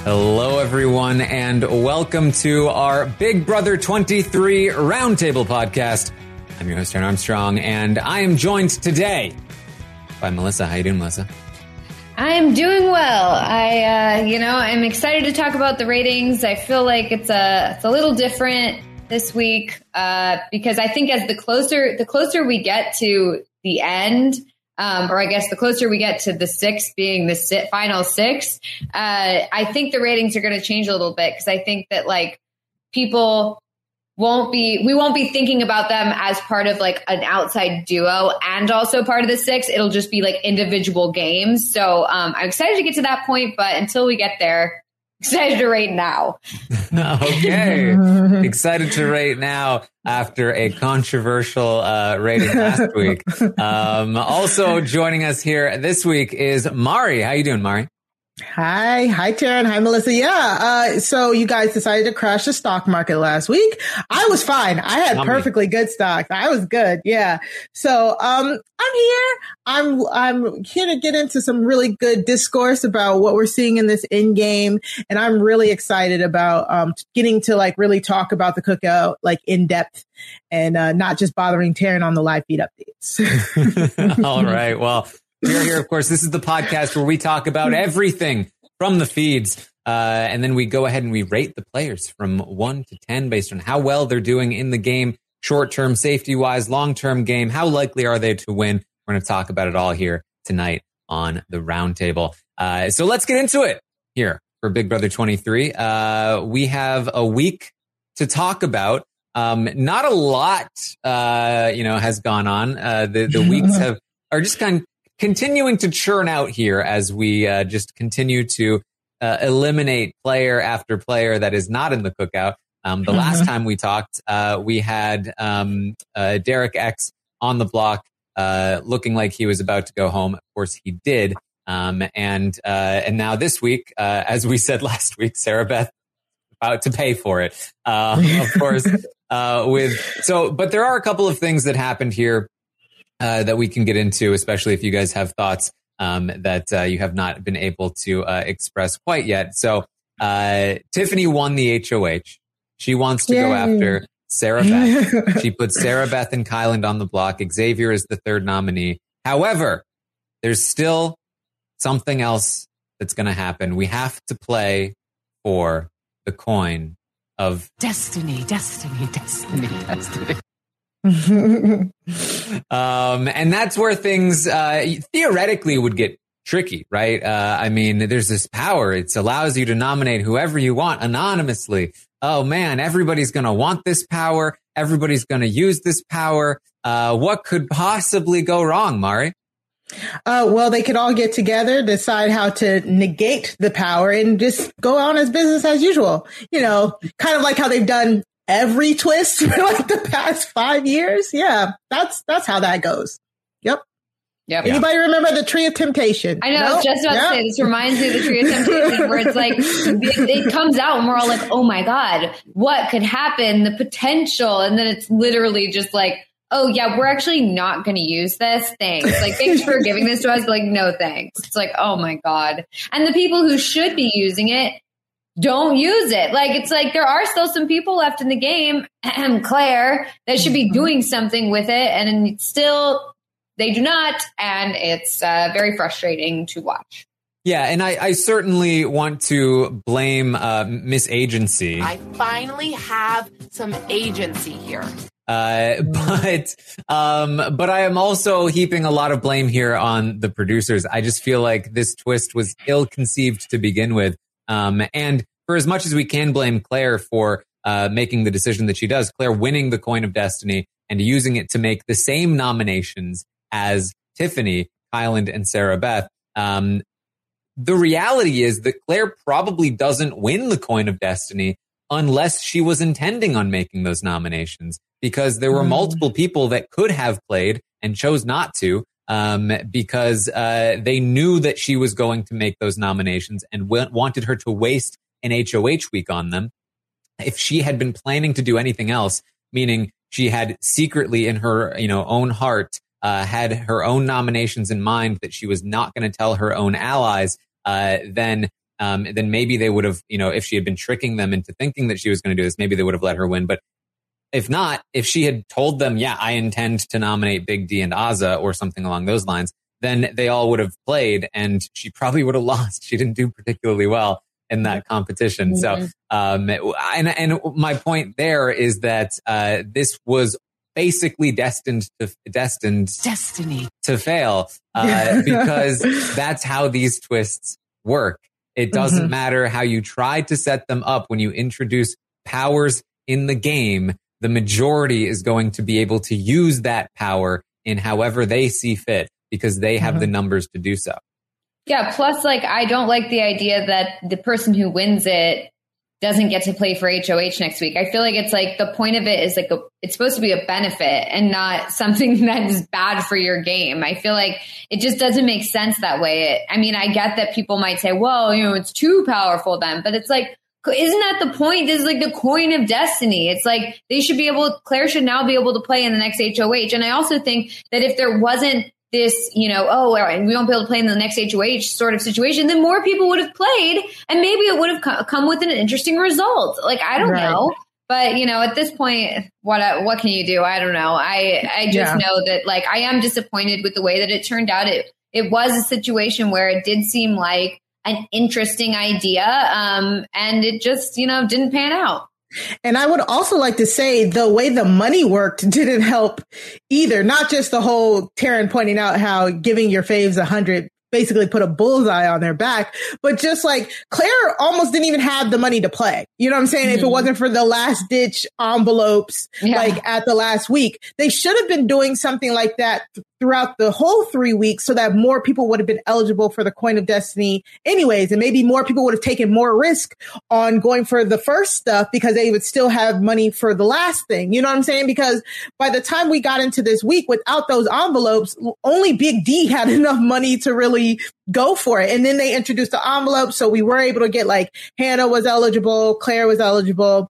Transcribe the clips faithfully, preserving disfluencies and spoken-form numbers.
Hello, everyone, and welcome to our Big Brother twenty-three Roundtable podcast. I'm your host, Aaron Armstrong, and I am joined today by Melissa. How you doing, Melissa? I'm doing well. I, uh, you know, I'm excited to talk about the ratings. I feel like it's a, it's a little different this week uh, because I think as the closer, the closer we get to the end, um, or I guess the closer we get to the six being the sit, final six, uh, I think the ratings are going to change a little bit because I think that like people won't be, we won't be thinking about them as part of like an outside duo and also part of the six. It'll just be like individual games. So um, I'm excited to get to that point, but until we get there, excited to rate now. Okay. Excited to rate now after a controversial uh, rating last week. Um, also joining us here this week is Mari. How you doing, Mari? Hi. Hi, Taryn. Hi, Melissa. Yeah. Uh, so you guys decided to crash the stock market last week. I was fine. I had perfectly good stocks. I was good. Yeah. So, um, I'm here. I'm, I'm here to get into some really good discourse about what we're seeing in this end game. And I'm really excited about, um, getting to like really talk about the cookout, like in depth and, uh, not just bothering Taryn on the live feed updates. All right. Well, we're here, of course. This is the podcast where we talk about everything from the feeds. Uh, and then we go ahead and we rate the players from one to ten based on how well they're doing in the game, short-term safety-wise, long-term game. How likely are they to win? We're going to talk about it all here tonight on the Roundtable. Uh, so let's get into it here for Big Brother twenty-three. Uh, we have a week to talk about. Um, not a lot, uh, you know, has gone on. Uh, the, the weeks have are just kind of continuing to churn out here as we uh, just continue to uh, eliminate player after player that is not in the cookout. Um, the last time we talked, uh, we had um, uh, Derek X on the block uh, looking like he was about to go home. Of course, he did. Um, and uh, and now this week, uh, as we said last week, Sarah Beth about to pay for it. Uh, of course, uh, with so, but there are a couple of things that happened here Uh, that we can get into, especially if you guys have thoughts um, that uh, you have not been able to uh, express quite yet. So uh, Tiffany won the H O H. She wants to Yay. go after Sarah Beth. She put Sarah Beth and Kyland on the block. Xavier is the third nominee. However, there's still something else that's going to happen. We have to play for the coin of destiny, destiny, destiny, destiny. um, and that's where things uh, theoretically would get tricky, right? Uh, I mean, there's this power. It allows you to nominate whoever you want anonymously. Oh, man, everybody's going to want this power. Everybody's going to use this power. Uh, what could possibly go wrong, Mari? Uh, well, they could all get together, decide how to negate the power and just go on as business as usual. You know, kind of like how they've done every twist for like the past five years. Yeah, that's that's how that goes. Yep. Yep. Anybody yeah. remember the Tree of Temptation? I know. Nope. I was just about yep. to say, this reminds me of the Tree of Temptation where it's like, it, it comes out and we're all like, oh my God, what could happen? The potential. And then it's literally just like, oh yeah, we're actually not going to use this. Thanks. Like, thanks for giving this to us. But like, no thanks. It's like, oh my God. And the people who should be using it don't use it. Like, it's like there are still some people left in the game, Claire, that should be doing something with it. And still they do not. And it's uh, very frustrating to watch. Yeah. And I, I certainly want to blame uh, Miss Agency. I finally have some agency here. Uh, but, um, but I am also heaping a lot of blame here on the producers. I just feel like this twist was ill-conceived to begin with. Um, and for as much as we can blame Claire for uh, making the decision that she does, Claire winning the Coin of Destiny and using it to make the same nominations as Tiffany, Kyland, and Sarah Beth, um, the reality is that Claire probably doesn't win the Coin of Destiny unless she was intending on making those nominations, because there were mm. multiple people that could have played and chose not to. Um, because, uh, they knew that she was going to make those nominations and w- wanted her to waste an H O H week on them. If she had been planning to do anything else, meaning she had secretly in her, you know, own heart, uh, had her own nominations in mind that she was not going to tell her own allies, uh, then um, then maybe they would have, you know, if she had been tricking them into thinking that she was going to do this, maybe they would have let her win. But if not, if she had told them, yeah, I intend to nominate Big D and Azah or something along those lines, then they all would have played and she probably would have lost. She didn't do particularly well in that competition. Mm-hmm. So, um, and, and my point there is that, uh, this was basically destined to, destined destiny to fail, uh, because that's how these twists work. It doesn't mm-hmm. matter how you try to set them up. When you introduce powers in the game, the majority is going to be able to use that power in however they see fit because they have mm-hmm. the numbers to do so. Yeah. Plus, like, I don't like the idea that the person who wins it doesn't get to play for H O H next week. I feel like it's like the point of it is like a, it's supposed to be a benefit and not something that is bad for your game. I feel like it just doesn't make sense that way. It, I mean, I get that people might say, well, you know, it's too powerful then, but it's like, isn't that the point? This is like the coin of destiny. It's like they should be able, Claire should now be able to play in the next H O H. And I also think that if there wasn't this, you know, oh, we won't be able to play in the next H O H sort of situation, then more people would have played and maybe it would have co- come with an interesting result. Like, I don't right. know. But, you know, at this point, what what can you do? I don't know. I, I just yeah. know that, like, I am disappointed with the way that it turned out. It, it was a situation where it did seem like an interesting idea. Um, and it just, you know, didn't pan out. And I would also like to say the way the money worked didn't help either. Not just the whole Taryn pointing out how giving your faves a hundred basically put a bullseye on their back, but just like Claire almost didn't even have the money to play. You know what I'm saying? Mm-hmm. If it wasn't for the last ditch envelopes, yeah. like at the last week, they should have been doing something like that throughout the whole three weeks so that more people would have been eligible for the Coin of Destiny anyways. And maybe more people would have taken more risk on going for the first stuff because they would still have money for the last thing. You know what I'm saying? Because by the time we got into this week without those envelopes, only Big D had enough money to really go for it. And then they introduced the envelope. So we were able to get, like, Hannah was eligible, Claire was eligible.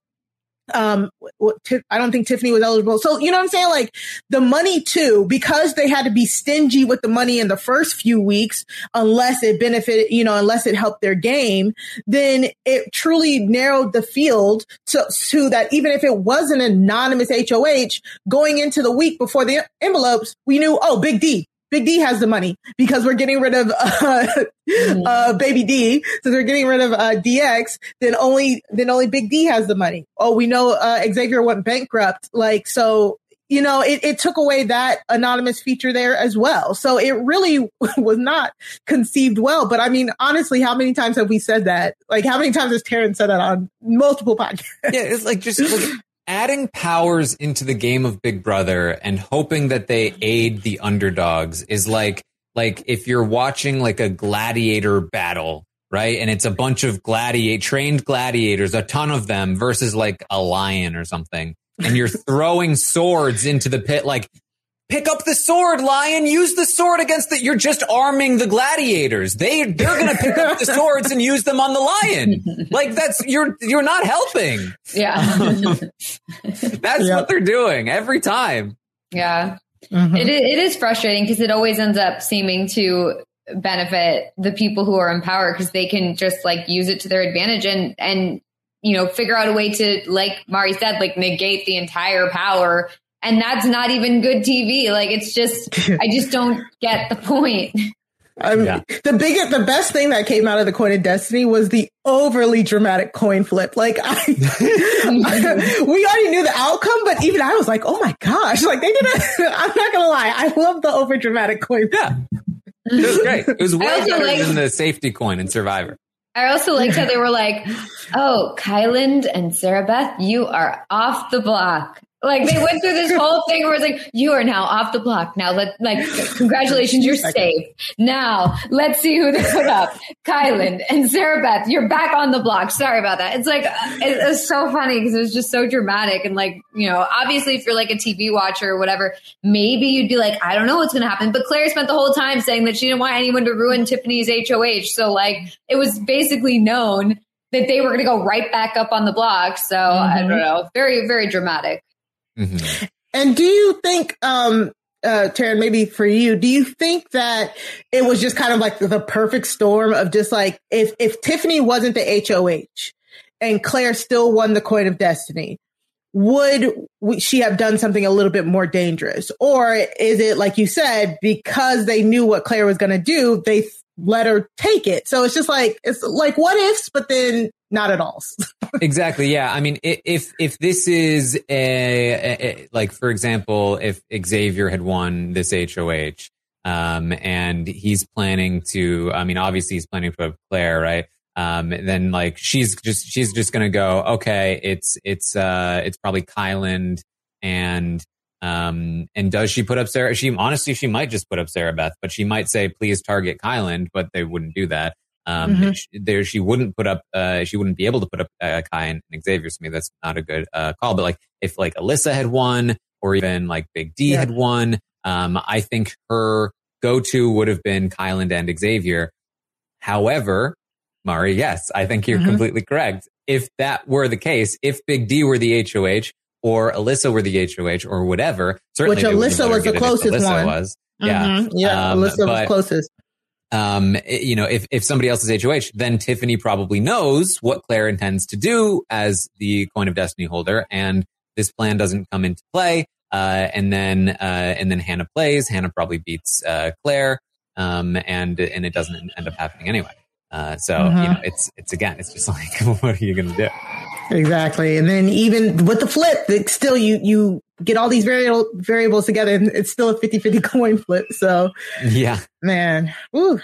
Um, I don't think Tiffany was eligible. So, you know what I'm saying? Like, the money too, because they had to be stingy with the money in the first few weeks, unless it benefited, you know, unless it helped their game, then it truly narrowed the field to, to that even if it was an anonymous H O H going into the week before the envelopes, we knew, oh, Big D. Big D has the money because we're getting rid of uh, mm. uh, Baby D. So they're getting rid of uh, D X. Then only then only Big D has the money. Oh, we know uh, Xavier went bankrupt. Like, so, you know, it, it took away that anonymous feature there as well. So it really was not conceived well. But I mean, honestly, how many times have we said that? Like, how many times has Taryn said that on multiple podcasts? Yeah, it's like just like adding powers into the game of Big Brother and hoping that they aid the underdogs is like, like if you're watching like a gladiator battle, right? And it's a bunch of gladiator trained gladiators, a ton of them versus like a lion or something. And you're throwing swords into the pit, like, pick up the sword, lion, use the sword against the, you're just arming the gladiators. They, they're going to pick up the swords and use them on the lion. Like, that's, you're, you're not helping. Yeah. That's yep. what they're doing every time. Yeah. Mm-hmm. It, it is frustrating because it always ends up seeming to benefit the people who are in power because they can just, like, use it to their advantage and, and, you know, figure out a way to, like Mari said, like, negate the entire power. And that's not even good T V. Like, it's just, I just don't get the point. Um, yeah. The biggest, the best thing that came out of the Coin of Destiny was the overly dramatic coin flip. Like, I, I, we already knew the outcome, but even I was like, oh my gosh, like they did a, I'm not gonna lie, I love the over dramatic coin. Yeah, it was great. It was way better liked, than the safety coin in Survivor. I also liked how they were like, oh, Kyland and Sarah Beth, you are off the block. Like, they went through this whole thing where it's like, you are now off the block. Now, let like, congratulations, you're safe. Now, let's see who they put up. Kyland and Sarah Beth, you're back on the block. Sorry about that. It's like, it, it was so funny because it was just so dramatic. And like, you know, obviously if you're like a T V watcher or whatever, maybe you'd be like, I don't know what's going to happen. But Claire spent the whole time saying that she didn't want anyone to ruin Tiffany's H O H. So like, it was basically known that they were going to go right back up on the block. So mm-hmm. I don't know. Very, very dramatic. Mm-hmm. And do you think, um, uh, Taryn, maybe for you, do you think that it was just kind of like the perfect storm of just like, if, if Tiffany wasn't the H O H and Claire still won the Coin of Destiny, would she have done something a little bit more dangerous? Or is it, like you said, because they knew what Claire was going to do, they let her take it? So it's just like, it's like what ifs, but then not at all. Exactly. Yeah. I mean, if, if this is a, a, like, for example, if Xavier had won this H O H, um, and he's planning to, I mean, obviously he's planning to put up Claire, right? Um, then like, she's just, she's just going to go, okay, it's, it's, uh, it's probably Kyland and, um, and does she put up Sarah? She, honestly, she might just put up Sarah Beth, but she might say, please target Kyland, but they wouldn't do that. Um, mm-hmm. she, there, she wouldn't put up, uh, she wouldn't be able to put up, uh, Kai and Xavier. So maybe that's not a good, uh, call. But like, if like Alyssa had won or even like Big D yeah. had won, um, I think her go-to would have been Kyland and Xavier. However, Mari, yes, I think you're mm-hmm. completely correct. If that were the case, if Big D were the H O H or Alyssa were the H O H or whatever, certainly which Alyssa was the closest Alyssa one. Was. Mm-hmm. Yeah, yeah, um, Alyssa but, was closest. Um, you know, if, if somebody else is H O H, then Tiffany probably knows what Claire intends to do as the Coin of Destiny holder, and this plan doesn't come into play. Uh, and then, uh, and then Hannah plays. Hannah probably beats, uh, Claire. Um, and, and it doesn't end up happening anyway. Uh, so, mm-hmm. you know, it's, it's again, it's just like, what are you going to do? Exactly. And then even with the flip, it's still, you, you get all these variable variables together and it's still a fifty-fifty coin flip. So yeah, man, woo,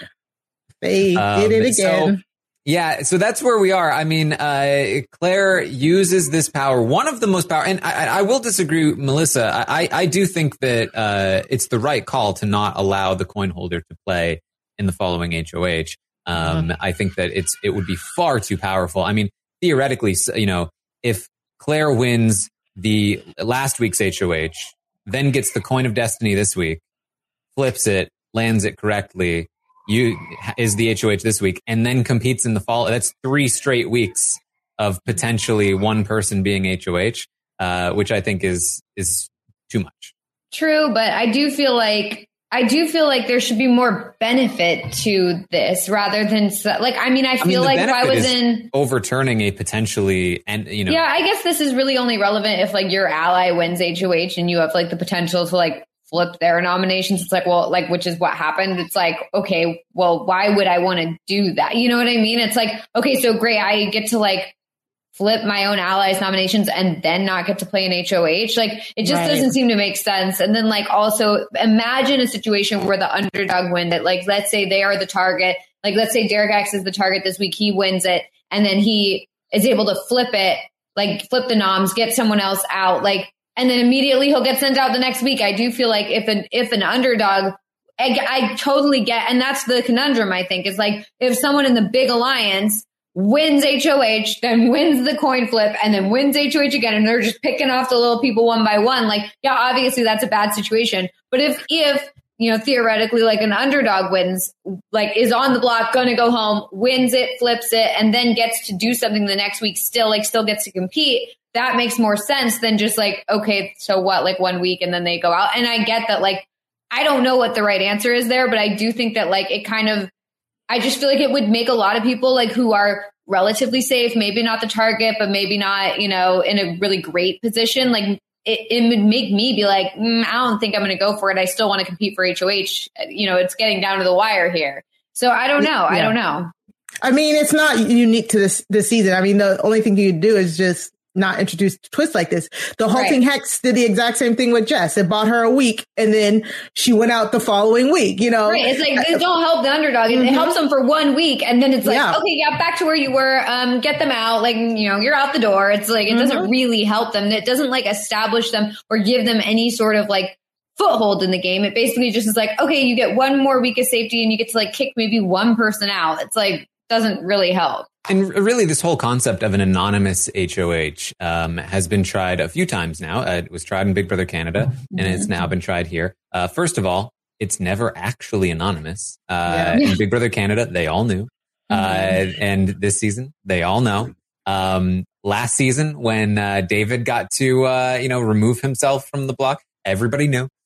they um, did it again. So, yeah. So that's where we are. I mean, uh, Claire uses this power, one of the most power, and I, I will disagree, Melissa. I, I do think that, uh, it's the right call to not allow the coin holder to play in the following H O H. Um, mm-hmm. I think that it's, it would be far too powerful. I mean, theoretically, you know, if Claire wins the last week's H O H, then gets the Coin of Destiny this week, flips it, lands it correctly, you is the H O H this week, and then competes in the fall. That's three straight weeks of potentially one person being H O H, uh, which I think is, is too much. True. But I do feel like, I do feel like there should be more benefit to this rather than like, I mean, I feel I mean, like if I was in overturning a potentially, and you know, yeah, I guess this is really only relevant if like your ally wins H O H and you have like the potential to like flip their nominations. It's like, well, like, which is what happened. It's like, okay, well, why would I want to do that? You know what I mean? It's like, okay, so great. I get to like flip my own allies nominations and then not get to play an H O H. Like it just right. doesn't seem to make sense. And then like also imagine a situation where the underdog win that like, let's say they are the target. Like let's say Derek X is the target this week. He wins it and then he is able to flip it, like flip the noms, get someone else out. Like, and then immediately he'll get sent out the next week. I do feel like if an, if an underdog, I, I totally get, and that's the conundrum I think is like, if someone in the big alliance wins H O H, then wins the coin flip, and then wins H O H again, and they're just picking off the little people one by one. Like, yeah, obviously that's a bad situation. But if, if, you know, theoretically, like an underdog wins, like is on the block, gonna go home, wins it, flips it, and then gets to do something the next week, still like still gets to compete, that makes more sense than just like, okay, so what, like one week and then they go out. And I get that, like, I don't know what the right answer is there, but I do think that like it kind of, I just feel like it would make a lot of people like who are relatively safe, maybe not the target, but maybe not, you know, in a really great position. Like it, it would make me be like, mm, I don't think I'm going to go for it. I still want to compete for H O H. You know, it's getting down to the wire here. So I don't know. Yeah. I don't know. I mean, it's not unique to this, this season. I mean, the only thing you could do is just not introduce twists like this. The Halting right. Hex did the exact same thing with Jess. It bought her a week and then she went out the following week, you know? Right. It's like, it don't help the underdog. Mm-hmm. It helps them for one week. And then it's like, yeah. okay, yeah, back to where you were. Um, get them out. Like, you know, you're out the door. It's like, it mm-hmm. doesn't really help them. It doesn't like establish them or give them any sort of like foothold in the game. It basically just is like, okay, you get one more week of safety and you get to like kick maybe one person out. It's like, doesn't really help. And really, this whole concept of an anonymous H O H um, has been tried a few times now. Uh, it was tried in Big Brother Canada, and it's now been tried here. Uh, first of all, it's never actually anonymous. Uh, yeah. In Big Brother Canada, they all knew. Uh, and this season, they all know. Um, last season, when uh, David got to, uh, you know, remove himself from the block, everybody knew.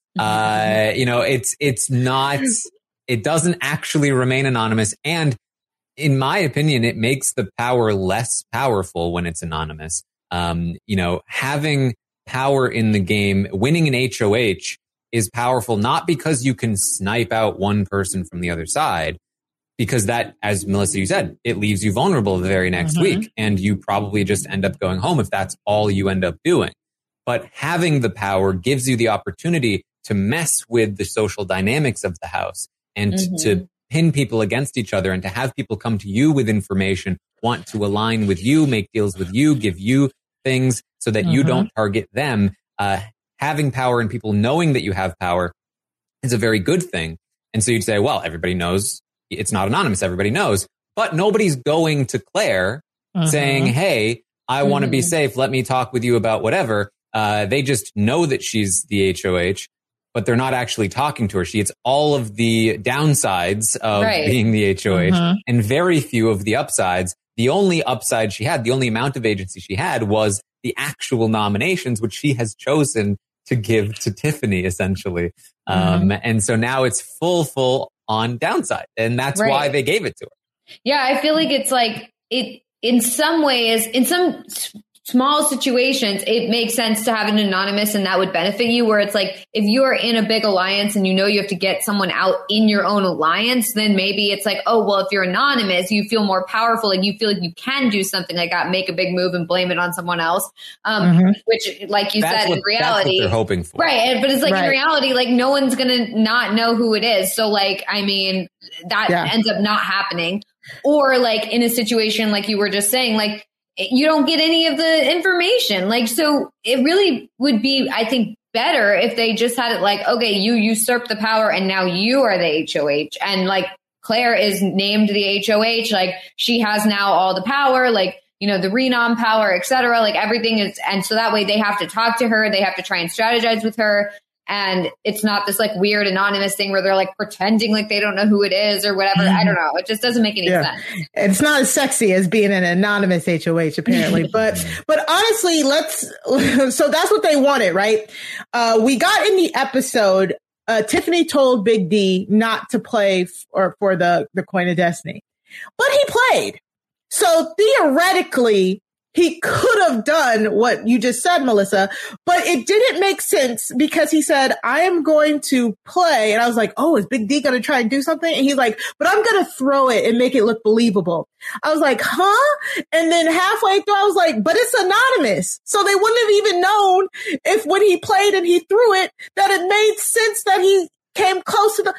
Uh, you know, it's, it's not, it doesn't actually remain anonymous. And in my opinion, it makes the power less powerful when it's anonymous. Um, you know, having power in the game, winning an H O H is powerful, not because you can snipe out one person from the other side, because that, as Melissa, you said, it leaves you vulnerable the very next mm-hmm. week. And you probably just end up going home if that's all you end up doing. But having the power gives you the opportunity to mess with the social dynamics of the house and mm-hmm. to pin people against each other and to have people come to you with information, want to align with you, make deals with you, give you things so that mm-hmm. you don't target them. Uh, having power and people knowing that you have power is a very good thing. And so you'd say, well, everybody knows it's not anonymous. Everybody knows, but nobody's going to Claire mm-hmm. saying, hey, I want to mm-hmm. be safe. Let me talk with you about whatever. Uh, they just know that she's the H O H, but they're not actually talking to her. She gets all of the downsides of right. being the H O H mm-hmm. and very few of the upsides. The only upside she had, the only amount of agency she had was the actual nominations, which she has chosen to give to Tiffany, essentially. Mm-hmm. Um, and so now it's full, full on downside. And that's right. why they gave it to her. Yeah, I feel like it's like it in some ways, in some small situations, it makes sense to have an anonymous and that would benefit you, where it's like if you're in a big alliance and you know you have to get someone out in your own alliance, then maybe it's like, oh, well, if you're anonymous, you feel more powerful and you feel like you can do something like that, make a big move and blame it on someone else. Um, mm-hmm. Which, like you that's said, what, in reality, that's what they're hoping for. Right. But it's like right. in reality, like no one's going to not know who it is. So like, I mean, that yeah. ends up not happening. Or like in a situation, like you were just saying, like, you don't get any of the information. Like, so it really would be, I think, better if they just had it like, okay, you usurp the power and now you are the H O H. And like Claire is named the H O H. Like she has now all the power, like, you know, the renom power, et cetera. Like everything is. And so that way they have to talk to her. They have to try and strategize with her. And it's not this like weird anonymous thing where they're like pretending like they don't know who it is or whatever. Mm-hmm. I don't know. It just doesn't make any yeah. sense. It's not as sexy as being an anonymous H O H, apparently. but but honestly, let's. So that's what they wanted, right? Uh, we got in the episode. Uh, Tiffany told Big D not to play f- or for the the Coin of Destiny, but he played. So theoretically, he could have done what you just said, Melissa, but it didn't make sense because he said, I am going to play. And I was like, oh, is Big D going to try and do something? And he's like, but I'm going to throw it and make it look believable. I was like, huh? And then halfway through, I was like, but it's anonymous. So they wouldn't have even known if when he played and he threw it, that it made sense that he came close to the,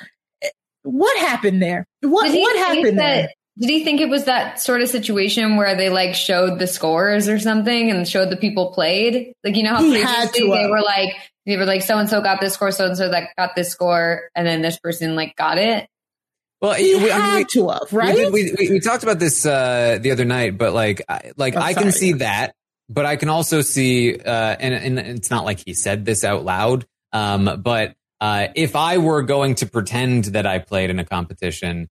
what happened there? What, what happened that- there? Did he think it was that sort of situation where they like showed the scores or something and showed the people played? Like, you know how previously they were like, they were like, so-and-so got this score, so-and-so that got this score, and then this person like got it. Well, he we, had I mean, we, to have, right? We, we, we talked about this uh, the other night, but like, I, like oh, I can see that, but I can also see, uh, and, and it's not like he said this out loud, um, but uh, if I were going to pretend that I played in a competition,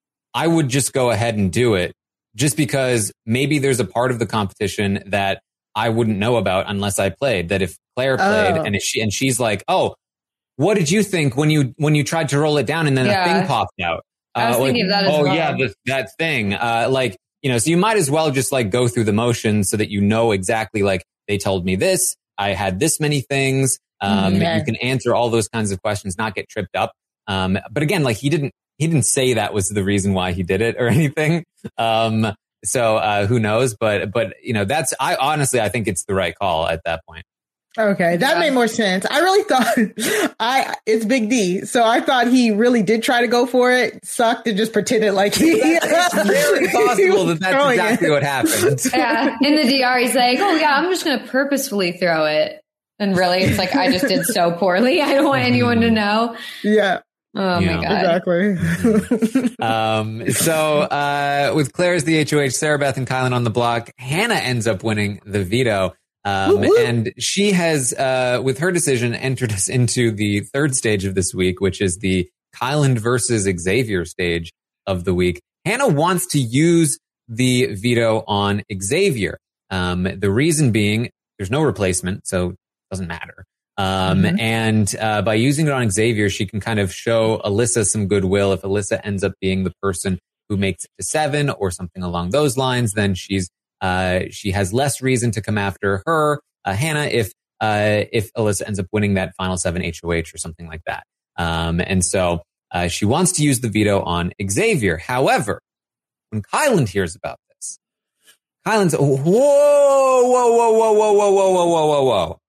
I would just go ahead and do it just because maybe there's a part of the competition that I wouldn't know about unless I played. That if Claire played oh. and if she and she's like, oh, what did you think when you when you tried to roll it down and then yeah. a thing popped out? I was uh, thinking like, of that as oh well. yeah, this, that thing. Uh, like, you know, so you might as well just like go through the motions so that you know exactly like they told me this. I had this many things. Um, mm-hmm. You can answer all those kinds of questions, not get tripped up. Um, but again, like he didn't. He didn't say that was the reason why he did it or anything. Um, so uh, who knows? But but you know, that's I honestly I think it's the right call at that point. Okay, that yeah. made more sense. I really thought I it's Big D, so I thought he really did try to go for it. Sucked and just pretended like he. It's very possible that that's exactly it. what happened. Yeah, in the D R, he's like, "Oh yeah, I'm just going to purposefully throw it," and really, it's like I just did so poorly. I don't want anyone to know. Yeah. Oh you my know. God. Exactly. um, so, uh, with Claire as the H O H, Sarah Beth and Kylan on the block, Hannah ends up winning the veto. Um, woo, woo. And she has, uh, with her decision, entered us into the third stage of this week, which is the Kylan versus Xavier stage of the week. Hannah wants to use the veto on Xavier. Um, the reason being there's no replacement, so it doesn't matter. Um, Mm-hmm. and, uh, by using it on Xavier, she can kind of show Alyssa some goodwill. If Alyssa ends up being the person who makes it to seven or something along those lines, then she's, uh, she has less reason to come after her, uh, Hannah, if, uh, if Alyssa ends up winning that final seven H O H or something like that. Um, and so, uh, she wants to use the veto on Xavier. However, when Kyland hears about this, Kyland's, whoa, whoa, whoa, whoa, whoa, whoa, whoa, whoa, whoa, whoa, whoa.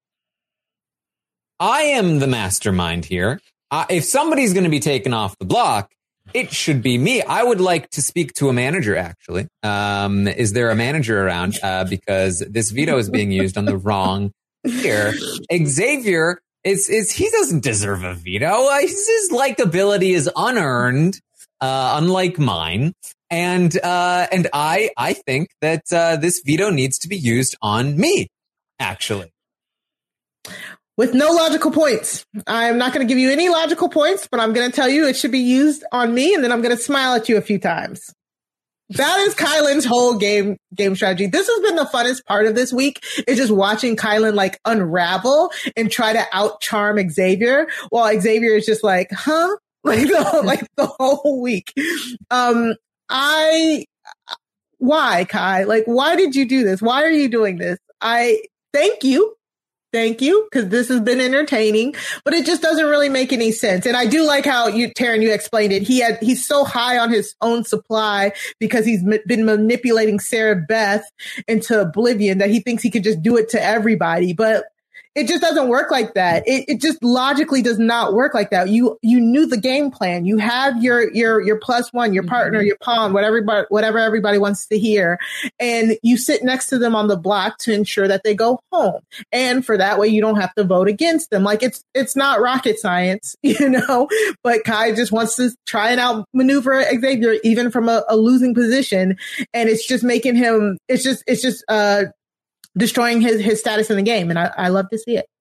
I am the mastermind here. Uh, if somebody's going to be taken off the block, it should be me. I would like to speak to a manager, actually. Um, is there a manager around? Uh, because this veto is being used on the wrong tier. Xavier, is, is, he doesn't deserve a veto. Uh, his, his likability is unearned, uh, unlike mine. And, uh, and I, I think that, uh, this veto needs to be used on me, actually. With no logical points. I'm not going to give you any logical points, but I'm going to tell you it should be used on me, and then I'm going to smile at you a few times. That is Kyland's whole game game strategy. This has been the funnest part of this week, is just watching Kyland like unravel and try to out charm Xavier, while Xavier is just like, huh? Like the, like the whole week. Um, I, why, Kai? Like, why did you do this? Why are you doing this? I thank you. Thank you, because this has been entertaining, but it just doesn't really make any sense. And I do like how you, Taryn, you explained it. He had, he's so high on his own supply because he's m- been manipulating Sarah Beth into oblivion that he thinks he could just do it to everybody. But it just doesn't work like that. It, it just logically does not work like that. You, you knew the game plan. You have your, your, your plus one, your partner, your pawn, whatever, whatever everybody wants to hear. And you sit next to them on the block to ensure that they go home. And for that way, you don't have to vote against them. Like it's, it's not rocket science, you know, but Kai just wants to try and outmaneuver Xavier even from a, a losing position. And it's just making him, it's just, it's just, uh, destroying his, his status in the game. And I, I love to see it.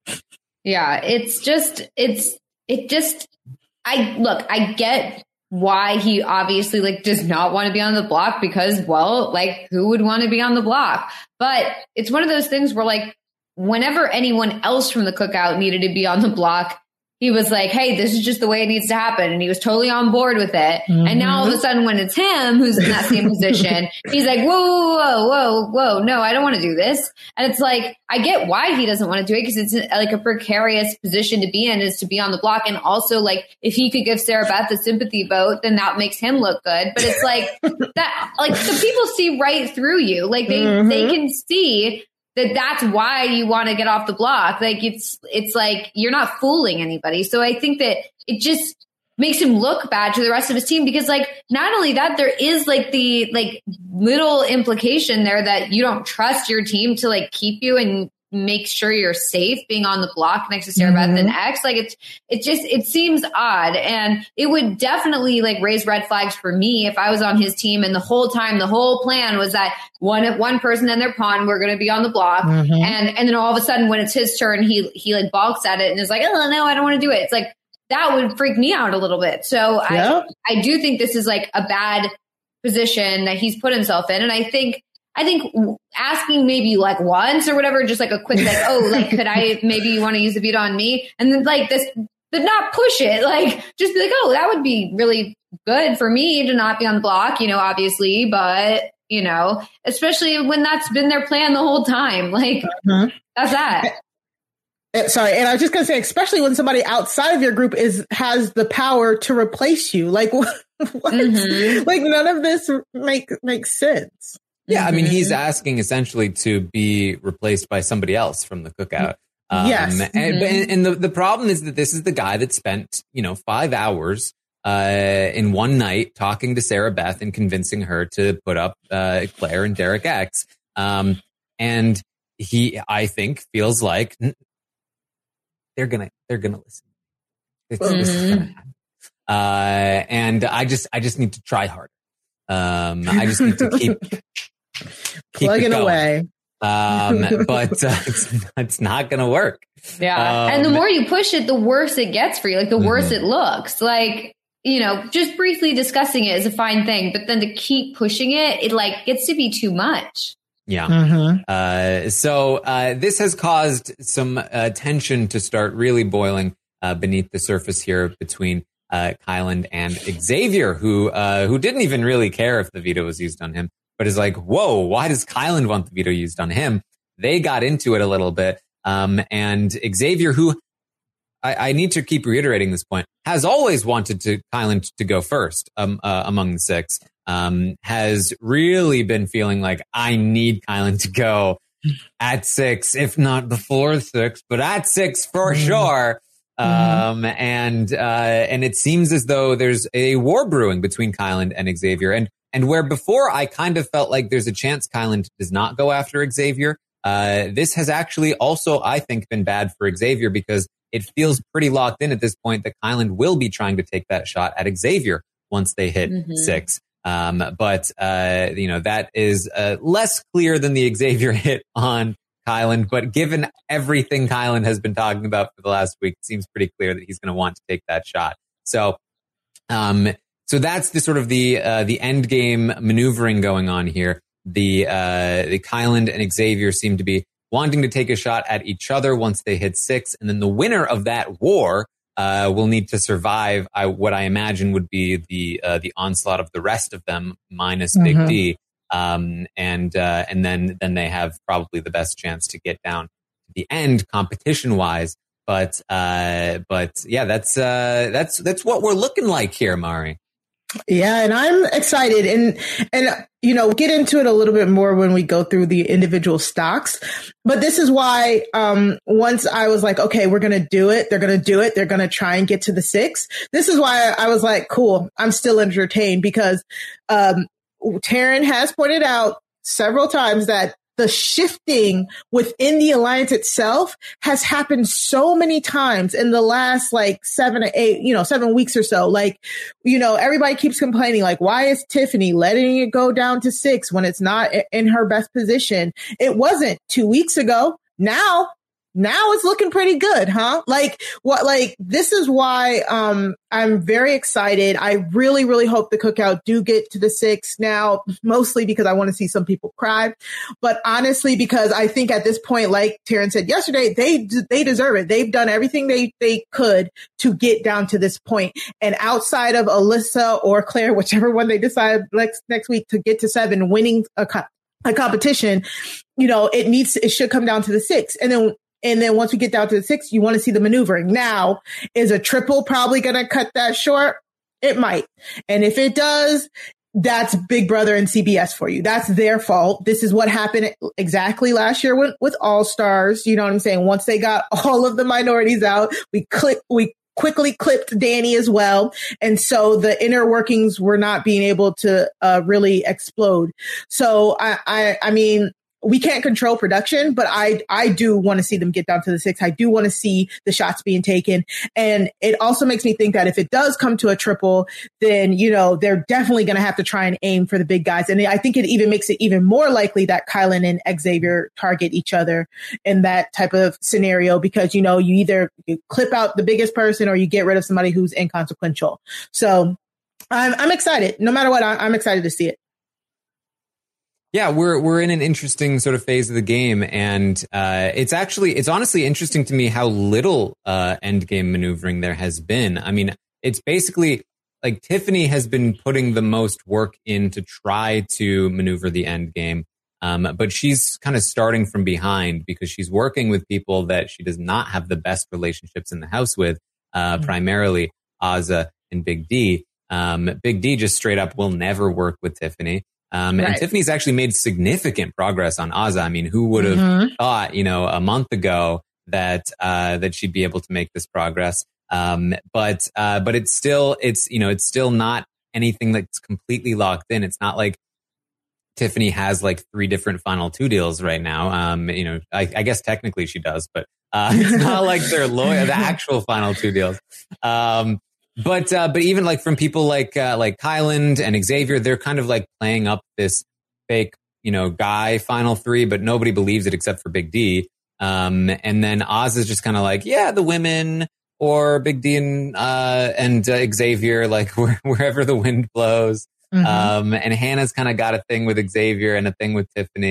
Yeah, it's just, it's, it just, I look, I get why he obviously like does not want to be on the block because, well, like who would want to be on the block? But it's one of those things where like whenever anyone else from the cookout needed to be on the block, he was like, hey, this is just the way it needs to happen. And he was totally on board with it. Mm-hmm. And now all of a sudden when it's him who's in that same position, he's like, whoa, whoa, whoa, whoa, no, I don't want to do this. And it's like, I get why he doesn't want to do it because it's like a precarious position to be in is to be on the block. And also like, if he could give Sarah Beth a sympathy vote, then that makes him look good. But it's like that, like the people see right through you. Like they, mm-hmm. they can see that that's why you want to get off the block. Like it's, it's like, you're not fooling anybody. So I think that it just makes him look bad to the rest of his team because like, not only that, there is like the like little implication there that you don't trust your team to like keep you and make sure you're safe being on the block next to Sarah mm-hmm. Beth and X. Like it's, it just, it seems odd. And it would definitely like raise red flags for me if I was on his team. And the whole time, the whole plan was that one, one person and their pawn were going to be on the block. Mm-hmm. And, and then all of a sudden when it's his turn, he, he like balks at it and is like, oh no, I don't want to do it. It's like, that would freak me out a little bit. So yeah. I, I do think this is like a bad position that he's put himself in. And I think, I think asking maybe like once or whatever, just like a quick, like, oh, like, could I, maybe you want to use the veto on me? And then like this, but not push it. Like, just be like, oh, that would be really good for me to not be on the block, you know, obviously, but you know, especially when that's been their plan the whole time. Like mm-hmm. that's that. Sorry. And I was just going to say, especially when somebody outside of your group is, has the power to replace you. Like what? Mm-hmm. Like none of this make, makes sense. Yeah, I mean, he's asking essentially to be replaced by somebody else from the cookout. Um, yes. And, mm-hmm. and the, the problem is that this is the guy that spent, you know, five hours uh, in one night talking to Sarah Beth and convincing her to put up uh, Claire and Derek X. Um, and he, I think, feels like they're gonna they're gonna listen. It's, mm-hmm. This is gonna happen. Uh, and I just I just need to try harder. Um, I just need to keep. Keep plugging away. Um, but uh, it's, it's not going to work. Yeah. Um, and the more you push it, the worse it gets for you. Like the worse mm-hmm. it looks. Like, you know, just briefly discussing it is a fine thing, but then to keep pushing it, it like gets to be too much. Yeah. Mm-hmm. Uh, so uh, this has caused some uh, tension to start really boiling uh, beneath the surface here between uh, Kyland and Xavier, who uh, who didn't even really care if the veto was used on him, but is like, whoa, why does Kyland want the veto used on him? They got into it a little bit. Um, and Xavier, who I, I need to keep reiterating this point, has always wanted to Kyland to go first um, uh, among the six. Um, has really been feeling like I need Kyland to go at six, if not before six, but at six for mm. sure. Um, mm. and, uh, and it seems as though there's a war brewing between Kyland and Xavier. And, and where before I kind of felt like there's a chance Kyland does not go after Xavier, uh, this has actually also, I think, been bad for Xavier because it feels pretty locked in at this point that Kyland will be trying to take that shot at Xavier once they hit mm-hmm. six. Um, but, uh, you know, that is, uh, less clear than the Xavier hit on Kyland. But given everything Kyland has been talking about for the last week, it seems pretty clear that he's going to want to take that shot. So, um, so that's the sort of the, uh, the end game maneuvering going on here. The, uh, the Kyland and Xavier seem to be wanting to take a shot at each other once they hit six. And then the winner of that war Uh, will need to survive I, what I imagine would be the uh, the onslaught of the rest of them minus mm-hmm. Big D, um, and uh, and then then they have probably the best chance to get down to the end competition wise. But uh, but yeah, that's uh, that's that's what we're looking like here, Mari. Yeah, and I'm excited, and and you know, get into it a little bit more when we go through the individual stocks. But this is why um once I was like, okay, we're gonna do it, they're gonna do it, they're gonna try and get to the six. This is why I was like, cool, I'm still entertained because um Taryn has pointed out several times that the shifting within the alliance itself has happened so many times in the last like seven or eight, you know, seven weeks or so. Like, you know, everybody keeps complaining, like, why is Tiffany letting it go down to six when it's not in her best position? It wasn't two weeks ago. Now, now it's looking pretty good, huh? Like what, like this is why, um, I'm very excited. I really, really hope the Cookout do get to the six now, mostly because I want to see some people cry, but honestly, because I think at this point, like Taryn said yesterday, they, they deserve it. They've done everything they, they could to get down to this point. And outside of Alyssa or Claire, whichever one they decide next, next week to get to seven, winning a, co- a competition, you know, it needs, it should come down to the six. And then And then once we get down to the six, you want to see the maneuvering. Now, is a triple probably going to cut that short? It might. And if it does, that's Big Brother and C B S for you. That's their fault. This is what happened exactly last year with, with All Stars. You know what I'm saying? Once they got all of the minorities out, we click, we quickly clipped Danny as well. And so the inner workings were not being able to uh, really explode. So I, I, I mean, we can't control production, but I, I do want to see them get down to the six. I do want to see the shots being taken. And it also makes me think that if it does come to a triple, then, you know, they're definitely going to have to try and aim for the big guys. And I think it even makes it even more likely that Kyland and Xavier target each other in that type of scenario, because, you know, you either you clip out the biggest person or you get rid of somebody who's inconsequential. So I'm, I'm excited. No matter what, I, I'm excited to see it. Yeah, we're we're in an interesting sort of phase of the game, and uh, it's actually it's honestly interesting to me how little uh, end game maneuvering there has been. I mean, it's basically like Tiffany has been putting the most work in to try to maneuver the end game, um, but she's kind of starting from behind because she's working with people that she does not have the best relationships in the house with, uh, mm-hmm. primarily Azah and Big D. Um, Big D just straight up will never work with Tiffany. Um, right. And Tiffany's actually made significant progress on Azah. I mean, who would have mm-hmm. thought, you know, a month ago that, uh, that she'd be able to make this progress. Um, but, uh, but it's still, it's, you know, it's still not anything that's completely locked in. It's not like Tiffany has like three different final two deals right now. Um, you know, I, I guess technically she does, but, uh, it's not like they're loyal, the actual final two deals. Um, But, uh, but even like from people like, uh, like Kyland and Xavier, they're kind of like playing up this fake, you know, guy final three, but nobody believes it except for Big D. Um, and then Oz is just kind of like, yeah, the women or Big D and, uh, and uh, Xavier, like where, wherever the wind blows. Mm-hmm. Um, and Hannah's kind of got a thing with Xavier and a thing with Tiffany.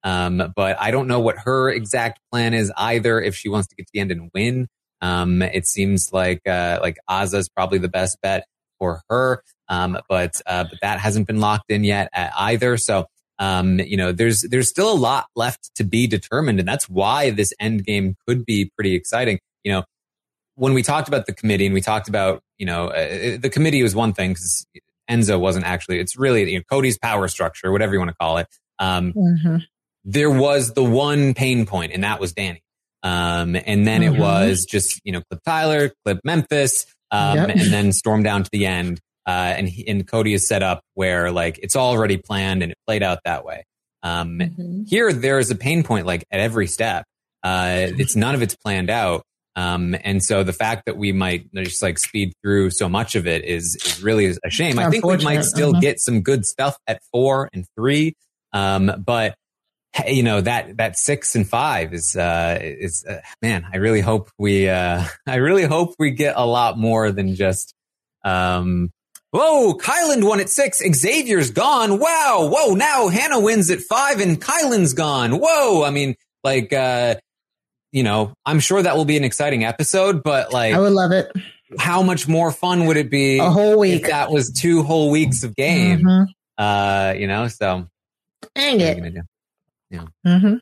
Um, but I don't know what her exact plan is either. If she wants to get to the end and win, um, it seems like uh, like Azah is probably the best bet for her. Um, but uh, but that hasn't been locked in yet either. So um, you know, there's there's still a lot left to be determined, and that's why this end game could be pretty exciting. You know, when we talked about the committee and we talked about, you know, uh, the committee was one thing because Enzo wasn't actually. It's really, you know, Cody's power structure, whatever you want to call it. Um, mm-hmm. There was the one pain point, and that was Danny. Um, and then mm-hmm. it was just, you know, clip Tyler, clip Memphis, um, yep. and then storm down to the end. Uh, and he, and Cody is set up where like it's already planned and it played out that way. Um, mm-hmm. Here there is a pain point like at every step. Uh, it's none of it's planned out. Um, and so the fact that we might just like speed through so much of it is, is really a shame. I think we might still uh-huh. get some good stuff at four and three. Um, but you know, that, that six and five is, uh, is, uh, man, I really hope we, uh, I really hope we get a lot more than just, um, whoa, Kyland won at six. Xavier's gone. Wow. Whoa. Now Hannah wins at five and Kyland's gone. Whoa. I mean, like, uh, you know, I'm sure that will be an exciting episode, but like, I would love it. How much more fun would it be a whole week if that was two whole weeks of game? Mm-hmm. Uh, you know, so dang it. Yeah. Mm-hmm.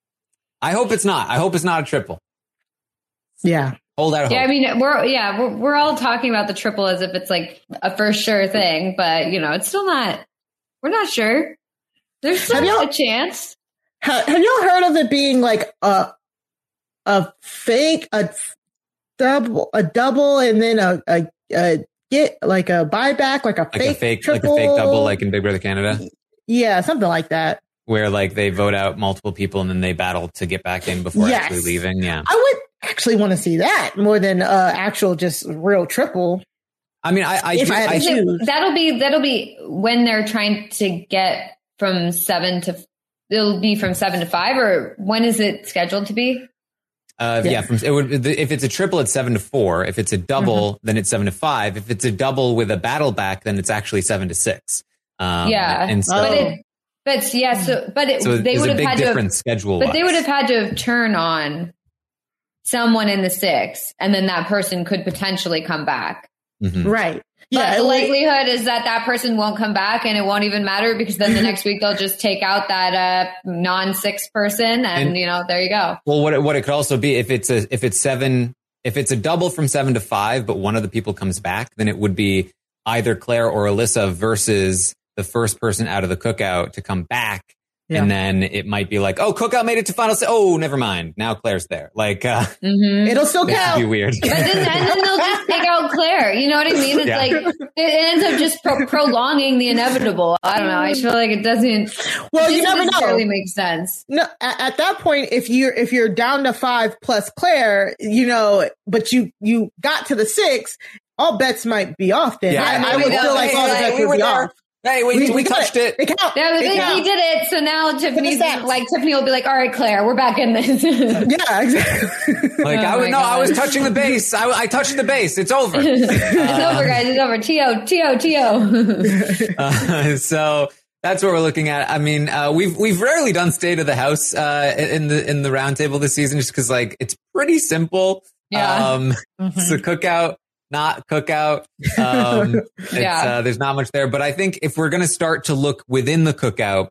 I hope it's not. I hope it's not a triple. Yeah. Hold out hope. Yeah, I mean, we're yeah, we're we're all talking about the triple as if it's like a for sure thing, but you know, it's still not. We're not sure. There's still a chance. Have, have y'all heard of it being like a a fake, a double, a double, and then a a, a get like a buyback, like a like fake, a fake, triple? like a fake double, like in Big Brother Canada? Yeah, something like that. Where like they vote out multiple people and then they battle to get back in before yes. actually leaving. Yeah. I would actually want to see that more than uh actual just real triple. I mean, I, I, if do, I, I do, that'll be, that'll be when they're trying to get from seven to, it'll be from seven to five, or when is it scheduled to be? Uh, yeah. yeah, from it would, if it's a triple, it's seven to four. If it's a double, mm-hmm. then it's seven to five. If it's a double with a battle back, then it's actually seven to six. Um, yeah. And so, but it, But yeah, so but it, so they would have had to have, schedule. But they would have had to turn on someone in the six, and then that person could potentially come back. Mm-hmm. Right. But yeah, the like, likelihood is that that person won't come back, and it won't even matter because then the next week they'll just take out that uh, non-six person, and, and you know, there you go. Well, what it, what it could also be if it's a if it's seven if it's a double from seven to five, but one of the people comes back, then it would be either Claire or Alyssa versus the first person out of the cookout to come back. Yeah. And then it might be like, oh, cookout made it to final. Oh, never mind. Now Claire's there. Like, uh, mm-hmm. it'll still count. Be weird. But then, and then they'll just take out Claire. You know what I mean? It's yeah. like, it ends up just pro- prolonging the inevitable. I don't know. I feel like it doesn't, well, it you never know. Really makes sense. No, at, at that point, if you're, if you're down to five plus Claire, you know, but you, you got to the six, all bets might be off then. Yeah, I, I, I would feel like all the bets would be off. Hey, we, we, we touched it. it. it yeah, it he did it. So now Tiffany's like, Tiffany will be like, all right, Claire, we're back in this. yeah, exactly. Like, oh I was, no, God. I was touching the base. I, I touched the base. It's over. it's uh, over, guys. It's over. T O, T O, T O. uh, so that's what we're looking at. I mean, uh, we've, we've rarely done state of the house, uh, in the, in the roundtable this season, just cause like, it's pretty simple. Yeah. Um, mm-hmm. It's a cookout. Not cookout. Um, it's, yeah. uh, there's not much there, but I think if we're going to start to look within the cookout,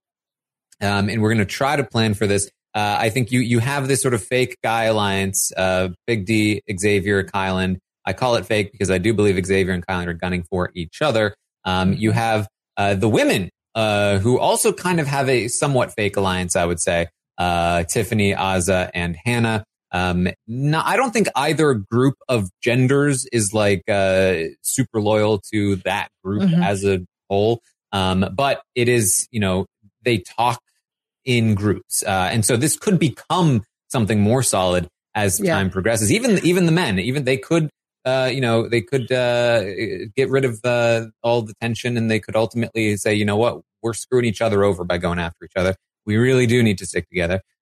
um, and we're going to try to plan for this, uh, I think you, you have this sort of fake guy alliance, uh, Big D, Xavier, Kyland. I call it fake because I do believe Xavier and Kyland are gunning for each other. Um, you have, uh, the women, uh, who also kind of have a somewhat fake alliance, I would say, uh, Tiffany, Azah, and Hannah. Um, no, I don't think either group of genders is like, uh, super loyal to that group mm-hmm. as a whole. Um, but it is, you know, they talk in groups. Uh, and so this could become something more solid as yeah. time progresses. Even, even the men, even they could, uh, you know, they could, uh, get rid of, uh, all the tension, and they could ultimately say, you know what, we're screwing each other over by going after each other. We really do need to stick together.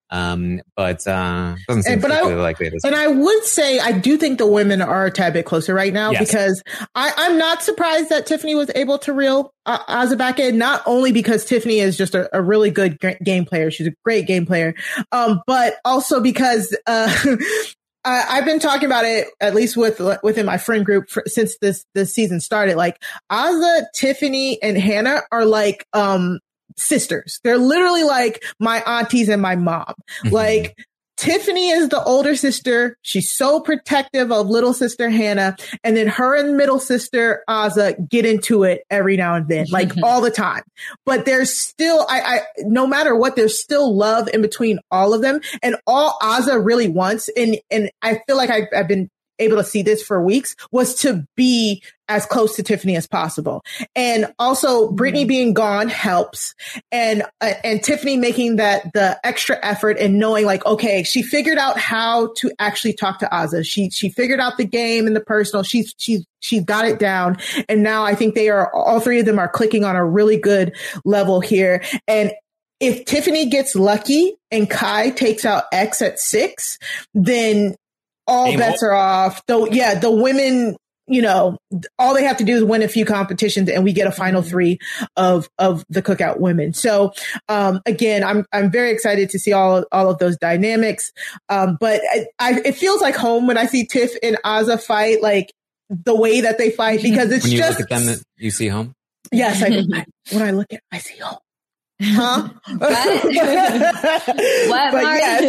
Um, but uh, doesn't seem and, but particularly I, likely it is. And I would say I do think the women are a tad bit closer right now yes. because I, I'm not surprised that Tiffany was able to reel uh, Azah back in, not only because Tiffany is just a, a really good g- game player. She's a great game player. Um, but also because, uh, I, I've been talking about it, at least with within my friend group for, since this, this season started. Like Azah, Tiffany, and Hannah are like, um, sisters. They're literally like my aunties and my mom. Mm-hmm. Like Tiffany is the older sister. She's so protective of little sister Hannah. And then her and middle sister Azah get into it every now and then, like all the time. But there's still, I, I, no matter what, there's still love in between all of them. And all Azah really wants, and, and I feel like I've, I've been able to see this for weeks, was to be as close to Tiffany as possible. And also Brittany being gone helps. And, uh, and Tiffany making that the extra effort and knowing like, okay, she figured out how to actually talk to Azah. She, she figured out the game and the personal. She's, she's, she's got it down. And now I think they are, all three of them are clicking on a really good level here. And if Tiffany gets lucky and Kai takes out X at six, then all Game bets over. are off. Though, yeah, the women, you know, all they have to do is win a few competitions and we get a final three of, of the Cookout women. So, um, again, I'm, I'm very excited to see all, all of those dynamics. Um, but I, I, it feels like home when I see Tiff and Azah fight, like the way that they fight, because it's when you just. look at them, you see home? Yes. I, I, when I look at, I see home. Huh? What? What, but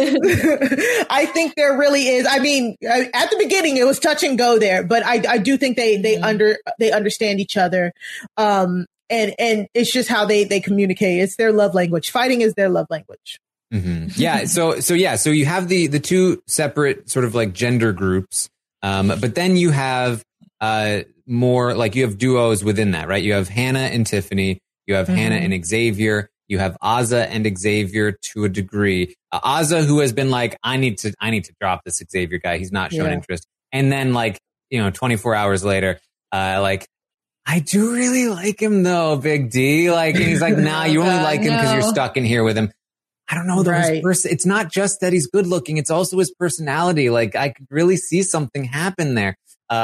yes, I think there really is. I mean, at the beginning it was touch and go there, but I, I do think they, they mm-hmm. under, they understand each other. Um, and, and it's just how they, they communicate. It's their love language. Fighting is their love language. Mm-hmm. Yeah. So, so yeah. So you have the, the two separate sort of like gender groups. Um, but then you have, uh, more like you have duos within that, right? You have Hannah and Tiffany. You have mm-hmm. Hannah and Xavier. You have Azah and Xavier to a degree. Uh, Azah, who has been like, I need to, I need to drop this Xavier guy. He's not showing yeah. interest. And then like, you know, twenty-four hours later, uh, like, I do really like him though, Big D. Like, and he's like, nah, you only like him because no. you're stuck in here with him. I don't know though. Right. His pers- it's not just that he's good looking. It's also his personality. Like, I could really see something happen there.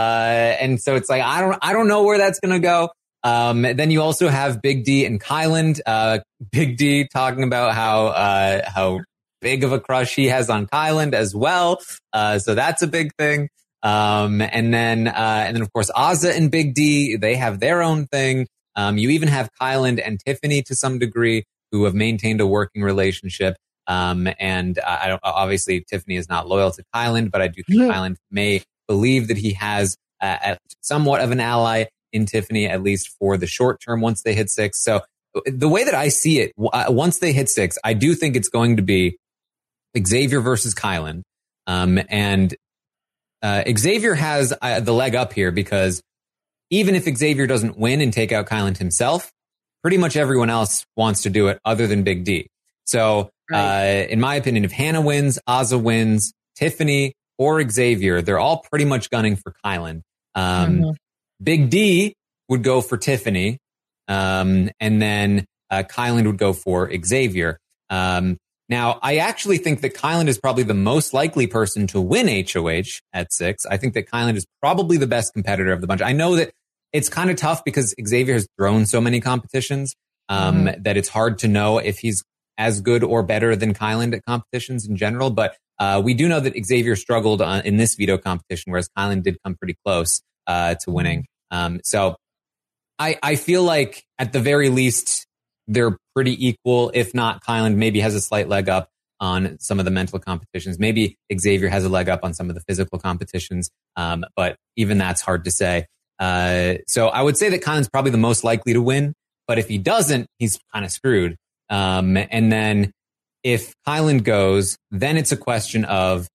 Uh, and so it's like, I don't, I don't know where that's going to go. Um, then you also have Big D and Kyland, uh, Big D talking about how, uh, how big of a crush he has on Kyland as well. Uh, so that's a big thing. Um, and then, uh, and then of course, Azah and Big D, they have their own thing. Um, you even have Kyland and Tiffany to some degree who have maintained a working relationship. Um, and uh, I don't, obviously Tiffany is not loyal to Kyland, but I do think mm-hmm. Kyland may believe that he has, uh, somewhat of an ally in Tiffany, at least for the short term, once they hit six. So the way that I see it, uh, once they hit six, I do think it's going to be Xavier versus Kyland. Um, and, uh, Xavier has uh, the leg up here because even if Xavier doesn't win and take out Kyland himself, pretty much everyone else wants to do it other than Big D. So, right. uh, in my opinion, if Hannah wins, Azah wins, Tiffany or Xavier, they're all pretty much gunning for Kyland. Um, mm-hmm. Big D would go for Tiffany, um, and then uh, Kyland would go for Xavier. Um, now, I actually think that Kyland is probably the most likely person to win H O H at six. I think that Kyland is probably the best competitor of the bunch. I know that it's kind of tough because Xavier has thrown so many competitions um, mm-hmm. that it's hard to know if he's as good or better than Kyland at competitions in general. But uh, we do know that Xavier struggled on, in this veto competition, whereas Kyland did come pretty close. Uh, to winning. Um, so I, I feel like at the very least, they're pretty equal. If not, Kyland maybe has a slight leg up on some of the mental competitions. Maybe Xavier has a leg up on some of the physical competitions. Um, but even that's hard to say. Uh, so I would say that Kyland's probably the most likely to win, but if he doesn't, he's kind of screwed. Um, and then if Kyland goes, then it's a question of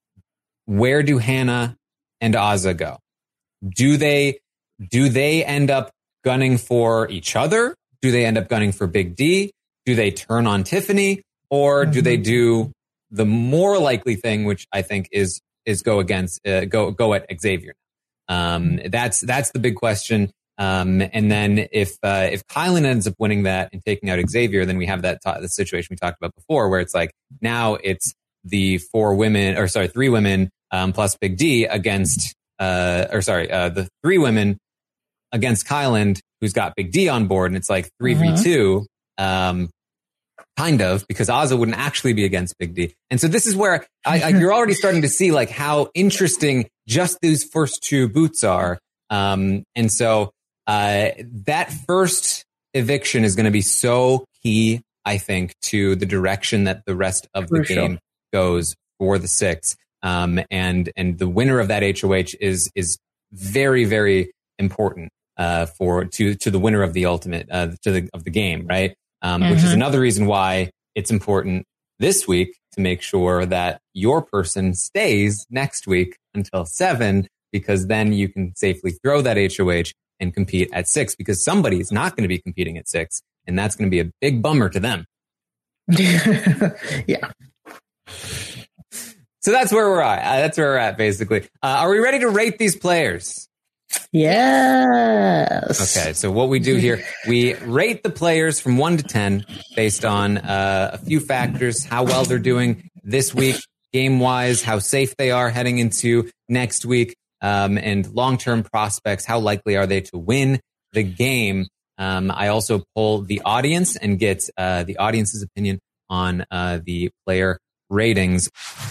where do Hannah and Azah go? Do they, do they end up gunning for each other? Do they end up gunning for Big D? Do they turn on Tiffany? Or do they do the more likely thing, which I think is, is go against, uh, go, go at Xavier? Um, that's, that's the big question. Um, and then if uh, if Kylan ends up winning that and taking out Xavier, then we have that t- the situation we talked about before, where it's like now it's the four women, or sorry, three women um, plus Big D against, uh, or sorry, uh, the three women against Kylan, who's got Big D on board, and it's like three v two, um, kind of, because Azah wouldn't actually be against Big D. And so this is where I, I, you're already starting to see like how interesting just these first two boots are. Um, and so uh, that first eviction is going to be so key, I think, to the direction that the rest of the Crucial. game goes for the six. Um, and and the winner of that H O H is is very, very important uh, for to to the winner of the ultimate uh, to the of the game, right? Um, mm-hmm. Which is another reason why it's important this week to make sure that your person stays next week until seven, because then you can safely throw that H O H and compete at six, because somebody is not going to be competing at six, and that's going to be a big bummer to them. Yeah. So that's where we're at. Uh, that's where we're at, basically. Uh, are we ready to rate these players? Yes. Okay, so what we do here, we rate the players from one to ten based on uh, a few factors: how well they're doing this week, game-wise, how safe they are heading into next week, um, and long-term prospects. How likely are they to win the game? Um, I also poll the audience and get uh, the audience's opinion on uh, the player ratings.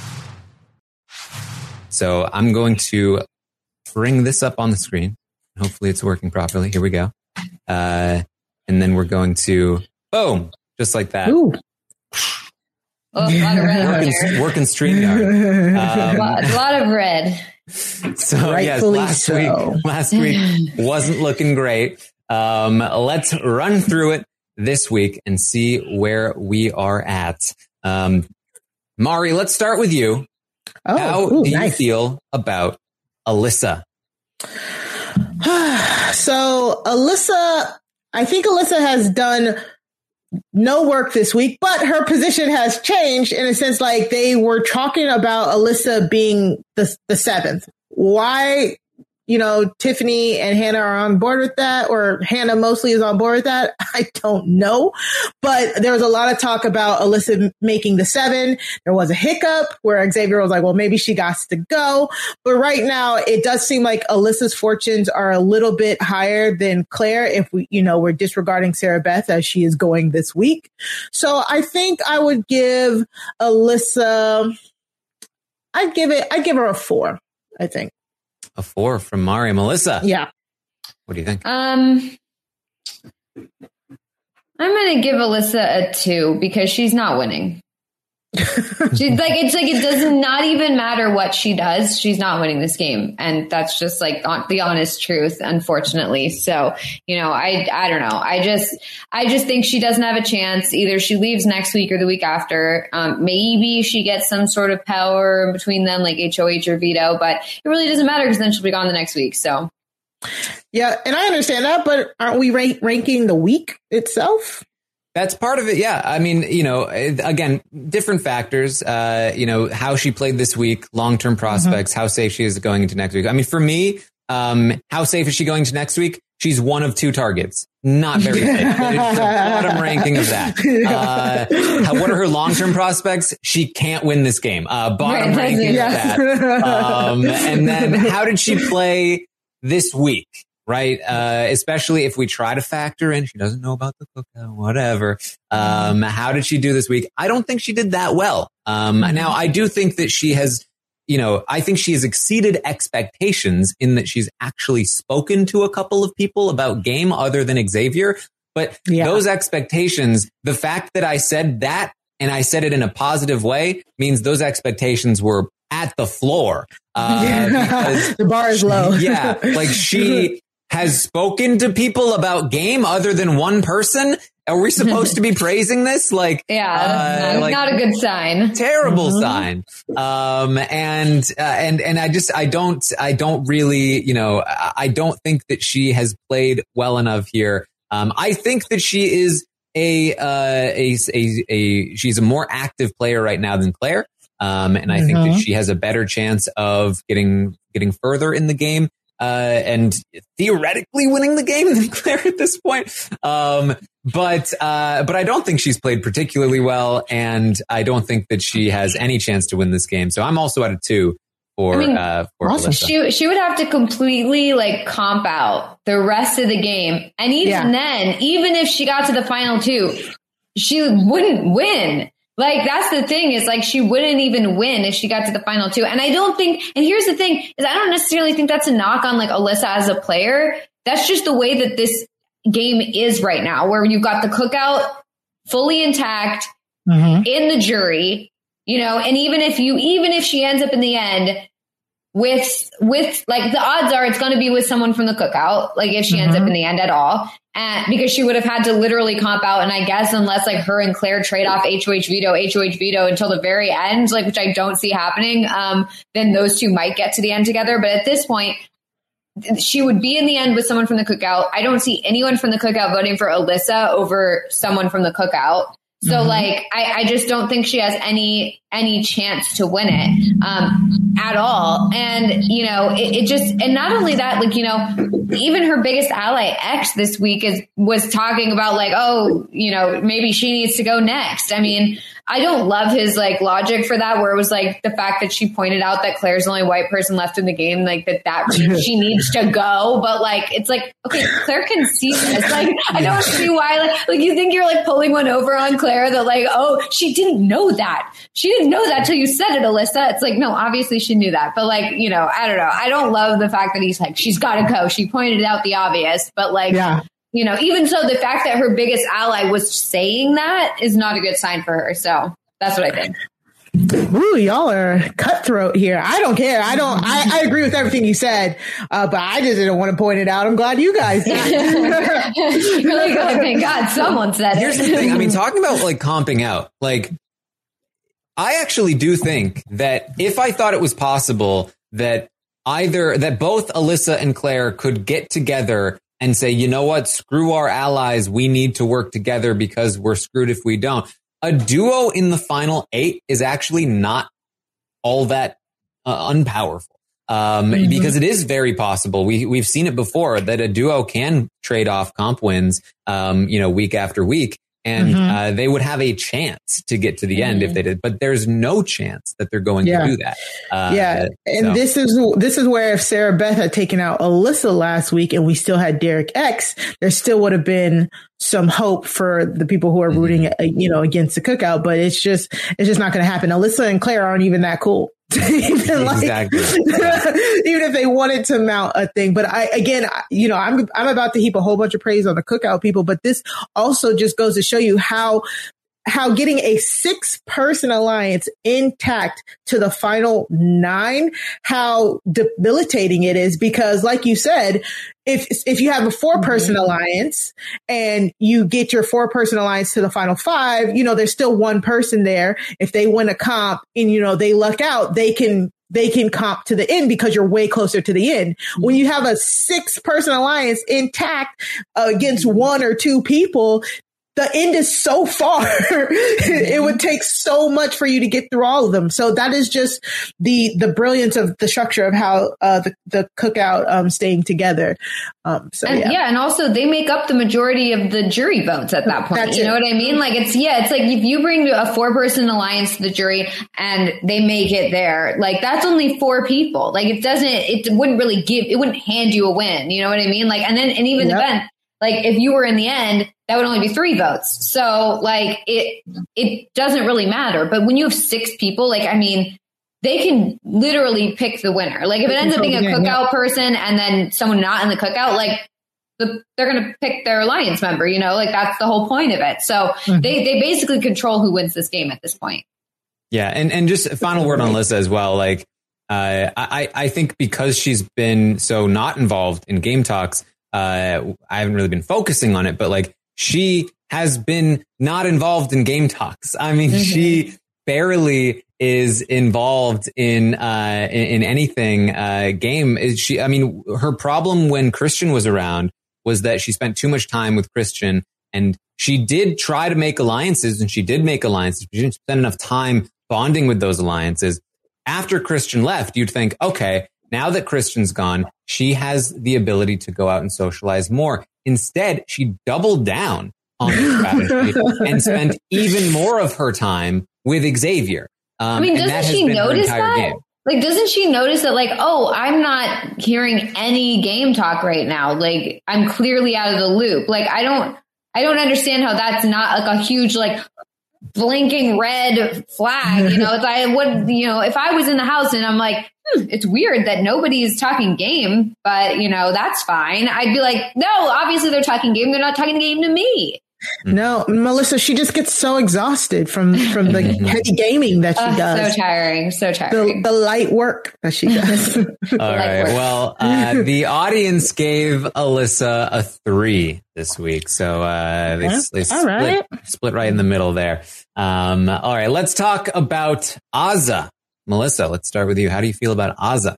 So I'm going to bring this up on the screen. Hopefully it's working properly. Here we go. Uh, and then we're going to, boom, just like that. Ooh. Oh, a lot of red on Working, there. working StreamYard. Um, a, lot, a lot of red. So yes, Rightfully last so. week, last week wasn't looking great. Um, let's run through it this week and see where we are at. Um, Mari, let's start with you. Oh, How ooh, do you nice. feel about Alyssa? So Alyssa, I think Alyssa has done no work this week, but her position has changed in a sense. Like they were talking about Alyssa being the the seventh. Why, you know, Tiffany and Hannah are on board with that, or Hannah mostly is on board with that, I don't know. But there was a lot of talk about Alyssa making the seven. There was a hiccup where Xavier was like, well, maybe she got to go. But right now, it does seem like Alyssa's fortunes are a little bit higher than Claire if we, you know, we're disregarding Sarah Beth as she is going this week. So I think I would give Alyssa, I'd give it, I'd give her a four, I think. A four from Mari. Melissa. Yeah. What do you think? Um, I'm going to give Alyssa a two because she's not winning. She's like, it's like, it does not even matter what she does. She's not winning this game. And that's just like the honest truth, unfortunately. So, you know, I, I don't know. I just, I just think she doesn't have a chance. Either she leaves next week or the week after. Um, maybe she gets some sort of power between them, like H O H or veto, but it really doesn't matter because then she'll be gone the next week. So. Yeah. And I understand that, but aren't we rank- ranking the week itself? That's part of it. Yeah. I mean, you know, again, different factors, uh, you know, how she played this week, long-term prospects, mm-hmm. how safe she is going into next week. I mean, for me, um, how safe is she going to next week? She's one of two targets. Not very safe. It's the bottom ranking of that. Uh, how, what are her long-term prospects? She can't win this game. Uh, bottom right, ranking yes. of that. Um, and then how did she play this week? Right. Uh, especially if we try to factor in, she doesn't know about the cookout, whatever. Um, how did she do this week? I don't think she did that well. Um, now I do think that she has, you know, I think she has exceeded expectations in that she's actually spoken to a couple of people about game other than Xavier. But yeah. those expectations, the fact that I said that and I said it in a positive way means those expectations were at the floor. Uh, yeah. The bar is low. Yeah. Like she has spoken to people about game other than one person. Are we supposed to be praising this? Like, yeah, uh, not, like, not a good sign. Terrible mm-hmm. sign. Um, and, uh, and, and I just, I don't, I don't really, you know, I don't think that she has played well enough here. Um, I think that she is a, uh, a, a, a, she's a more active player right now than Claire. Um, and I mm-hmm. think that she has a better chance of getting, getting further in the game. uh, and theoretically winning the game than Claire at this point. Um, but, uh, but I don't think she's played particularly well, and I don't think that she has any chance to win this game. So I'm also at a two for, I mean, uh, for awesome. Alyssa. She, she would have to completely like comp out the rest of the game. And even yeah. then, even if she got to the final two, she wouldn't win. Like, that's the thing, is like, she wouldn't even win if she got to the final two. And I don't think, and here's the thing, is I don't necessarily think that's a knock on like Alyssa as a player. That's just the way that this game is right now, where you've got the cookout fully intact mm-hmm. in the jury, you know, and even if you, even if she ends up in the end with, with like, the odds are it's going to be with someone from the cookout, like if she mm-hmm. ends up in the end at all. And because she would have had to literally comp out. And I guess unless like her and Claire trade off H O H veto, H O H veto until the very end, like, which I don't see happening, um, then those two might get to the end together. But at this point, she would be in the end with someone from the cookout. I don't see anyone from the cookout voting for Alyssa over someone from the cookout. So mm-hmm. like, I, I just don't think she has any, any chance to win it, um, at all. And, you know, it, it just, and not only that, like, you know, even her biggest ally X this week is, was talking about like, oh, you know, maybe she needs to go next. I mean, I don't love his like logic for that, where it was like the fact that she pointed out that Claire's the only white person left in the game, like that, that she needs to go. But like, it's like, okay, Claire can see this. Like, I don't see why, like, like you think you're like pulling one over on Claire that like, oh, she didn't know that. She didn't know that till you said it, Alyssa. It's like, no, obviously she knew that. But like, you know, I don't know. I don't love the fact that he's like, she's got to go. She pointed out the obvious, but like, yeah. You know, even so, the fact that her biggest ally was saying that is not a good sign for her. So that's what I think. Ooh, y'all are cutthroat here. I don't care. I don't, I, I agree with everything you said, uh, but I just didn't want to point it out. I'm glad you guys did. You're like, oh, thank God someone said it. Here's the thing. I mean, talking about like comping out, like, I actually do think that if I thought it was possible that either, that both Alyssa and Claire could get together and say, you know what, screw our allies, we need to work together because we're screwed if we don't. A duo in the final eight is actually not all that uh, unpowerful, um, mm-hmm. because it is very possible. We, we've seen it before that a duo can trade off comp wins, um, you know, week after week. And mm-hmm. uh, they would have a chance to get to the end mm-hmm. if they did, but there's no chance that they're going yeah. to do that. Uh, yeah, and so. this is this is where if Sarah Beth had taken out Alyssa last week and we still had Derek X, there still would have been some hope for the people who are rooting, mm-hmm. you know, against the cookout. But it's just it's just not going to happen. Alyssa and Claire aren't even that cool. even like, exactly. even if they wanted to mount a thing. But I, again, you know, I'm, I'm about to heap a whole bunch of praise on the cookout people, but this also just goes to show you how, how getting a six person alliance intact to the final nine, how debilitating it is, because like you said, if, if you have a four person mm-hmm. alliance and you get your four person alliance to the final five, you know, there's still one person there. If they win a comp and, you know, they luck out, they can, they can comp to the end because you're way closer to the end. Mm-hmm. When you have a six person alliance intact uh, against one or two people, the end is so far. It would take so much for you to get through all of them. So that is just the the brilliance of the structure of how uh, the the cookout um, staying together. Um, so and, yeah. yeah, and also they make up the majority of the jury votes at that point. That's you know it. What I mean? Like it's yeah, it's like if you bring a four person alliance to the jury and they make it there, like that's only four people. Like it doesn't, it wouldn't really give, it wouldn't hand you a win. You know what I mean? Like and then and even yep. then. Like if you were in the end, that would only be three votes. So like it, it doesn't really matter. But when you have six people, like, I mean, they can literally pick the winner. Like if it ends up being a cookout person and then someone not in the cookout, like the, they're going to pick their alliance member, you know, like that's the whole point of it. So mm-hmm. they, they basically control who wins this game at this point. Yeah. And, and just a final word on Alyssa as well. Like, uh, I, I think because she's been so not involved in game talks, Uh, I haven't really been focusing on it, but like she has been not involved in game talks. I mean, mm-hmm. she barely is involved in, uh, in, in anything, uh, game. Is she, I mean, her problem when Christian was around was that she spent too much time with Christian, and she did try to make alliances and she did make alliances. But she didn't spend enough time bonding with those alliances. After Christian left, you'd think, okay, now that Christian's gone, she has the ability to go out and socialize more. Instead, she doubled down on the strategy and spent even more of her time with Xavier. Um, I mean, doesn't she notice that? Game. Like, doesn't she notice that, like, oh, I'm not hearing any game talk right now. Like, I'm clearly out of the loop. Like, I don't, I don't understand how that's not like a huge, like, blinking red flag. You know, if I would, you know, if I was in the house and I'm like, hmm, it's weird that nobody's talking game, but you know, that's fine. I'd be like, no, obviously they're talking game. They're not talking game to me. No, Melissa, she just gets so exhausted from from the heavy gaming that she uh, does. So tiring, so tiring. The, the light work that she does. All right. Well, uh, the audience gave Alyssa a three this week, so uh, they, they split, right. split right in the middle there. Um, all right, let's talk about Azah. Melissa, let's start with you. How do you feel about Azah?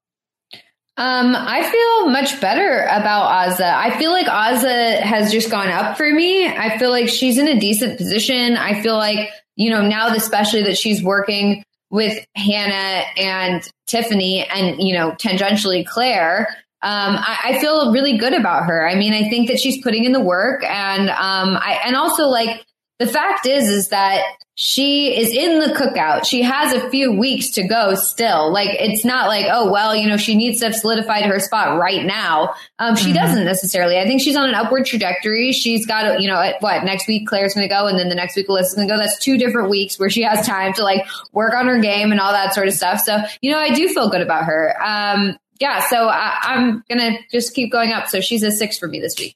Um, I feel much better about Azah. I feel like Azah has just gone up for me. I feel like she's in a decent position. I feel like, you know, now especially that she's working with Hannah and Tiffany and, you know, tangentially Claire, um, I, I feel really good about her. I mean, I think that she's putting in the work, and um, I and also like the fact is, is that she is in the cookout. She has a few weeks to go still. Like, it's not like, oh, well, you know, she needs to have solidified her spot right now. Um, she mm-hmm. doesn't necessarily. I think she's on an upward trajectory. She's got, you know, what, next week Claire's going to go, and then the next week Alyssa's going to go. That's two different weeks where she has time to like work on her game and all that sort of stuff. So, you know, I do feel good about her. Um, yeah, so I, I'm going to just keep going up. So she's a six for me this week.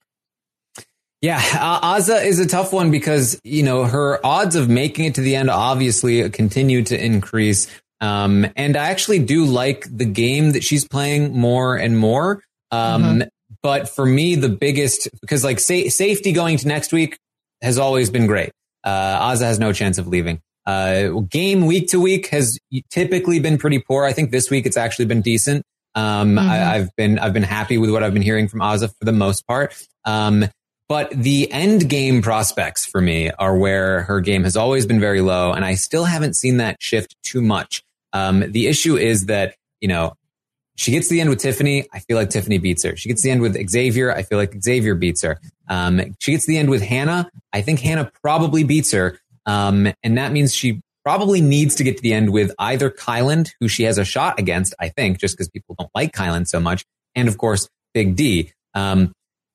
Yeah, uh, Azah is a tough one because, you know, her odds of making it to the end obviously continue to increase. Um, and I actually do like the game that she's playing more and more. Um, mm-hmm. But for me, the biggest, because like sa- safety going to next week has always been great. Uh, Azah has no chance of leaving. Uh, game week to week has typically been pretty poor. I think this week it's actually been decent. Um, mm-hmm. I, I've been, I've been happy with what I've been hearing from Azah for the most part. Um, But the end game prospects for me are where her game has always been very low, and I still haven't seen that shift too much. Um, the issue is that, you know, she gets to the end with Tiffany. I feel like Tiffany beats her. She gets to the end with Xavier. I feel like Xavier beats her. Um, she gets to the end with Hannah. I think Hannah probably beats her. Um, and that means she probably needs to get to the end with either Kyland, who she has a shot against, I think, just because people don't like Kyland so much. And of course, Big D. Um,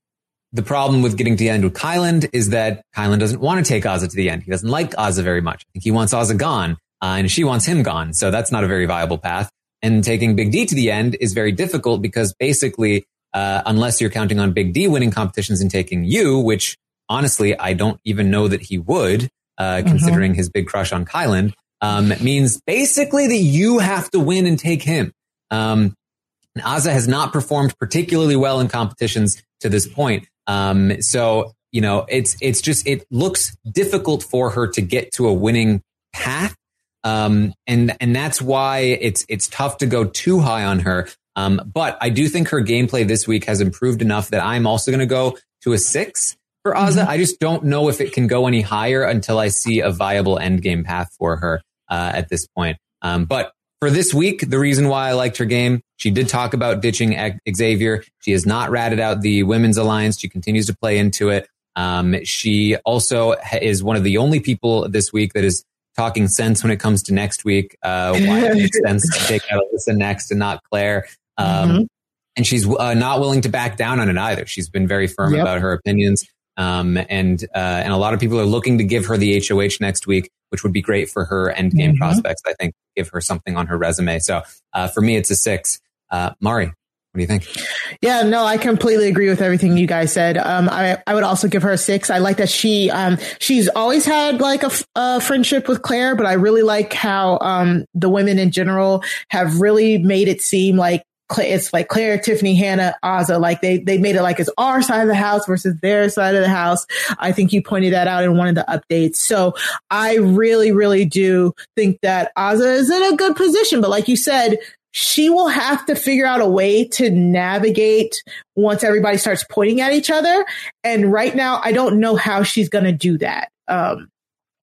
The problem with getting to the end with Kyland is that Kyland doesn't want to take Azah to the end. He doesn't like Azah very much. I think he wants Azah gone, uh, and she wants him gone. So that's not a very viable path. And taking Big D to the end is very difficult because basically, uh, unless you're counting on Big D winning competitions and taking you, which honestly, I don't even know that he would, uh, mm-hmm. considering his big crush on Kyland, um, means basically that you have to win and take him. Um, and Azah has not performed particularly well in competitions to this point. Um, so, you know, it's, it's just, it looks difficult for her to get to a winning path. Um, and, and that's why it's, it's tough to go too high on her. Um, but I do think her gameplay this week has improved enough that I'm also going to go to a six for Azah. Mm-hmm. I just don't know if it can go any higher until I see a viable end game path for her, uh, at this point. Um, but for this week, the reason why I liked her game, she did talk about ditching Xavier. She has not ratted out the women's alliance. She continues to play into it. Um, she also is one of the only people this week that is talking sense when it comes to next week. Uh, why it makes sense to take out Alyssa next and not Claire. Um, mm-hmm. And she's uh, not willing to back down on it either. She's been very firm yep. about her opinions. Um, and, uh, and a lot of people are looking to give her the H O H next week, which would be great for her end game mm-hmm. prospects. I think give her something on her resume. So, uh, for me, it's a six. Uh, Mari, what do you think? Yeah, no, I completely agree with everything you guys said. Um, I, I would also give her a six. I like that she, um, she's always had like a, a friendship with Claire, but I really like how, um, the women in general have really made it seem like it's like Claire, Tiffany, Hannah, Azah, like they, they made it like it's our side of the house versus their side of the house. I think you pointed that out in one of the updates. So I really, really do think that Azah is in a good position. But like you said, she will have to figure out a way to navigate once everybody starts pointing at each other. And right now, I don't know how she's going to do that. Um,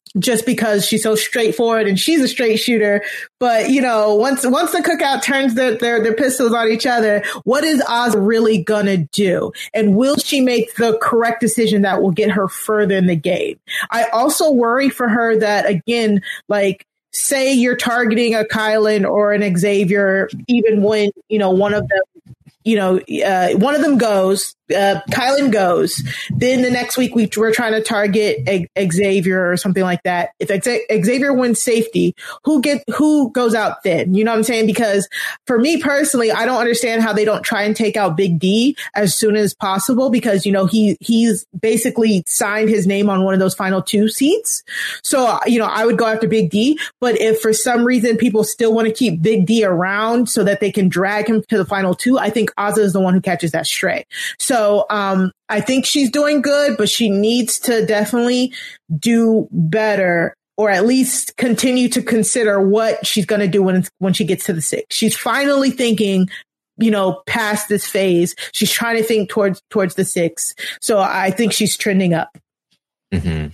just because she's so straightforward and she's a straight shooter. But, you know, once once the Cookout turns their, their, their pistols on each other, what is Oz really going to do? And will she make the correct decision that will get her further in the game? I also worry for her that, again, like, say you're targeting a Kylan or an Xavier, even when, you know, one of them, you know, uh, one of them goes, uh, Kylan goes, then the next week we, we're trying to target a, Xavier or something like that. If X- Xavier wins safety, who get, who goes out then? You know what I'm saying? Because for me personally, I don't understand how they don't try and take out Big D as soon as possible, because, you know, he, he's basically signed his name on one of those final two seats. So, you know, I would go after Big D, but if for some reason people still want to keep Big D around so that they can drag him to the final two, I think Azah is the one who catches that stray. So, So um, I think she's doing good, but she needs to definitely do better, or at least continue to consider what she's going to do when when she gets to the six. She's finally thinking, you know, past this phase. She's trying to think towards towards the six. So I think she's trending up. Mm-hmm.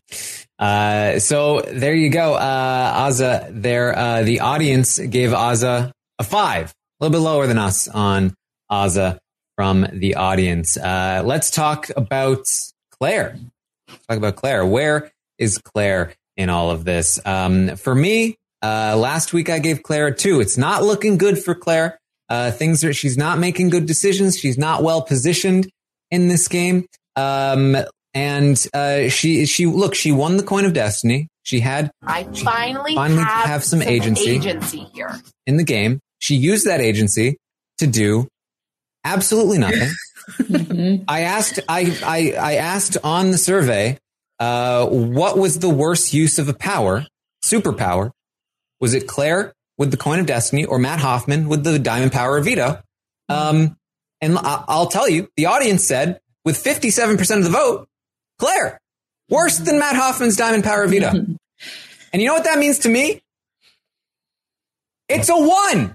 Uh, so there you go, uh, Azah. There, uh, the audience gave Azah a five, a little bit lower than us on Azah. From the audience. Uh, let's talk about Claire. Let's talk about Claire. Where is Claire in all of this? Um, for me, uh, last week I gave Claire a two. It's not looking good for Claire. Uh, things are, she's not making good decisions. She's not well positioned in this game. Um, and, uh, she, she, look, she won the Coin of Destiny. She had, I she finally, finally have, have some, some agency, agency here in the game. She used that agency to do absolutely nothing. mm-hmm. I asked, I, I, I asked on the survey, uh, what was the worst use of a power, superpower? Was it Claire with the Coin of Destiny or Matt Hoffman with the Diamond Power of Veto? Um, and I'll tell you, the audience said with fifty-seven percent of the vote, Claire, worse than Matt Hoffman's Diamond Power of Veto. And you know what that means to me? It's a one.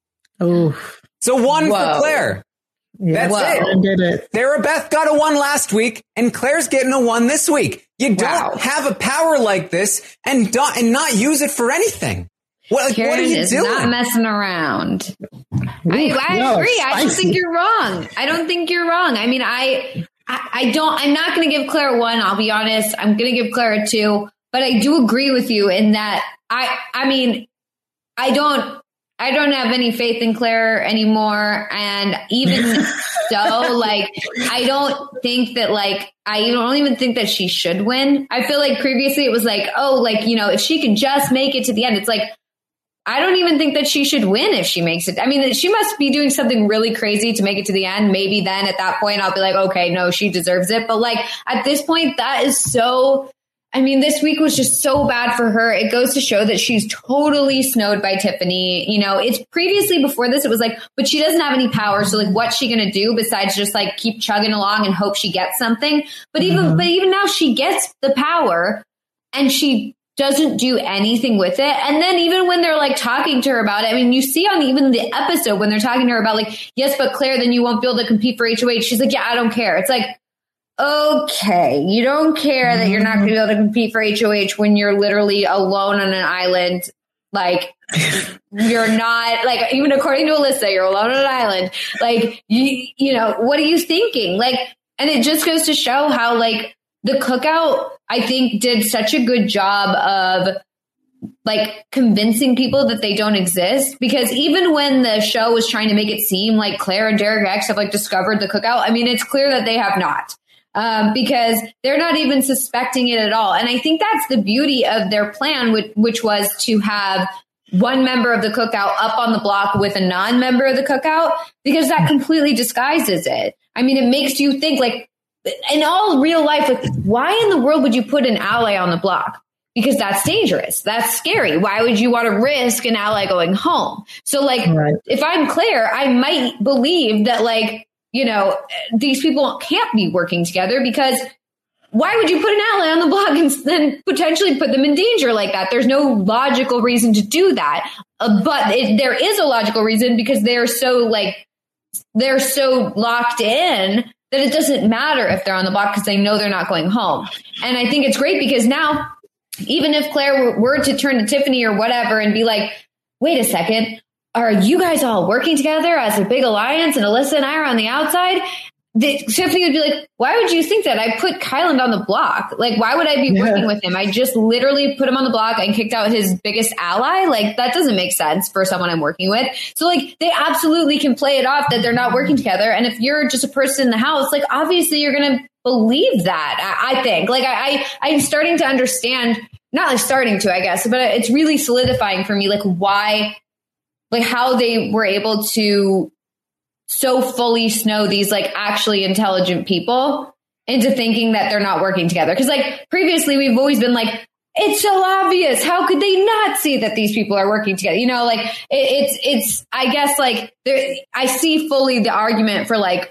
Oh, it's a one Whoa. for Claire. Yeah, That's wow. it. Did it. Sarah Beth got a one last week, and Claire's getting a one this week. You don't Wow. have a power like this and don't, and not use it for anything. What, like, Karen what are you is doing? not messing around. Ooh, I, I no, agree. I don't spicy. think you're wrong. I don't think you're wrong. I mean, I, I, I don't. I'm not going to give Claire a one. I'll be honest. I'm going to give Claire a two. But I do agree with you in that. I. I mean, I don't. I don't have any faith in Claire anymore. And even so, like, I don't think that, like, I don't even think that she should win. I feel like previously it was like, oh, like, you know, if she can just make it to the end, it's like, I don't even think that she should win if she makes it. I mean, she must be doing something really crazy to make it to the end. Maybe then at that point, I'll be like, okay, no, she deserves it. But like at this point, that is so, I mean, this week was just so bad for her. It goes to show that she's totally snowed by Tiffany. You know, it's previously before this, it was like, but she doesn't have any power. So like, what's she going to do besides just like keep chugging along and hope she gets something? But even, mm-hmm. but even now she gets the power and she doesn't do anything with it. And then even when they're like talking to her about it, I mean, you see on even the episode when they're talking to her about like, yes, but Claire, then you won't be able to compete for H O H. She's like, yeah, I don't care. It's like, okay, you don't care that you're not going to be able to compete for H O H when you're literally alone on an island. Like, you're not, like, even according to Alyssa, you're alone on an island. Like, you, you know, what are you thinking? Like, and it just goes to show how, like, the Cookout, I think, did such a good job of, like, convincing people that they don't exist. Because even when the show was trying to make it seem like Claire and Derek X have, like, discovered the Cookout, I mean, it's clear that they have not. Um, because they're not even suspecting it at all. And I think that's the beauty of their plan, which, which was to have one member of the Cookout up on the block with a non-member of the Cookout, because that completely disguises it. I mean, it makes you think, like, in all real life, like, why in the world would you put an ally on the block? Because that's dangerous. That's scary. Why would you want to risk an ally going home? So, like, right. If I'm Claire, I might believe that, like, you know, these people can't be working together, because why would you put an ally on the block and then potentially put them in danger like that? There's no logical reason to do that. Uh, but it, there is a logical reason, because they're so like, they're so locked in that it doesn't matter if they're on the block, because they know they're not going home. And I think it's great because now even if Claire were to turn to Tiffany or whatever and be like, wait a second, are you guys all working together as a big alliance and Alyssa and I are on the outside? The, Tiffany would be like, why would you think that? I put Kyland on the block. Like, why would I be yeah. working with him? I just literally put him on the block and kicked out his biggest ally. Like, that doesn't make sense for someone I'm working with. So, like, they absolutely can play it off that they're not working together. And if you're just a person in the house, like, obviously you're going to believe that, I, I think. Like, I, I, I'm starting to understand, not like starting to, I guess, but it's really solidifying for me, like, why, like, how they were able to so fully snow these like actually intelligent people into thinking that they're not working together. Because like previously we've always been like, it's so obvious. How could they not see that these people are working together? You know, like it, it's, it's, I guess like there, I see fully the argument for like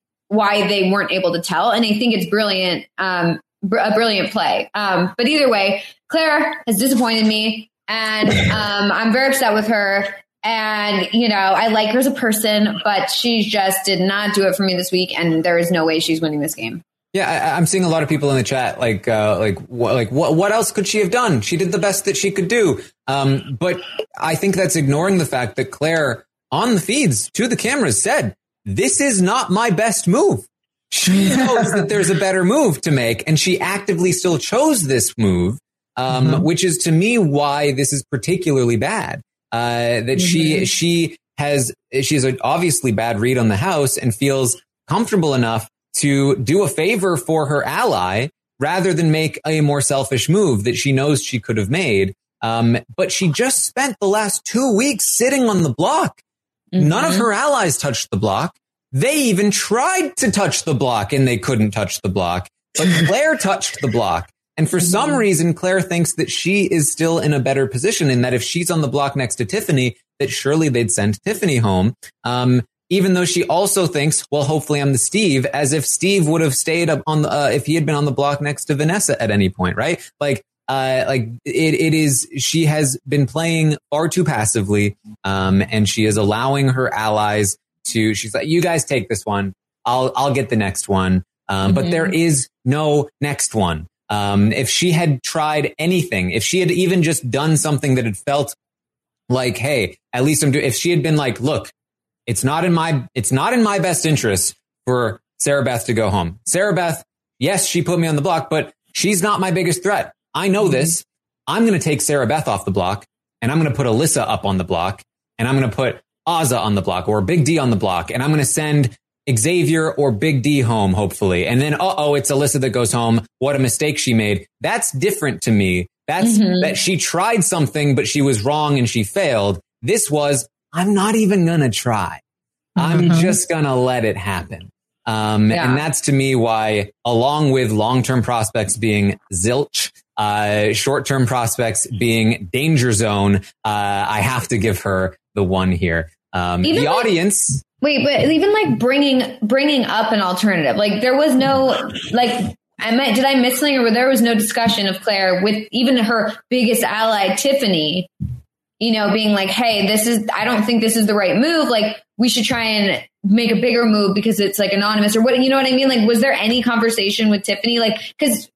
why they weren't able to tell. And I think it's brilliant, um, br- a brilliant play. Um, but either way, Claire has disappointed me and um, I'm very upset with her. And, you know, I like her as a person, but she just did not do it for me this week. And there is no way she's winning this game. Yeah, I, I'm seeing a lot of people in the chat like, uh, like, wh- like, what, what else could she have done? She did the best that she could do. Um, but I think that's ignoring the fact that Claire on the feeds to the cameras said, this is not my best move. She knows that there's a better move to make, and she actively still chose this move, um, mm-hmm. which is to me why this is particularly bad. Uh, that mm-hmm. she, she has, she has an obviously bad read on the house and feels comfortable enough to do a favor for her ally rather than make a more selfish move that she knows she could have made. Um, but she just spent the last two weeks sitting on the block. Mm-hmm. None of her allies touched the block. They even tried to touch the block and they couldn't touch the block, but Claire touched the block. And for some reason, Claire thinks that she is still in a better position and that if she's on the block next to Tiffany, that surely they'd send Tiffany home. Um, even though she also thinks, well, hopefully I'm the Steve, as if Steve would have stayed up on the, uh, if he had been on the block next to Vanessa at any point, right? Like, uh, like it, it is, she has been playing far too passively. Um, and she is allowing her allies to, she's like, you guys take this one. I'll, I'll get the next one. Um, mm-hmm. but there is no next one. Um, if she had tried anything, if she had even just done something that had felt like, hey, at least I'm doing, if she had been like, look, it's not in my, it's not in my best interest for Sarah Beth to go home. Sarah Beth, yes, she put me on the block, but she's not my biggest threat. I know mm-hmm. this. I'm going to take Sarah Beth off the block and I'm going to put Alyssa up on the block and I'm going to put Azah on the block or Big D on the block. And I'm going to send Xavier or Big D home, hopefully. And then, uh-oh, it's Alyssa that goes home. What a mistake she made. That's different to me. That's mm-hmm. that she tried something, but she was wrong and she failed. This was, I'm not even going to try. Mm-hmm. I'm just going to let it happen. Um, yeah. And that's to me why, along with long-term prospects being zilch, uh, short-term prospects being danger zone, uh, I have to give her the one here. Um, the like- audience... Wait, but even like bringing bringing up an alternative, like there was no like I might did I miss something, or there was no discussion of Claire with even her biggest ally Tiffany, you know, being like, hey, this is I don't think this is the right move. Like we should try and make a bigger move because it's like anonymous or what, you know what I mean? Like, was there any conversation with Tiffany? Like, because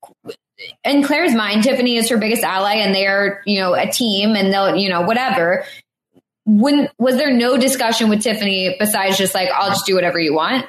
in Claire's mind, Tiffany is her biggest ally and they are, you know, a team and they'll, you know, whatever. When was there no discussion with Tiffany besides just like, I'll just do whatever you want?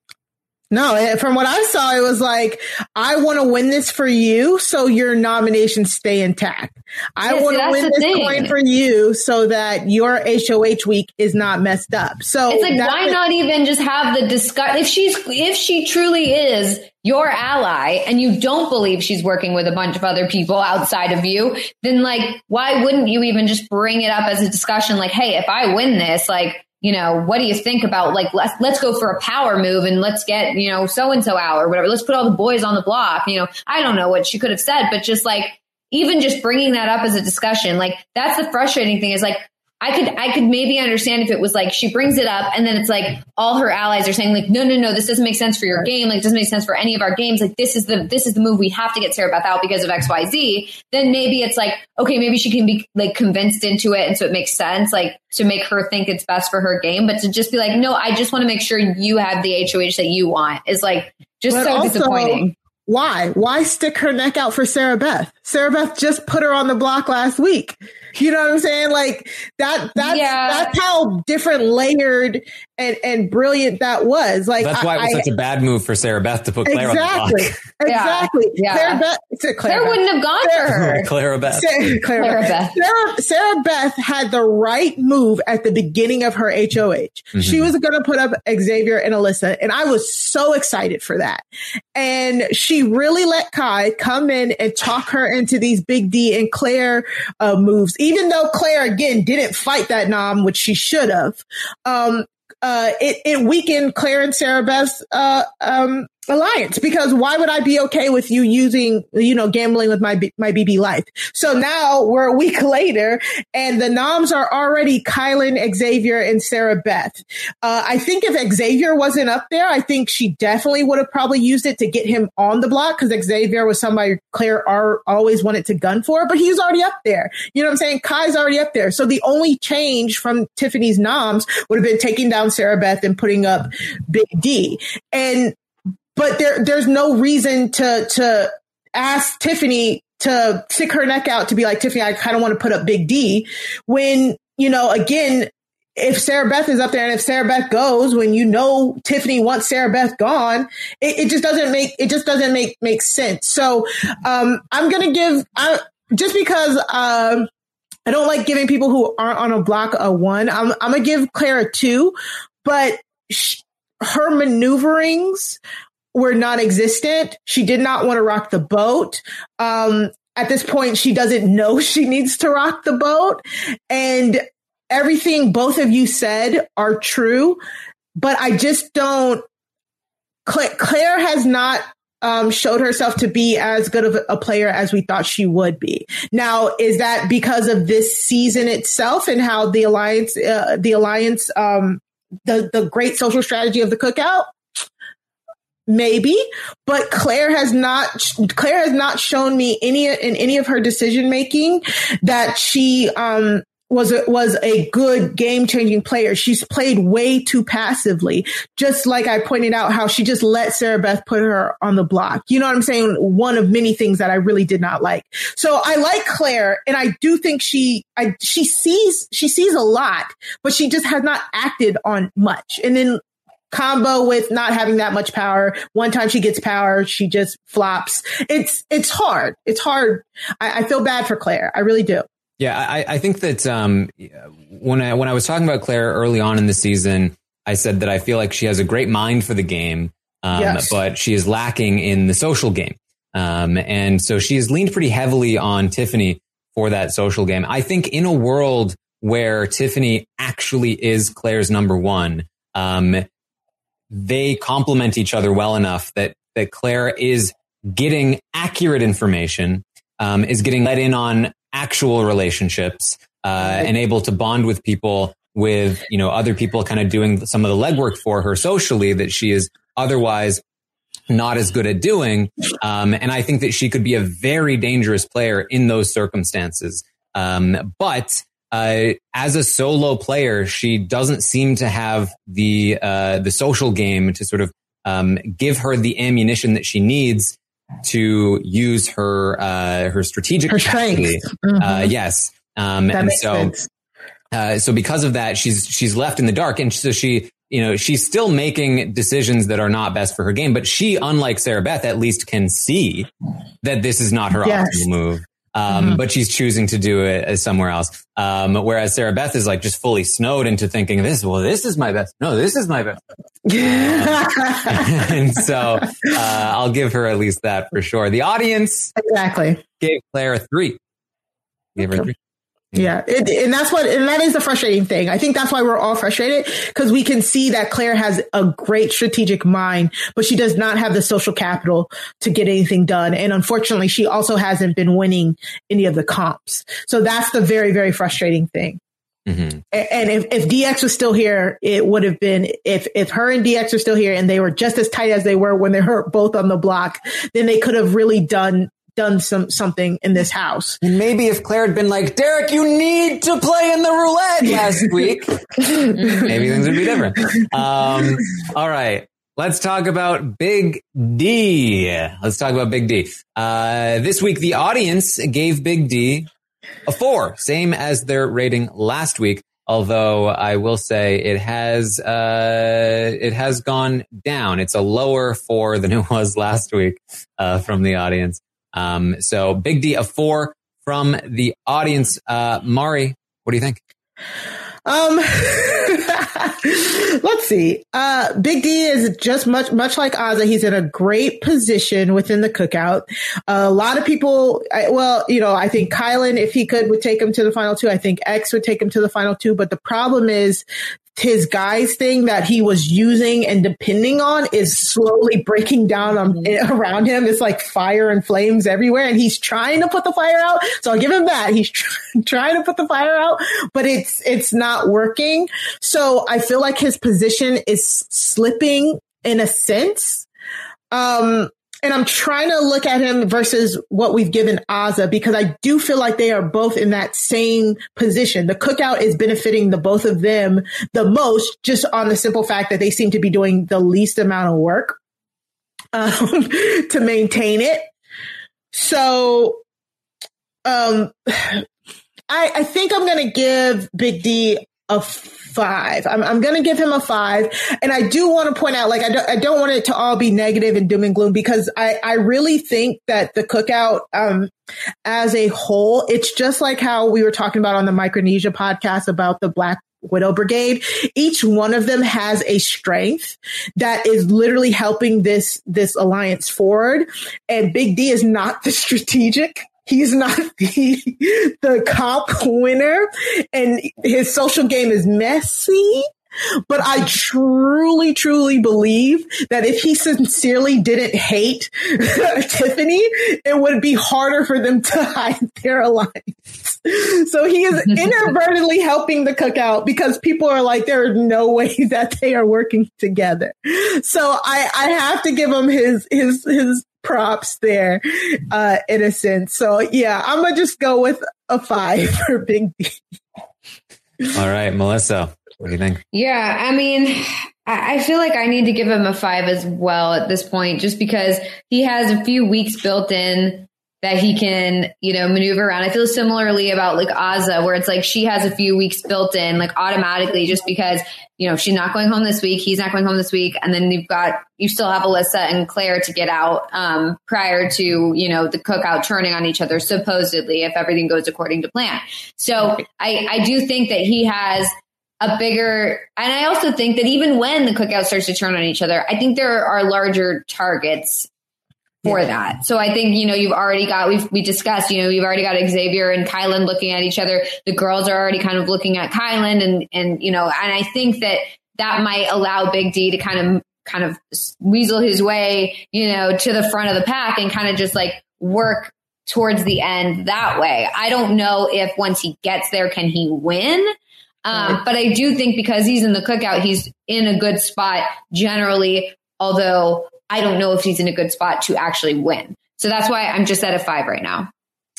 No, from what I saw, it was like, I want to win this for you so your nominations stay intact. I yeah, want to win this thing. coin for you so that your H O H week is not messed up. So it's like, why it. not even just have the discuss? If she's, if she truly is your ally and you don't believe she's working with a bunch of other people outside of you, then like, why wouldn't you even just bring it up as a discussion? Like, hey, if I win this, like, you know, what do you think about like, let's, let's go for a power move and let's get, you know, so-and-so out or whatever. Let's put all the boys on the block. You know, I don't know what she could have said, but just like, even just bringing that up as a discussion, like that's the frustrating thing is like, I could, I could maybe understand if it was like, she brings it up and then it's like all her allies are saying like, no, no, no, this doesn't make sense for your game. Like it doesn't make sense for any of our games. Like this is the, this is the move. We have to get Sarah Beth out because of X, Y, Z. Then maybe it's like, okay, maybe she can be like convinced into it. And so it makes sense, like to make her think it's best for her game, but to just be like, no, I just want to make sure you have the H O H that you want is like just but so also, disappointing. why? Why stick her neck out for Sarah Beth? Sarah Beth just put her on the block last week. You know what I'm saying? Like that, that's, yeah. that's how different, layered, and, and brilliant that was. Like that's why it was I, such a bad move for Sarah Beth to put Claire exactly, on the block. Exactly. Yeah. Claire Beth, Claire, Claire Beth. wouldn't have gone Sarah, for her. Clara Beth. Sarah, Clara Clara Beth. Beth. Sarah, Sarah Beth had the right move at the beginning of her H O H. Mm-hmm. She was going to put up Xavier and Alyssa, and I was so excited for that. And she really let Kai come in and talk her into these Big D and Claire uh, moves, even though Claire, again, didn't fight that nom, which she should have. Um, uh, it, it weakened Claire and Sarah Beth's uh, um, alliance, because why would I be okay with you using, you know, gambling with my my B B life? So now we're a week later, and the noms are already Kylan, Xavier, and Sarah Beth. Uh, I think if Xavier wasn't up there, I think she definitely would have probably used it to get him on the block, because Xavier was somebody Claire are, always wanted to gun for, but he was already up there. You know what I'm saying? Kai's already up there. So the only change from Tiffany's noms would have been taking down Sarah Beth and putting up Big D. And But there, there's no reason to, to ask Tiffany to stick her neck out to be like, Tiffany, I kind of want to put up Big D, when, you know, again, if Sarah Beth is up there and if Sarah Beth goes, when you know Tiffany wants Sarah Beth gone, it, it just doesn't make, it just doesn't make, make sense. So, um, I'm going to give, I, just because, um, I don't like giving people who aren't on a block a one, I'm, I'm going to give Claire a two, but sh- her maneuverings were non-existent. She did not want to rock the boat. Um, at this point, she doesn't know she needs to rock the boat. And everything both of you said are true, but I just don't, Claire, Claire has not um, showed herself to be as good of a player as we thought she would be. Now, is that because of this season itself and how the alliance, uh, the alliance, um, the, the great social strategy of the cookout? Maybe, but Claire has not, Claire has not shown me any, in any of her decision making that she, um, was a, was a good game changing player. She's played way too passively. Just like I pointed out how she just let Sarah Beth put her on the block. You know what I'm saying? One of many things that I really did not like. So I like Claire, and I do think she, I, she sees, she sees a lot, but she just has not acted on much. And then combo with not having that much power. One time she gets power, she just flops. It's, it's hard. It's hard. I, I feel bad for Claire. I really do. Yeah, I, I think that um, when I when I was talking about Claire early on in the season, I said that I feel like she has a great mind for the game, um, yes. but she is lacking in the social game. Um, and so she has leaned pretty heavily on Tiffany for that social game. I think in a world where Tiffany actually is Claire's number one, um, they complement each other well enough that that Claire is getting accurate information, um, is getting let in on actual relationships, uh, and able to bond with people, with, you know, other people kind of doing some of the legwork for her socially that she is otherwise not as good at doing. Um, and I think that she could be a very dangerous player in those circumstances. Um, but, uh, as a solo player, she doesn't seem to have the, uh, the social game to sort of, um, give her the ammunition that she needs to use her, uh, her strategic her capacity. Mm-hmm. Uh, yes. Um, that and makes so, sense. uh, so because of that, she's, she's left in the dark, and so she, you know, she's still making decisions that are not best for her game, but she, unlike Sarah Beth, at least can see that this is not her yes. optimal move. Um, mm-hmm. but she's choosing to do it somewhere else. Um, whereas Sarah Beth is like just fully snowed into thinking this, well, this is my best. No, this is my best. um, and so, uh, I'll give her at least that for sure. The audience exactly gave Claire a three. Gave her a three. Yeah. It, and that's what, and that is the frustrating thing. I think that's why we're all frustrated, because we can see that Claire has a great strategic mind, but she does not have the social capital to get anything done. And unfortunately, she also hasn't been winning any of the comps. So that's the very, very frustrating thing. Mm-hmm. And if, if D X was still here, it would have been, if, if her and D X are still here and they were just as tight as they were when they were both on the block, then they could have really done done some something in this house. And maybe if Claire had been like, Derek, you need to play in the roulette last week, maybe things would be different. Um, all right, let's talk about Big D. Let's talk about Big D. Uh, this week, the audience gave Big D a four, same as their rating last week. Although I will say it has uh, it has gone down. It's a lower four than it was last week uh, from the audience. Um, so Big D, a four from the audience. Uh, Mari, what do you think? Um, let's see. Uh, Big D is just much, much like Azah. He's in a great position within the cookout. Uh, a lot of people, I, well, you know, I think Kylan, if he could, would take him to the final two. I think X would take him to the final two. But the problem is his guys thing that he was using and depending on is slowly breaking down on, around him. It's like fire and flames everywhere. And he's trying to put the fire out. So I'll give him that. He's tr- trying to put the fire out, but it's, it's not working. So I feel like his position is slipping in a sense. Um, And I'm trying to look at him versus what we've given Azah, because I do feel like they are both in that same position. The cookout is benefiting the both of them the most, just on the simple fact that they seem to be doing the least amount of work um, to maintain it. So um, I, I think I'm going to give Big D a five. I'm, I'm going to give him a five. And I do want to point out, like, I don't, I don't want it to all be negative and doom and gloom, because I, I really think that the cookout, um, as a whole, it's just like how we were talking about on the Micronesia podcast about the Black Widow Brigade. Each one of them has a strength that is literally helping this, this alliance forward. And Big D is not the strategic. He's not the, the comp winner, and his social game is messy. But I truly, truly believe that if he sincerely didn't hate Tiffany, it would be harder for them to hide their alliance. So he is inadvertently helping the cookout, because people are like, there is no way that they are working together. So I, I have to give him his, his, his, props there, uh, in a sense. So yeah, I'm gonna just go with a five for Big D. All right, Melissa, what do you think? Yeah, I mean, I, I feel like I need to give him a five as well at this point, just because he has a few weeks built in that he can, you know, maneuver around. I feel similarly about like Azah, where it's like she has a few weeks built in, like automatically, just because, you know, she's not going home this week, he's not going home this week, and then you've got, you still have Alyssa and Claire to get out um, prior to, you know, the cookout turning on each other, supposedly, if everything goes according to plan. So I, I do think that he has a bigger, and I also think that even when the cookout starts to turn on each other, I think there are larger targets for yeah. that. So I think, you know, you've already got, we've, we discussed, you know, you've already got Xavier and Kylan looking at each other. The girls are already kind of looking at Kylan, and, and, you know, and I think that that might allow Big D to kind of, kind of weasel his way, you know, to the front of the pack and kind of just like work towards the end that way. I don't know if once he gets there, can he win? Um, right. But I do think because he's in the cookout, he's in a good spot generally, although I don't know if he's in a good spot to actually win. So that's why I'm just at a five right now.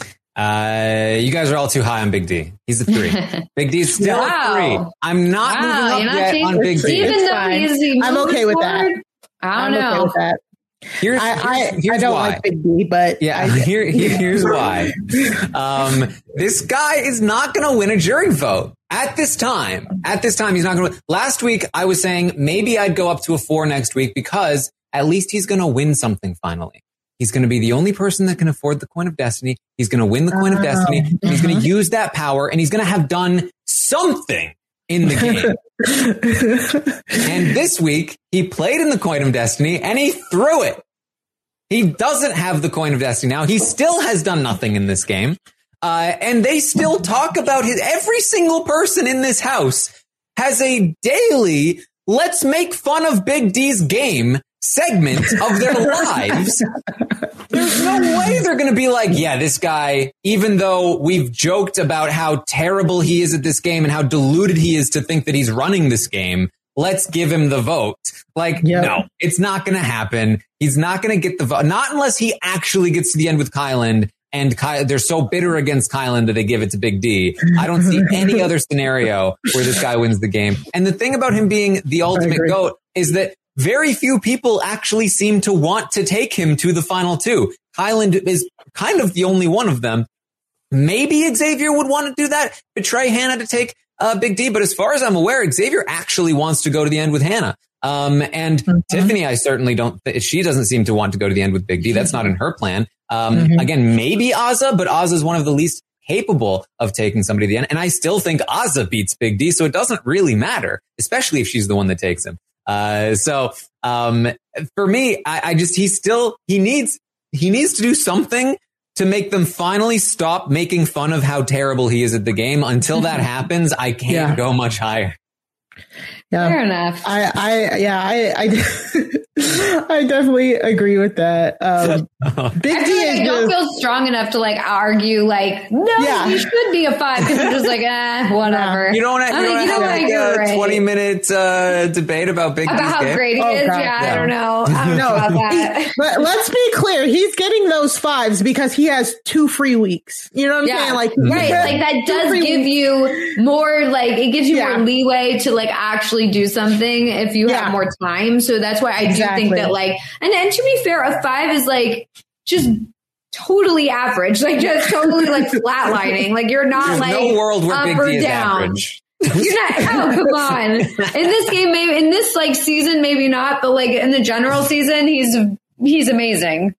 Uh, you guys are all too high on Big D. He's a three. Big D's still wow. a three. I'm not wow, moving up yet on Big D. Even though he's, he's I'm okay with that. I don't I'm know. okay with that. Here's, I, I, here's, here's I don't why. like Big D, but yeah, I, here, here, here's why. Um, this guy is not going to win a jury vote at this time. At this time, he's not going to. Last week, I was saying maybe I'd go up to a four next week, because at least he's going to win something finally. He's going to be the only person that can afford the Coin of Destiny. He's going to win the Coin of Destiny. And he's going to use that power, and he's going to have done something in the game. And this week, he played in the Coin of Destiny, and he threw it. He doesn't have the Coin of Destiny now. He still has done nothing in this game. Uh, and they still talk about his, every single person in this house has a daily, let's make fun of Big D's game segment of their lives. There's no way they're going to be like, yeah, this guy, even though we've joked about how terrible he is at this game and how deluded he is to think that he's running this game, let's give him the vote. Like, yep. No, it's not going to happen. He's not going to get the vote. Not unless he actually gets to the end with Kylan, and Ky- they're so bitter against Kylan that they give it to Big D. I don't see any other scenario where this guy wins the game. And the thing about him being the ultimate GOAT is that very few people actually seem to want to take him to the final two. Kyland is kind of the only one of them. Maybe Xavier would want to do that, betray Hannah to take uh, Big D. But as far as I'm aware, Xavier actually wants to go to the end with Hannah. Um, and mm-hmm. Tiffany, I certainly don't, th- she doesn't seem to want to go to the end with Big D. That's not in her plan. Um, mm-hmm. Again, maybe Azah, but Azah is one of the least capable of taking somebody to the end. And I still think Azah beats Big D, so it doesn't really matter, especially if she's the one that takes him. Uh, so, um, for me, I, I just, he still, he needs, he needs to do something to make them finally stop making fun of how terrible he is at the game. Until that happens, I can't yeah. go much higher. Yeah. Fair enough. I, I, yeah, I, I, I definitely agree with that. Um, Big I D feel like is I don't just, feel strong enough to like argue like, no, Yeah. you should be a five, because I'm just like, eh, whatever. You don't want to I'm like, you know have what, like you're a right. twenty minute uh, debate about Big About D's how game? great he Oh, is. God, Yeah, yeah. I don't know. I don't know about that. But let's be clear, he's getting those fives because he has two free weeks. You know what I'm Yeah. saying? Like, Right, like that does free give weeks. you more, like it gives you Yeah. more leeway to like actually do something if you Yeah. have more time. So that's why I Exactly. do think that like, and, and to be fair, a five is like just totally average, like just totally like flatlining. Like you're not There's like no world where up Big or D is down. average. You're not. Oh, come on! In this game, maybe in this like season, maybe not, but like in the general season, he's he's amazing.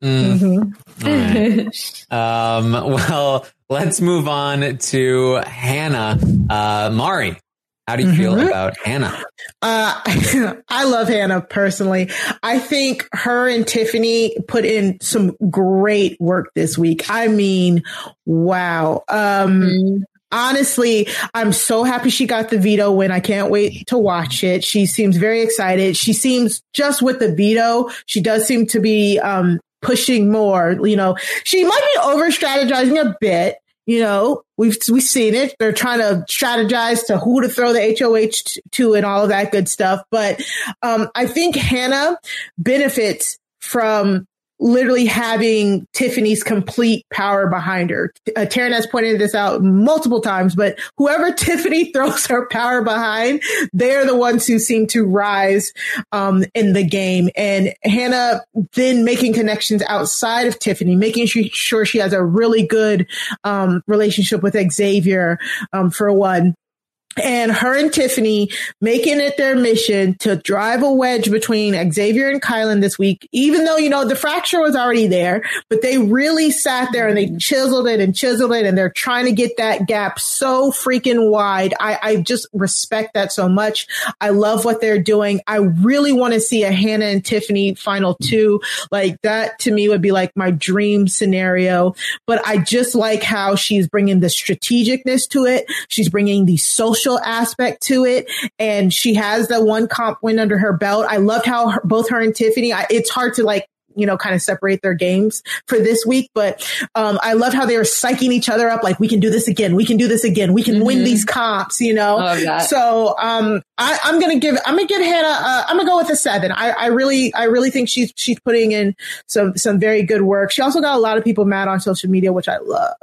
Mm. Mm-hmm. All right. Um, well, let's move on to Hannah. Uh, Mari, how do you mm-hmm. feel about Hannah? Uh, I love Hannah personally. I think her and Tiffany put in some great work this week. I mean, wow. Um, mm-hmm. Honestly, I'm so happy she got the veto win. I can't wait to watch it. She seems very excited. She seems just with the veto, she does seem to be um, pushing more. You know, she might be over strategizing a bit. You know, we've we've seen it. They're trying to strategize to who to throw the H O H to and all of that good stuff. But um, I think Hannah benefits from literally having Tiffany's complete power behind her. Uh, Taryn has pointed this out multiple times, but whoever Tiffany throws her power behind, they're the ones who seem to rise um, in the game. And Hannah then making connections outside of Tiffany, making sure she has a really good um, relationship with Xavier, um, for one. And her and Tiffany making it their mission to drive a wedge between Xavier and Kyland this week, even though, you know, the fracture was already there, but they really sat there and they chiseled it and chiseled it, and they're trying to get that gap so freaking wide. I, I just respect that so much. I love what they're doing. I really want to see a Hannah and Tiffany final two. Like that to me would be like my dream scenario, but I just like how she's bringing the strategicness to it. She's bringing the social aspect to it, and she has the one comp win under her belt. I loved how her, both her and Tiffany, I, it's hard to like, you know, kind of separate their games for this week, but um, I love how they were psyching each other up. Like, we can do this again. We can do this again. We can mm-hmm. win these comps, you know? Love that. So um, I, I'm going to give, I'm going to give Hannah, uh, I'm going to go with a seven. I, I really, I really think she's, she's putting in some, some very good work. She also got a lot of people mad on social media, which I love.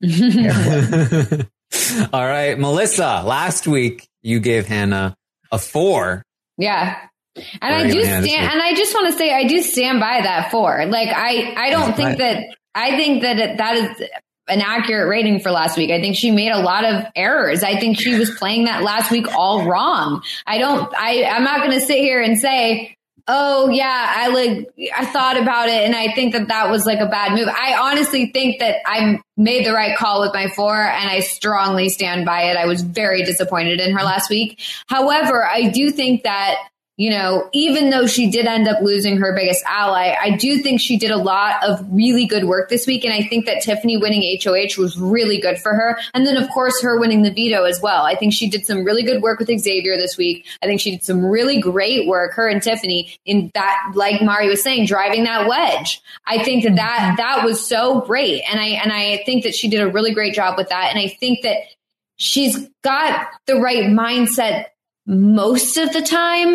All right, Melissa, last week you gave Hannah a four. Yeah. And I do stand, and I just want to say, I do stand by that four. Like, I, I don't think that, I think that it, that is an accurate rating for last week. I think she made a lot of errors. I think she was playing that last week all wrong. I don't, I, I'm not going to sit here and say, oh yeah, I like, I thought about it and I think that that was like a bad move. I honestly think that I made the right call with my four, and I strongly stand by it. I was very disappointed in her last week. However, I do think that, you know, even though she did end up losing her biggest ally, I do think she did a lot of really good work this week. And I think that Tiffany winning H O H was really good for her. And then, of course, her winning the veto as well. I think she did some really good work with Xavier this week. I think she did some really great work, her and Tiffany, in that, like Mari was saying, driving that wedge. I think that that, that was so great. And I, and I think that she did a really great job with that. And I think that she's got the right mindset most of the time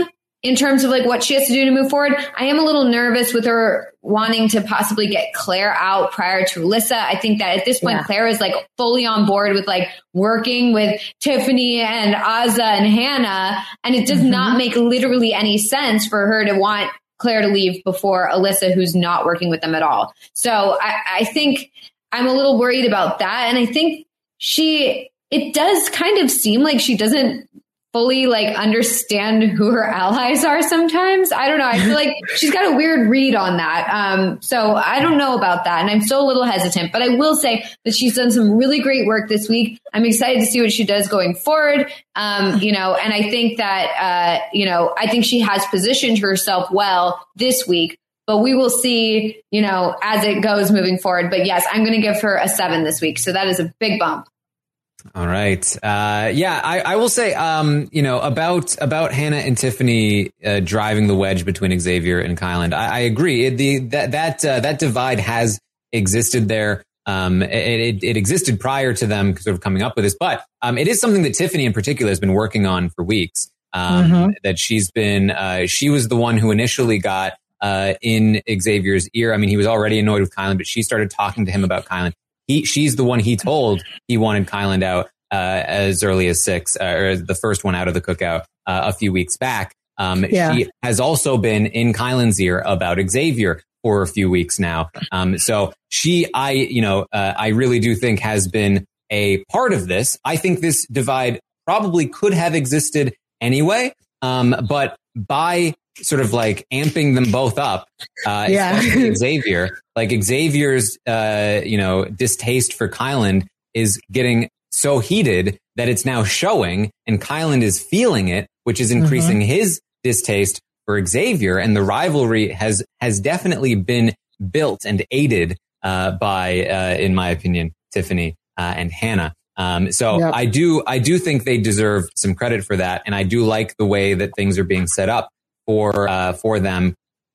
in terms of like what she has to do to move forward. I am a little nervous with her wanting to possibly get Claire out prior to Alyssa. I think that at this point, yeah. Claire is like fully on board with like working with Tiffany and Azah and Hannah. And it does mm-hmm. not make literally any sense for her to want Claire to leave before Alyssa, who's not working with them at all. So I, I think I'm a little worried about that. And I think she, it does kind of seem like she doesn't fully like understand who her allies are sometimes. I don't know. I feel like she's got a weird read on that. Um, so I don't know about that. And I'm still a little hesitant, but I will say that she's done some really great work this week. I'm excited to see what she does going forward. Um, you know, and I think that, uh, you know, I think she has positioned herself well this week, but we will see, you know, as it goes moving forward. But yes, I'm going to give her a seven this week. So that is a big bump. All right. Uh, yeah, I, I will say, um, you know, about about Hannah and Tiffany uh, driving the wedge between Xavier and Kyland. I, I agree. It, the that that uh, that divide has existed there. Um, it, it, it existed prior to them sort of coming up with this, but um, it is something that Tiffany in particular has been working on for weeks. Um, mm-hmm. That she's been, uh, she was the one who initially got uh, in Xavier's ear. I mean, he was already annoyed with Kyland, but she started talking to him about Kyland. He, she's the one he told he wanted Kyland out uh, as early as six, uh, or the first one out of the cookout uh, a few weeks back. Um, yeah. She has also been in Kyland's ear about Xavier for a few weeks now. Um, so she, I, you know, uh, I really do think has been a part of this. I think this divide probably could have existed anyway, um, but by sort of like amping them both up, uh, yeah. especially Xavier, like Xavier's, uh, you know, distaste for Kyland is getting so heated that it's now showing, and Kyland is feeling it, which is increasing mm-hmm. his distaste for Xavier. And the rivalry has, has definitely been built and aided, uh, by, uh, in my opinion, Tiffany, uh, and Hannah. Um, so yep. I do, I do think they deserve some credit for that. And I do like the way that things are being set up for, uh, for them.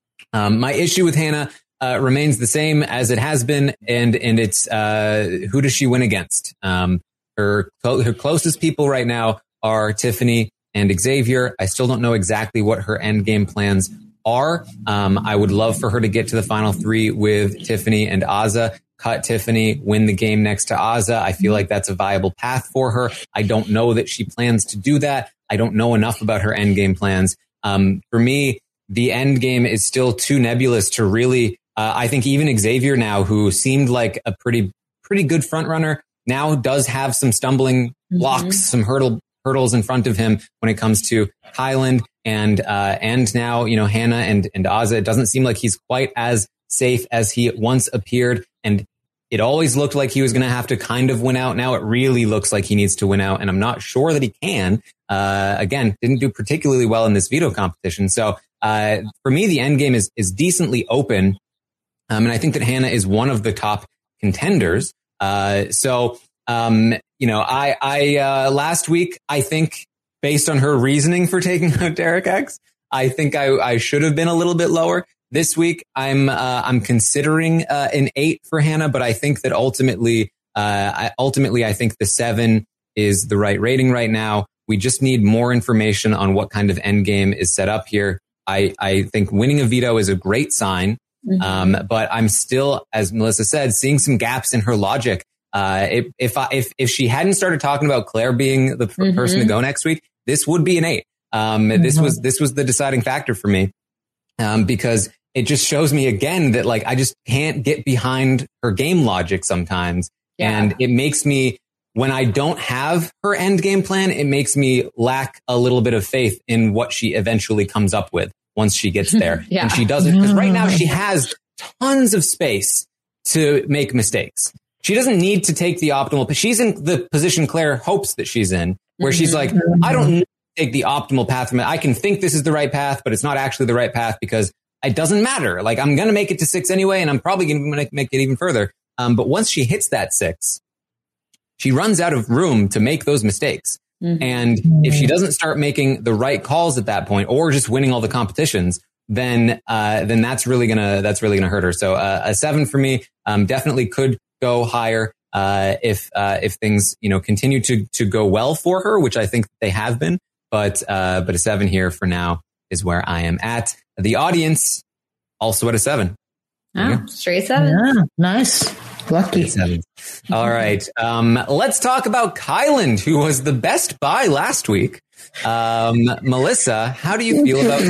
Um, my issue with Hannah, uh, remains the same as it has been. And, and it's, uh, who does she win against? Um, her, her closest people right now are Tiffany and Xavier. I still don't know exactly what her end game plans are. Um, I would love for her to get to the final three with Tiffany and Azah, cut Tiffany, win the game next to Azah. I feel like that's a viable path for her. I don't know that she plans to do that. I don't know enough about her end game plans. Um, for me, the end game is still too nebulous to really, uh, I think even Xavier now, who seemed like a pretty, pretty good front runner, now does have some stumbling blocks, mm-hmm. some hurdle, hurdles in front of him when it comes to Kyland and, uh, and now, you know, Hannah and, and Azah. It doesn't seem like he's quite as safe as he once appeared. And it always looked like he was going to have to kind of win out. Now it really looks like he needs to win out. And I'm not sure that he can. Uh, again, didn't do particularly well in this veto competition. So, uh, for me, the end game is, is decently open. Um, and I think that Hannah is one of the top contenders. Uh, so, um, you know, I, I, uh, last week, I think based on her reasoning for taking out Derek X, I think I, I should have been a little bit lower. This week, I'm, uh, I'm considering, uh, an eight for Hannah, but I think that ultimately, uh, I, ultimately, I think the seven is the right rating right now. We just need more information on what kind of end game is set up here. I, I think winning a veto is a great sign. Mm-hmm. Um, but I'm still, as Melissa said, seeing some gaps in her logic. Uh, if, if I, if, if she hadn't started talking about Claire being the mm-hmm. person to go next week, this would be an eight. Um, mm-hmm. this was, this was the deciding factor for me. Um, because it just shows me again that like, I just can't get behind her game logic sometimes. Yeah. And it makes me, when I don't have her end game plan, it makes me lack a little bit of faith in what she eventually comes up with once she gets there. yeah. And she does it because right now she has tons of space to make mistakes. She doesn't need to take the optimal. She's in the position Claire hopes that she's in, where she's like, I don't need to take the optimal path from it. I can think this is the right path, but it's not actually the right path because it doesn't matter. Like I'm going to make it to six anyway, and I'm probably going to make it even further. Um, but once she hits that six, she runs out of room to make those mistakes. Mm-hmm. And if she doesn't start making the right calls at that point, or just winning all the competitions, then, uh, then that's really gonna, that's really gonna hurt her. So, uh, a seven for me, um, definitely could go higher, uh, if, uh, if things, you know, continue to, to go well for her, which I think they have been, but, uh, but a seven here for now. is where I am at. The audience also at a seven. Oh, straight seven. Yeah, nice. Lucky. Seven. All right. Um, let's talk about Kyland, who was the best buy last week. Um, Melissa, how do you feel about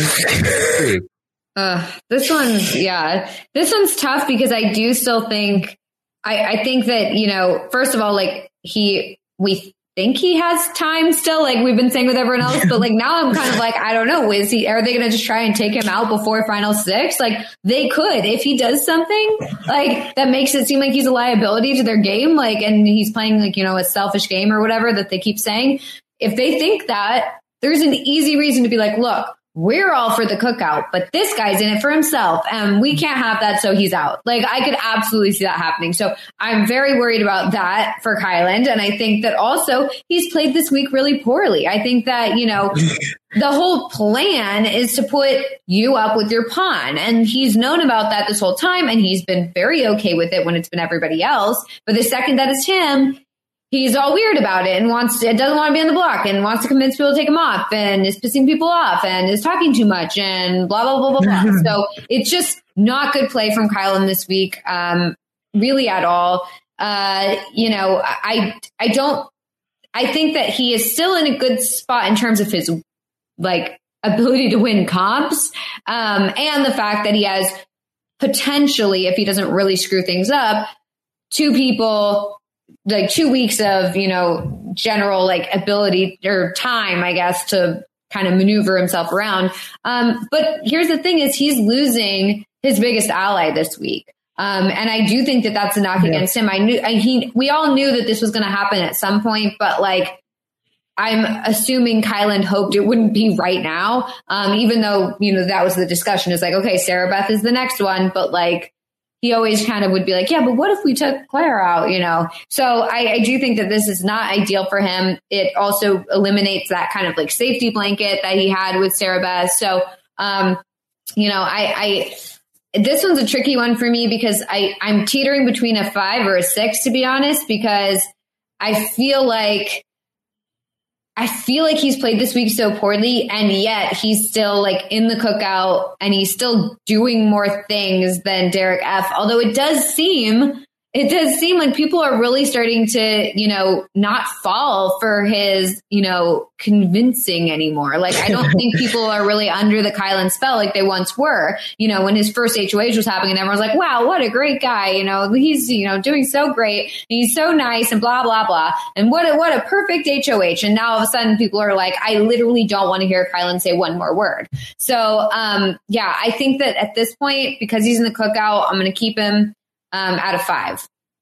Kyland? Uh, this one's, yeah, this one's tough because I do still think, I, I think that, you know, first of all, like he, we think he has time still, like we've been saying with everyone else, but like now I'm kind of like, I don't know, is he, are they going to just try and take him out before final six? Like they could, if he does something like that makes it seem like he's a liability to their game, like, and he's playing like, you know, a selfish game or whatever that they keep saying. If they think that, there's an easy reason to be like, look, we're all for the cookout, but this guy's in it for himself and we can't have that. So he's out. Like I could absolutely see that happening. So I'm very worried about that for Kyland. And I think that also he's played this week really poorly. I think that, you know, the whole plan is to put you up with your pawn. And he's known about that this whole time. And he's been very okay with it when it's been everybody else. But the second that it's him, he's all weird about it and wants to, doesn't want to be on the block and wants to convince people to take him off and is pissing people off and is talking too much and blah, blah, blah, blah, blah. So it's just not good play from Kyland this week, um, really at all. Uh, you know, I, I don't, I think that he is still in a good spot in terms of his like ability to win comps, um, and the fact that he has potentially, if he doesn't really screw things up, two people, like two weeks of, you know, general like ability or time, I guess, to kind of maneuver himself around. Um, but here's the thing is he's losing his biggest ally this week. Um, and I do think that that's a knock yeah. against him. I knew I, he, we all knew that this was going to happen at some point, but like, I'm assuming Kyland hoped it wouldn't be right now. Um, even though, you know, that was the discussion. It's like, okay, Sarah Beth is the next one, but like, he always kind of would be like, yeah, but what if we took Claire out, you know? So I, I do think that this is not ideal for him. It also eliminates that kind of like safety blanket that he had with Sarah Beth. So, um, you know, I, I, this one's a tricky one for me because I, I'm teetering between a five or a six, to be honest, because I feel like I feel like he's played this week so poorly, and yet he's still like in the cookout and he's still doing more things than Derek F. Although it does seem, it does seem like people are really starting to, you know, not fall for his, you know, convincing anymore. Like, I don't think people are really under the Kyland spell like they once were. You know, when his first H O H was happening and everyone's like, wow, what a great guy. You know, he's, you know, doing so great. He's so nice and blah, blah, blah. And what a, what a perfect H O H. And now all of a sudden people are like, I literally don't want to hear Kyland say one more word. So, um, yeah, I think that at this point, because he's in the cookout, I'm going to keep him um, out of five.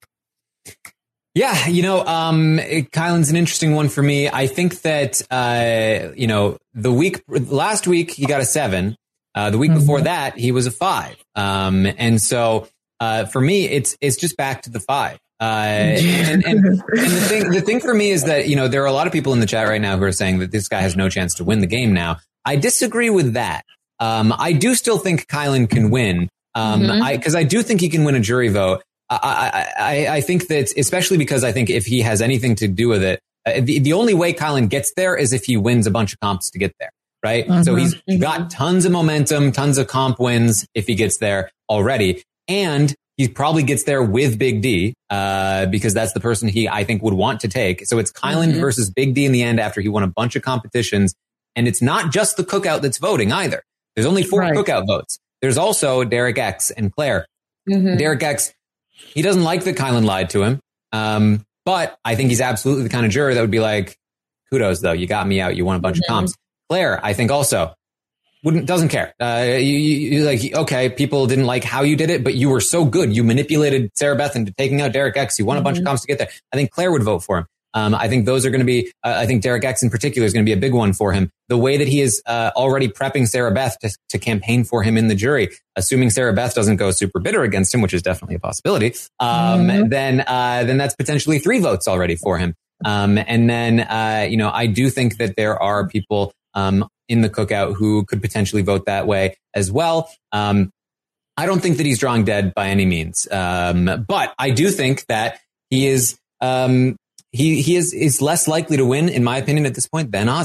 Yeah, you know, um, Kyland's an interesting one for me. I think that, uh, you know, the week, last week he got a seven. Uh, the week mm-hmm. before that, he was a five. Um, and so, uh, for me, it's, it's just back to the five. Uh, and, and, and the thing, the thing for me is that, you know, there are a lot of people in the chat right now who are saying that this guy has no chance to win the game now. I disagree with that. Um, I do still think Kyland can win. Um, mm-hmm. I, cause I do think he can win a jury vote. I, I, I think that, especially because I think if he has anything to do with it, uh, the, the only way Kyland gets there is if he wins a bunch of comps to get there, right? Mm-hmm. So he's got tons of momentum, tons of comp wins if he gets there already. And he probably gets there with Big D, uh, because that's the person he, I think, would want to take. So it's Kyland mm-hmm. versus Big D in the end after he won a bunch of competitions. And it's not just the cookout that's voting either. There's only four right. cookout votes. There's also Derek X and Claire. Mm-hmm. Derek X, he doesn't like that Kyland lied to him. Um, but I think he's absolutely the kind of juror that would be like, kudos though. You got me out. You won a bunch mm-hmm. of comps. Claire, I think also wouldn't, doesn't care. Uh, you, you like, okay, people didn't like how you did it, but you were so good. You manipulated Sarah Beth into taking out Derek X. You won a mm-hmm. bunch of comps to get there. I think Claire would vote for him. Um, I think those are going to be, uh, I think Derek X in particular is going to be a big one for him. The way that he is, uh, already prepping Sarah Beth to, to campaign for him in the jury, assuming Sarah Beth doesn't go super bitter against him, which is definitely a possibility, um, mm-hmm. then, uh, then that's potentially three votes already for him. Um, and then, uh, you know, I do think that there are people, um, in the cookout who could potentially vote that way as well. Um, I don't think that he's drawing dead by any means. Um, but I do think that he is, um, He he is is less likely to win, in my opinion, at this point than Azah.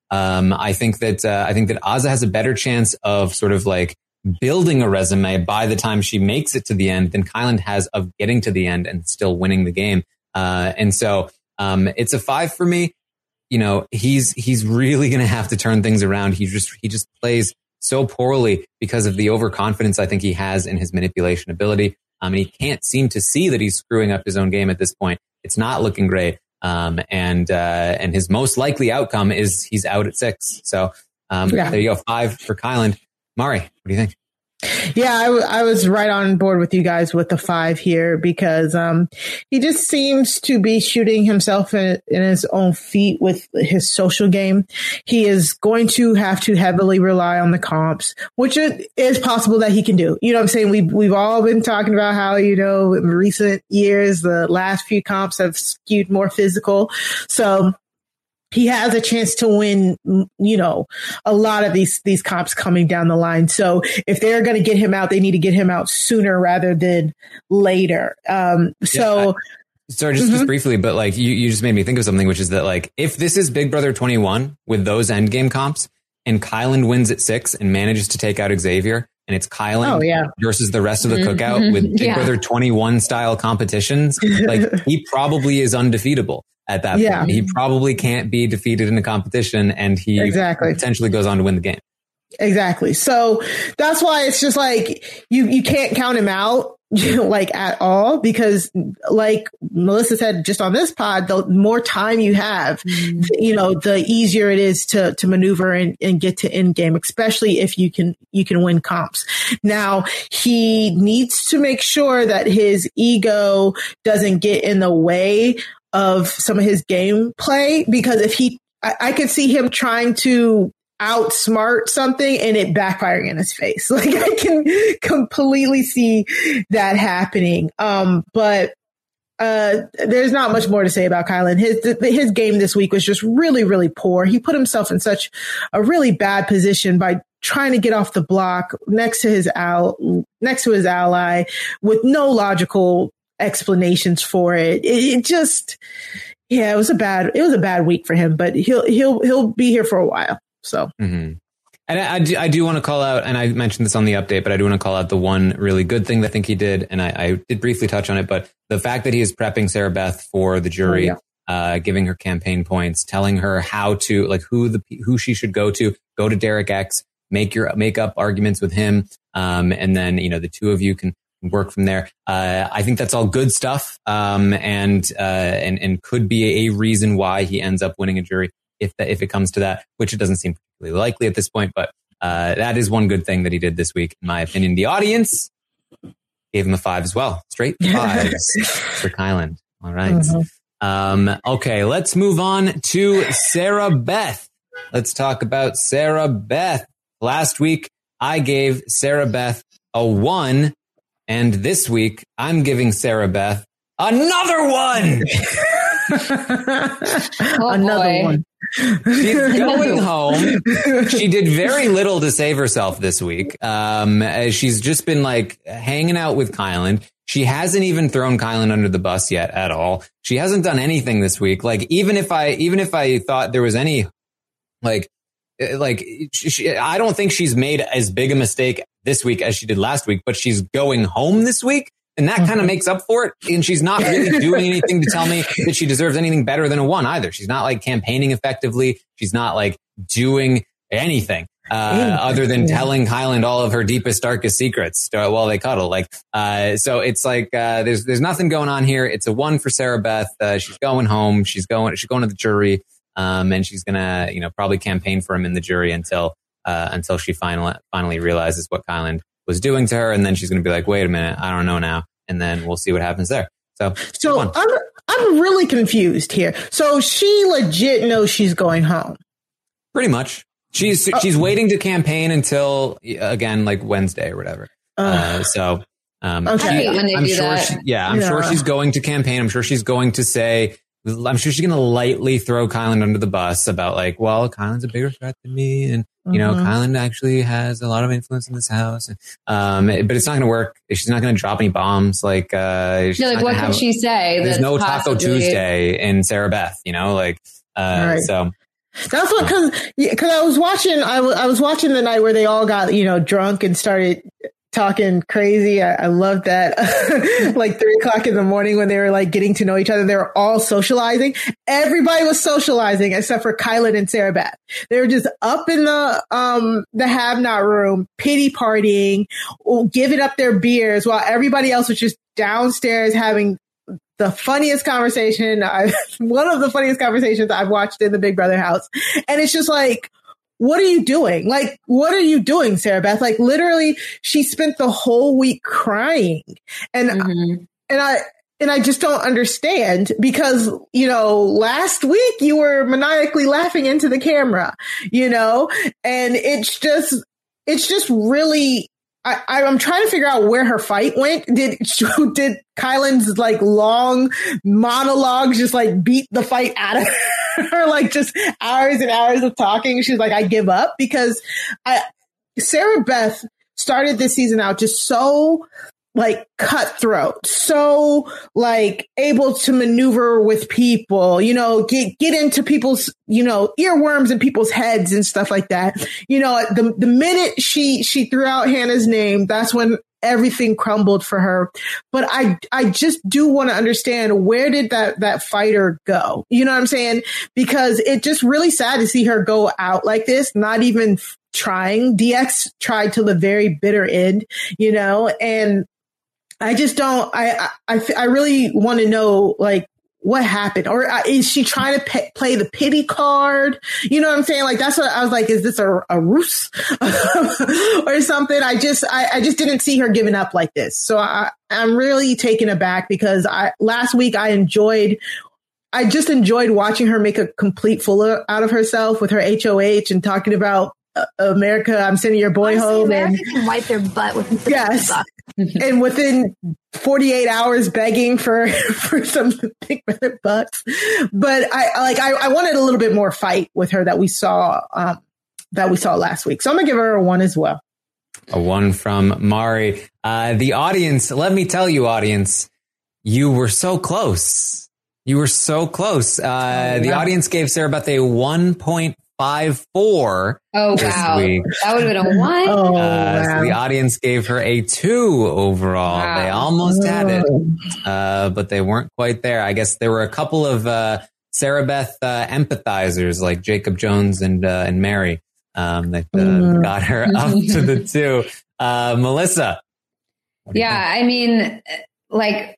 Um, I think that, uh, I think that Azah has a better chance of sort of like building a resume by the time she makes it to the end than Kyland has of getting to the end and still winning the game. Uh, and so, um, it's a five for me. You know, he's, he's really going to have to turn things around. He just, he just plays so poorly because of the overconfidence I think he has in his manipulation ability. Um, and he can't seem to see that he's screwing up his own game at this point. It's not looking great. Um, and, uh, and his most likely outcome is he's out at six. So, um, yeah. There you go. Five for Kyland. Mari, what do you think? Yeah, I, w- I was right on board with you guys with the five here because um, he just seems to be shooting himself in, in his own feet with his social game. He is going to have to heavily rely on the comps, which it is possible that he can do. You know what I'm saying? We've, we've all been talking about how, you know, in recent years, the last few comps have skewed more physical. So he has a chance to win, you know, a lot of these, these comps coming down the line. So if they're going to get him out, they need to get him out sooner rather than later. Um, so. Yeah, I, sorry, just, mm-hmm. just briefly, but like you, you just made me think of something, which is that like, if this is Big Brother twenty-one with those endgame comps and Kyland wins at six and manages to take out Xavier and it's Kyland oh, yeah. versus the rest of the cookout mm-hmm. with Big yeah. Brother twenty-one style competitions, like he probably is undefeatable. At that yeah. point, he probably can't be defeated in a competition and he exactly. potentially goes on to win the game. Exactly. So that's why it's just like you, you can't count him out like at all, because like Melissa said, just on this pod, the more time you have, mm. you know, the easier it is to, to maneuver and, and get to end game, especially if you can, you can win comps. Now he needs to make sure that his ego doesn't get in the way of some of his gameplay, because if he, I, I could see him trying to outsmart something and it backfiring in his face. Like I can completely see that happening. Um, but, uh, there's not much more to say about Kyland. His, his game this week was just really, really poor. He put himself in such a really bad position by trying to get off the block next to his al, next to his ally with no logical explanations for it. It, it just, yeah, it was a bad, it was a bad week for him, but he'll, he'll, he'll be here for a while. So, mm-hmm. and I, I do, I do want to call out, and I mentioned this on the update, but I do want to call out the one really good thing that I think he did. And I, I did briefly touch on it, but the fact that he is prepping Sarah Beth for the jury, oh, yeah. uh, giving her campaign points, telling her how to, like who the, who she should go to, go to Derek X, make your, make up arguments with him. Um, and then, you know, the two of you can work from there. Uh, I think that's all good stuff. Um, and, uh, and, and could be a reason why he ends up winning a jury if that, if it comes to that, which it doesn't seem particularly likely at this point. But, uh, that is one good thing that he did this week, in my opinion. The audience gave him a five as well. Straight fives for Kyland. All right. Mm-hmm. Um, okay. Let's move on to Sarah Beth. Let's talk about Sarah Beth. Last week, I gave Sarah Beth a one. And this week, I'm giving Sarah Beth another one. oh, another boy. one. She's going home. She did very little to save herself this week. Um, she's just been like hanging out with Kyland. She hasn't even thrown Kyland under the bus yet at all. She hasn't done anything this week. Like even if I, even if I thought there was any, like, like she, I don't think she's made as big a mistake this week as she did last week, but she's going home this week. And that kind of makes up for it. And she's not really doing anything to tell me that she deserves anything better than a one either. She's not like campaigning effectively. She's not like doing anything, uh, other than telling Kyland all of her deepest, darkest secrets while they cuddle. Like, uh, so it's like, uh, there's, there's nothing going on here. It's a one for Sarah Beth. Uh, she's going home. She's going, she's going to the jury. Um, and she's gonna, you know, probably campaign for him in the jury until, uh, until she finally, finally realizes what Kyland was doing to her. And then she's going to be like, wait a minute, I don't know now. And then we'll see what happens there. So, so I'm, I'm really confused here. So she legit knows she's going home. Pretty much. She's, oh. she's waiting to campaign until again, like Wednesday or whatever. Uh, uh so, um, okay. she, I'm sure she, yeah, I'm yeah. sure she's going to campaign. I'm sure she's going to say, I'm sure she's going to lightly throw Kyland under the bus about like, well, Kyland's a bigger threat than me. And, you know, mm-hmm. Kyland actually has a lot of influence in this house. And, um, but it's not going to work. She's not going to drop any bombs. Like, uh, she's yeah, like what have, could she say? There's no possibly... Taco Tuesday in Sarah Beth, you know, like, uh, right. so, That's what, cause, cause I was watching, I, w- I was watching the night where they all got, you know, drunk and started talking crazy. I, I love that. Like three o'clock in the morning when they were like getting to know each other, they were all socializing. Everybody was socializing except for Kylan and Sarah Beth. They were just up in the, um, the have not room, pity partying, giving up their beers while everybody else was just downstairs having the funniest conversation. I, one of the funniest conversations I've watched in the Big Brother house. And it's just like, what are you doing? Like, what are you doing, Sarah Beth? Like, literally, she spent the whole week crying. And, mm-hmm. and I, and I just don't understand because, you know, last week you were maniacally laughing into the camera, you know, and it's just, it's just really, I, I'm trying to figure out where her fight went. Did did Kylan's like long monologues just like beat the fight out of her? Like just hours and hours of talking. She's like, I give up because I, Sarah Beth started this season out just so like cutthroat, so like able to maneuver with people, you know, get, get into people's, you know, earworms in people's heads and stuff like that. You know, the, the minute she, she threw out Hannah's name, that's when everything crumbled for her. But I, I just do want to understand, where did that, that fighter go? You know what I'm saying? Because it's just really sad to see her go out like this, not even trying. D X tried till the very bitter end, you know, and I just don't, I, I, I really want to know, like, what happened? Or uh, is she trying to pe- play the pity card? You know what I'm saying? Like, that's what I was like, is this a, a ruse or something? I just, I, I just didn't see her giving up like this. So I, I'm really taken aback because I, last week I enjoyed, I just enjoyed watching her make a complete fool out of herself with her H O H and talking about uh, America, I'm sending your boy Honestly, home. America and can wipe their butt with the yes. And within forty-eight hours begging for, for some Big Brother bucks. But I like, I, I wanted a little bit more fight with her that we saw, um, that we saw last week. So I'm gonna give her a one as well. A one from Mari. Uh, the audience, let me tell you, audience, you were so close. You were so close. Uh, oh, the wow. audience gave Sarah Beth a one point five four. Oh, this wow. week. That would have been a one. Oh, uh, wow. So the audience gave her a two overall. Wow. They almost had it, uh, but they weren't quite there. I guess there were a couple of uh, Sarah Beth uh, empathizers like Jacob Jones and uh, and Mary um, that uh, mm. got her up to the two. Uh, Melissa. Yeah, I mean, like,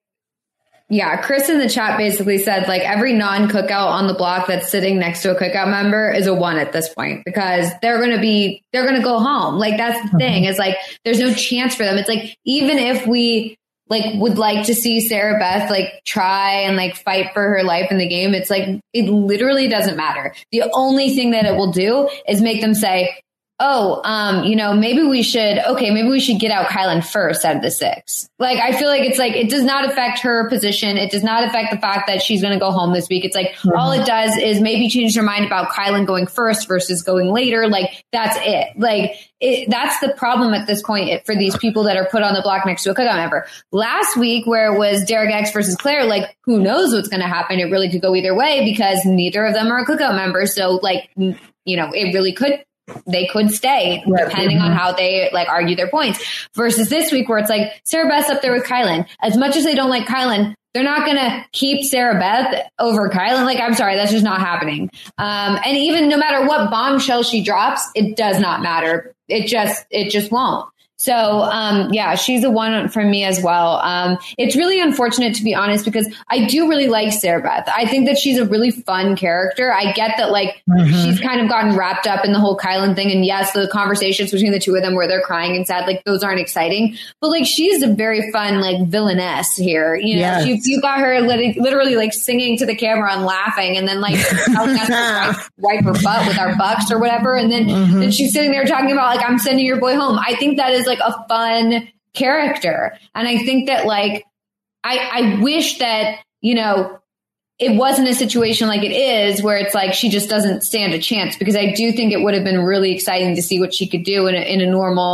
yeah, Chris in the chat basically said, like, every non-cookout on the block that's sitting next to a cookout member is a one at this point because they're going to be, they're going to go home. Like, that's the thing. It's like, there's no chance for them. It's like, even if we, like, would like to see Sarah Beth, like, try and, like, fight for her life in the game, it's like, it literally doesn't matter. The only thing that it will do is make them say, oh, um, you know, maybe we should, okay, maybe we should get out Kylan first out of the six. Like, I feel like it's like, it does not affect her position. It does not affect the fact that she's going to go home this week. It's like, mm-hmm. all it does is maybe change her mind about Kylan going first versus going later. Like, that's it. Like, it, that's the problem at this point for these people that are put on the block next to a cookout member. Last week, where it was Derek X versus Claire, like, who knows what's going to happen? It really could go either way because neither of them are a cookout member. So, like, you know, it really could, they could stay depending on how they like argue their points versus this week where it's like Sarah Beth's up there with Kylan. As much as they don't like Kylan, they're not going to keep Sarah Beth over Kylan. Like, I'm sorry, that's just not happening. Um, and even no matter what bombshell she drops, it does not matter. It just, it just won't. So, um, yeah, she's a one from me as well. Um, it's really unfortunate, to be honest, because I do really like Sarah Beth. I think that she's a really fun character. I get that, like, mm-hmm. she's kind of gotten wrapped up in the whole Kylan thing. And yes, the conversations between the two of them where they're crying and sad, like, those aren't exciting. But, like, she's a very fun, like, villainess here. You know, yes. you, you got her li- literally, like, singing to the camera and laughing and then, like, telling us to wipe, wipe her butt with our bucks or whatever. And then, mm-hmm. then she's sitting there talking about, like, I'm sending your boy home. I think that is, like, a fun character. And I think that, like, I, I wish that, you know, it wasn't a situation like it is where it's like she just doesn't stand a chance, because I do think it would have been really exciting to see what she could do in a, in a normal,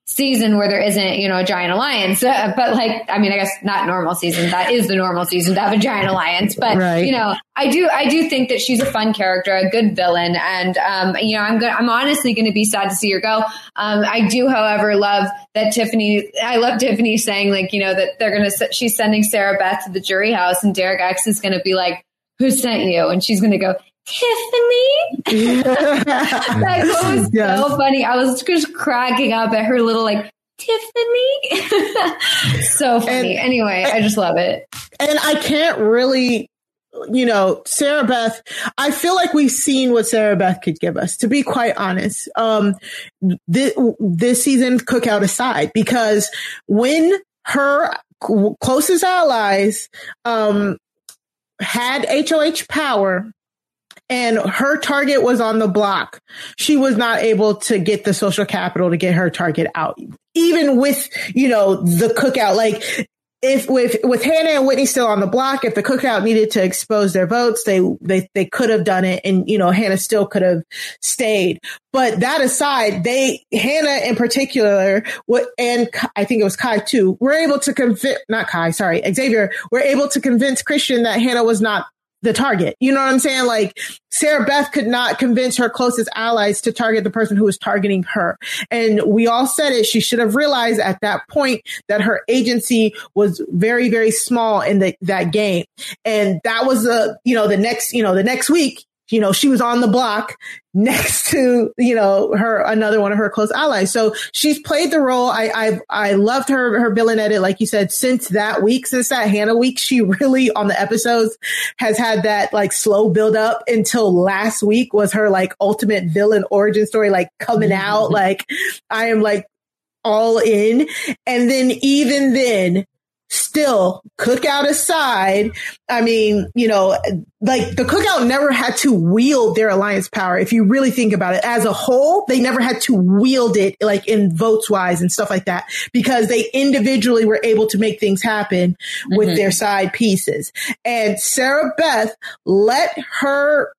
season where there isn't, you know, a giant alliance. Uh, but like, I mean, I guess not normal season. That is the normal season to have a giant alliance. But, right. you know, I do, I do think that she's a fun character, a good villain. And, um, you know, I'm good. I'm honestly going to be sad to see her go. Um, I do, however, love that Tiffany, I love Tiffany saying like, you know, that they're going to, she's sending Sarah Beth to the jury house and Derek X is going to be like, who sent you? And she's going to go, Tiffany. That was yes. so funny. I was just cracking up at her little like Tiffany. So funny. And, anyway, I just love it. And I can't really, you know, Sarah Beth, I feel like we've seen what Sarah Beth could give us, to be quite honest. Um, this, this season, Cookout aside, because when her closest allies um, had H O H power, and her target was on the block, she was not able to get the social capital to get her target out. Even with, you know, the cookout, like if with, with Hannah and Whitney still on the block, if the cookout needed to expose their votes, they, they, they could have done it. And, you know, Hannah still could have stayed. But that aside, they, Hannah in particular, what, and I think it was Kai too, were able to convince, not Kai, sorry, Xavier, were able to convince Christian that Hannah was not the target. You know what I'm saying? Like Sarah Beth could not convince her closest allies to target the person who was targeting her. And we all said it. She should have realized at that point that her agency was very, very small in the, that game. And that was the, you know, the next, you know, the next week, you know, she was on the block next to, you know, her, another one of her close allies. So she's played the role. I, I, I loved her, her villain edit. Like you said, since that week, since that Hannah week, she really on the episodes has had that like slow build up until last week was her like ultimate villain origin story, like coming mm-hmm. out. Like I am like all in. And then even then, still, Cookout aside, I mean, you know, like the Cookout never had to wield their alliance power. If you really think about it as a whole, they never had to wield it like in votes wise and stuff like that, because they individually were able to make things happen mm-hmm. with their side pieces. And Sarah Beth let her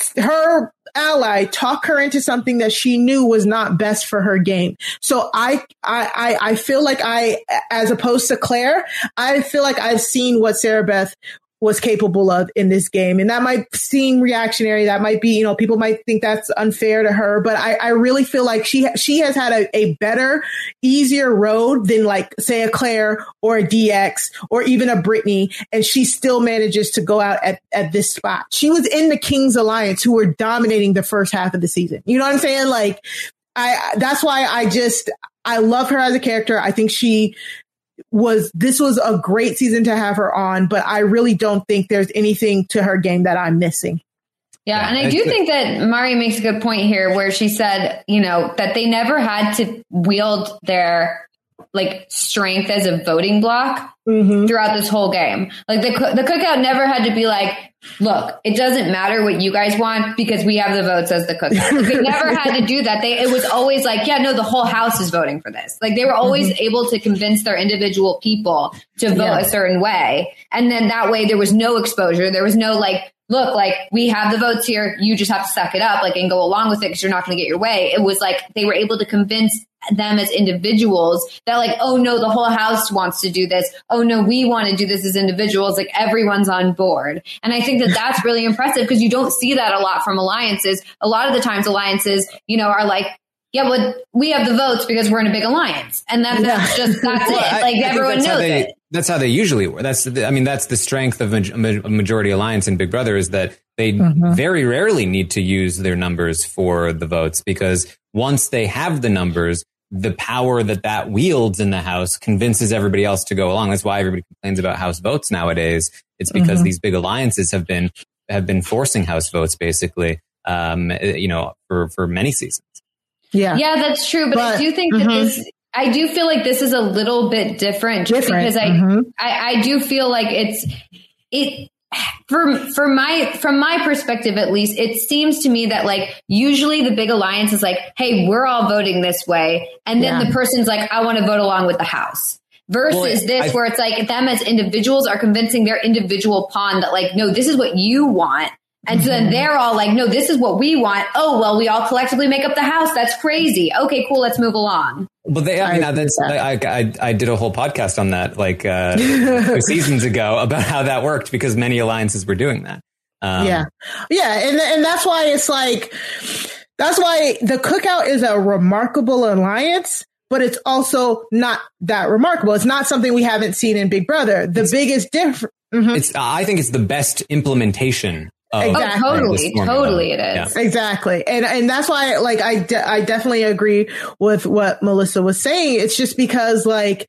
her ally talk her into something that she knew was not best for her game. So I, I, I feel like I, as opposed to Claire, I feel like I've seen what Sarah Beth was capable of in this game. And that might seem reactionary. That might be, you know, people might think that's unfair to her, but I, I really feel like she, she has had a, a better, easier road than like say a Claire or a D X or even a Brittany. And she still manages to go out at, at this spot. She was in the Kings Alliance who were dominating the first half of the season. You know what I'm saying? Like I, that's why I just, I love her as a character. I think she, was this was a great season to have her on, but I really don't think there's anything to her game that I'm missing. Yeah, and I do think that Mari makes a good point here where she said, you know, that they never had to wield their like strength as a voting block mm-hmm. throughout this whole game. Like the the Cookout never had to be like, look, it doesn't matter what you guys want because we have the votes as the Cookout. Like they never had to do that. They it was always like, yeah, no, the whole house is voting for this. Like they were always mm-hmm. able to convince their individual people to vote yeah. a certain way. And then that way there was no exposure. There was no like, look, like we have the votes here. You just have to suck it up like and go along with it because you're not going to get your way. It was like they were able to convince them as individuals that like, oh no, the whole house wants to do this. Oh no, we want to do this as individuals. Like everyone's on board. And I think that that's really impressive because you don't see that a lot from alliances. A lot of the times alliances, you know, are like, yeah, well, we have the votes because we're in a big alliance. And that, that's just, that's well, it. Like I, I everyone knows they, it. That's how they usually work. That's, the, I mean, that's the strength of a majority alliance in Big Brother is that they mm-hmm. very rarely need to use their numbers for the votes because once they have the numbers, the power that that wields in the house convinces everybody else to go along. That's why everybody complains about house votes nowadays. It's because mm-hmm. these big alliances have been, have been forcing house votes basically, um, you know, for, for many seasons. Yeah. Yeah, that's true. But, but I do think mm-hmm. that this, I do feel like this is a little bit different, just different. because I, mm-hmm. I, I do feel like it's, it, for, for my, from my perspective, at least, it seems to me that like, usually the big alliance is like, hey, we're all voting this way. And then yeah. the person's like, I want to vote along with the house. Versus well, this, I, where it's like them as individuals are convincing their individual pawn that like, no, this is what you want. And so then they're all like, no, this is what we want. Oh, well, we all collectively make up the house. That's crazy. Okay, cool. Let's move along. But they, I mean, I, that's, I, I, I did a whole podcast on that like uh, two seasons ago about how that worked because many alliances were doing that. Um, yeah. Yeah. And, and that's why it's like, that's why the Cookout is a remarkable alliance, but it's also not that remarkable. It's not something we haven't seen in Big Brother. The it's, biggest difference. Mm-hmm. It's, I think it's the best implementation. Exactly. Oh, totally, totally it is. Yeah. Exactly. And and that's why, like, I, de- I definitely agree with what Melissa was saying. It's just because, like,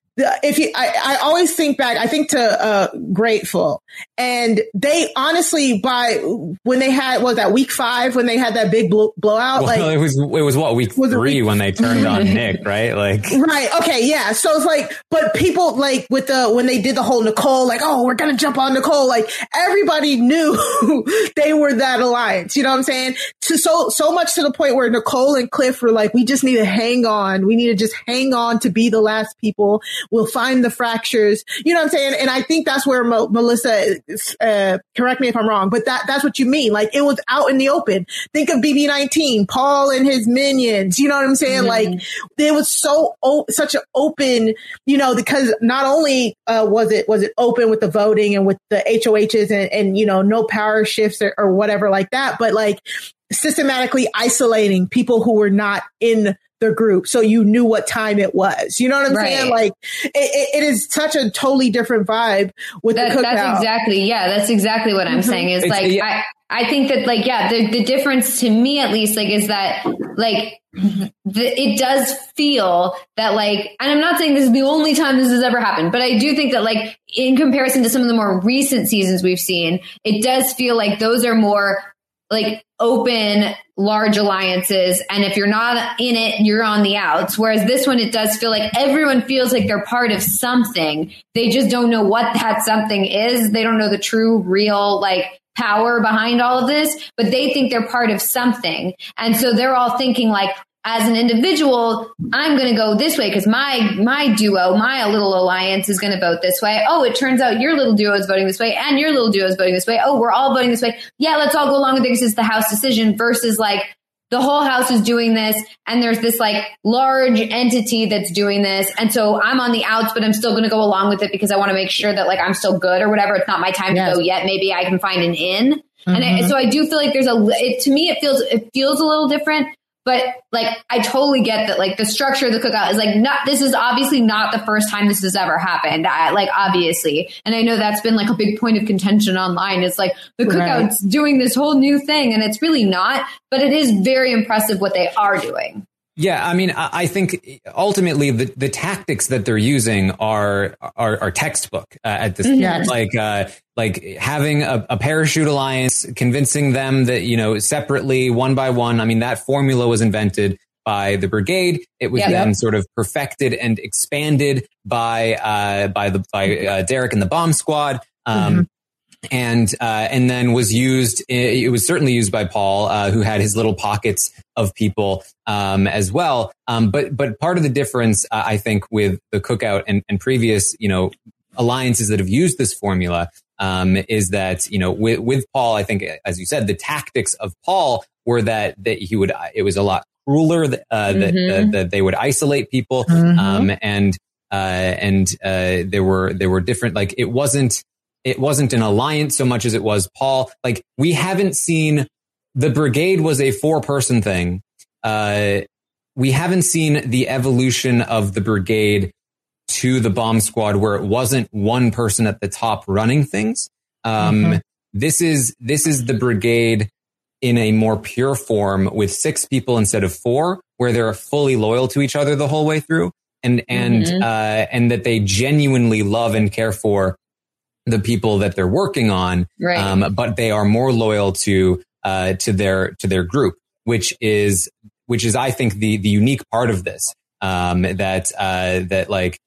if you, I, I always think back, I think to uh, Grateful, and they honestly, by when they had, what was that week five when they had that big blow, blowout? Well, like it was, it was what week was three week? when they turned on Nick, right? Like, right. Okay. Yeah. So it's like, but people like with the, when they did the whole Nicole, like, oh, we're going to jump on Nicole. Like everybody knew they were that alliance. You know what I'm saying? To, so, so much to the point where Nicole and Cliff were like, we just need to hang on. We need to just hang on to be the last people. We'll find the fractures. You know what I'm saying? And I think that's where Mo- Melissa, uh, correct me if I'm wrong, but that, that's what you mean. Like it was out in the open. Think of B B nineteen, Paul and his minions. You know what I'm saying? Mm-hmm. Like it was so, o- such an open, you know, because not only, uh, was it, was it open with the voting and with the H O Hs and, and, you know, no power shifts or, or whatever like that, but like systematically isolating people who were not in the group. So you knew what time it was. You know what I'm right. saying? Like it, it, it is such a totally different vibe with that, the Cookout. That's exactly. Yeah. That's exactly what I'm mm-hmm. saying is it's, like, yeah. I, I think that like, yeah, the, the difference to me at least, like, is that like, the, it does feel that like, and I'm not saying this is the only time this has ever happened, but I do think that like in comparison to some of the more recent seasons we've seen, it does feel like those are more like open, large alliances. And if you're not in it, you're on the outs. Whereas this one, it does feel like everyone feels like they're part of something. They just don't know what that something is. They don't know the true, real, like power behind all of this, but they think they're part of something. And so they're all thinking like, as an individual, I'm going to go this way because my my duo, my little alliance is going to vote this way. Oh, it turns out your little duo is voting this way and your little duo is voting this way. Oh, we're all voting this way. Yeah, let's all go along with it because it's the House decision versus like the whole house is doing this and there's this like large entity that's doing this. And so I'm on the outs, but I'm still going to go along with it because I want to make sure that like I'm still good or whatever. It's not my time yes. to go yet. Maybe I can find an in. Mm-hmm. And I, so I do feel like there's a, it, to me, it feels, it feels a little different. But like, I totally get that, like the structure of the Cookout is like not, this is obviously not the first time this has ever happened. I, like, obviously. And I know that's been like a big point of contention online. It's like the Cookout's right. doing this whole new thing and it's really not, but it is very impressive what they are doing. Yeah, I mean, I think ultimately the, the tactics that they're using are are, are textbook uh, at this yes. point. Like uh, like having a, a parachute alliance, convincing them that, you know, separately, one by one. I mean, that formula was invented by the brigade. It was yeah, then yep. sort of perfected and expanded by uh, by the by uh, Derek and the Bomb Squad. Um, mm-hmm. And, uh, and then was used, it was certainly used by Paul, uh, who had his little pockets of people, um, as well. Um, but, but part of the difference, uh, I think with the Cookout and, and previous, you know, alliances that have used this formula, um, is that, you know, with, with Paul, I think, as you said, the tactics of Paul were that, that he would, it was a lot crueler, uh, mm-hmm. that, uh, that they would isolate people. Mm-hmm. Um, and, uh, and, uh, there were, there were different, like, it wasn't, It wasn't an alliance so much as it was Paul. Like we haven't seen the brigade was a four person thing. Uh, we haven't seen the evolution of the brigade to the Bomb Squad where it wasn't one person at the top running things. Um, mm-hmm. This is, this is the brigade in a more pure form with six people instead of four, where they're fully loyal to each other the whole way through. And, and, mm-hmm. uh, and that they genuinely love and care for the people that they're working on, right. um, but they are more loyal to uh, to their to their group, which is which is I think the the unique part of this, um, that uh, that like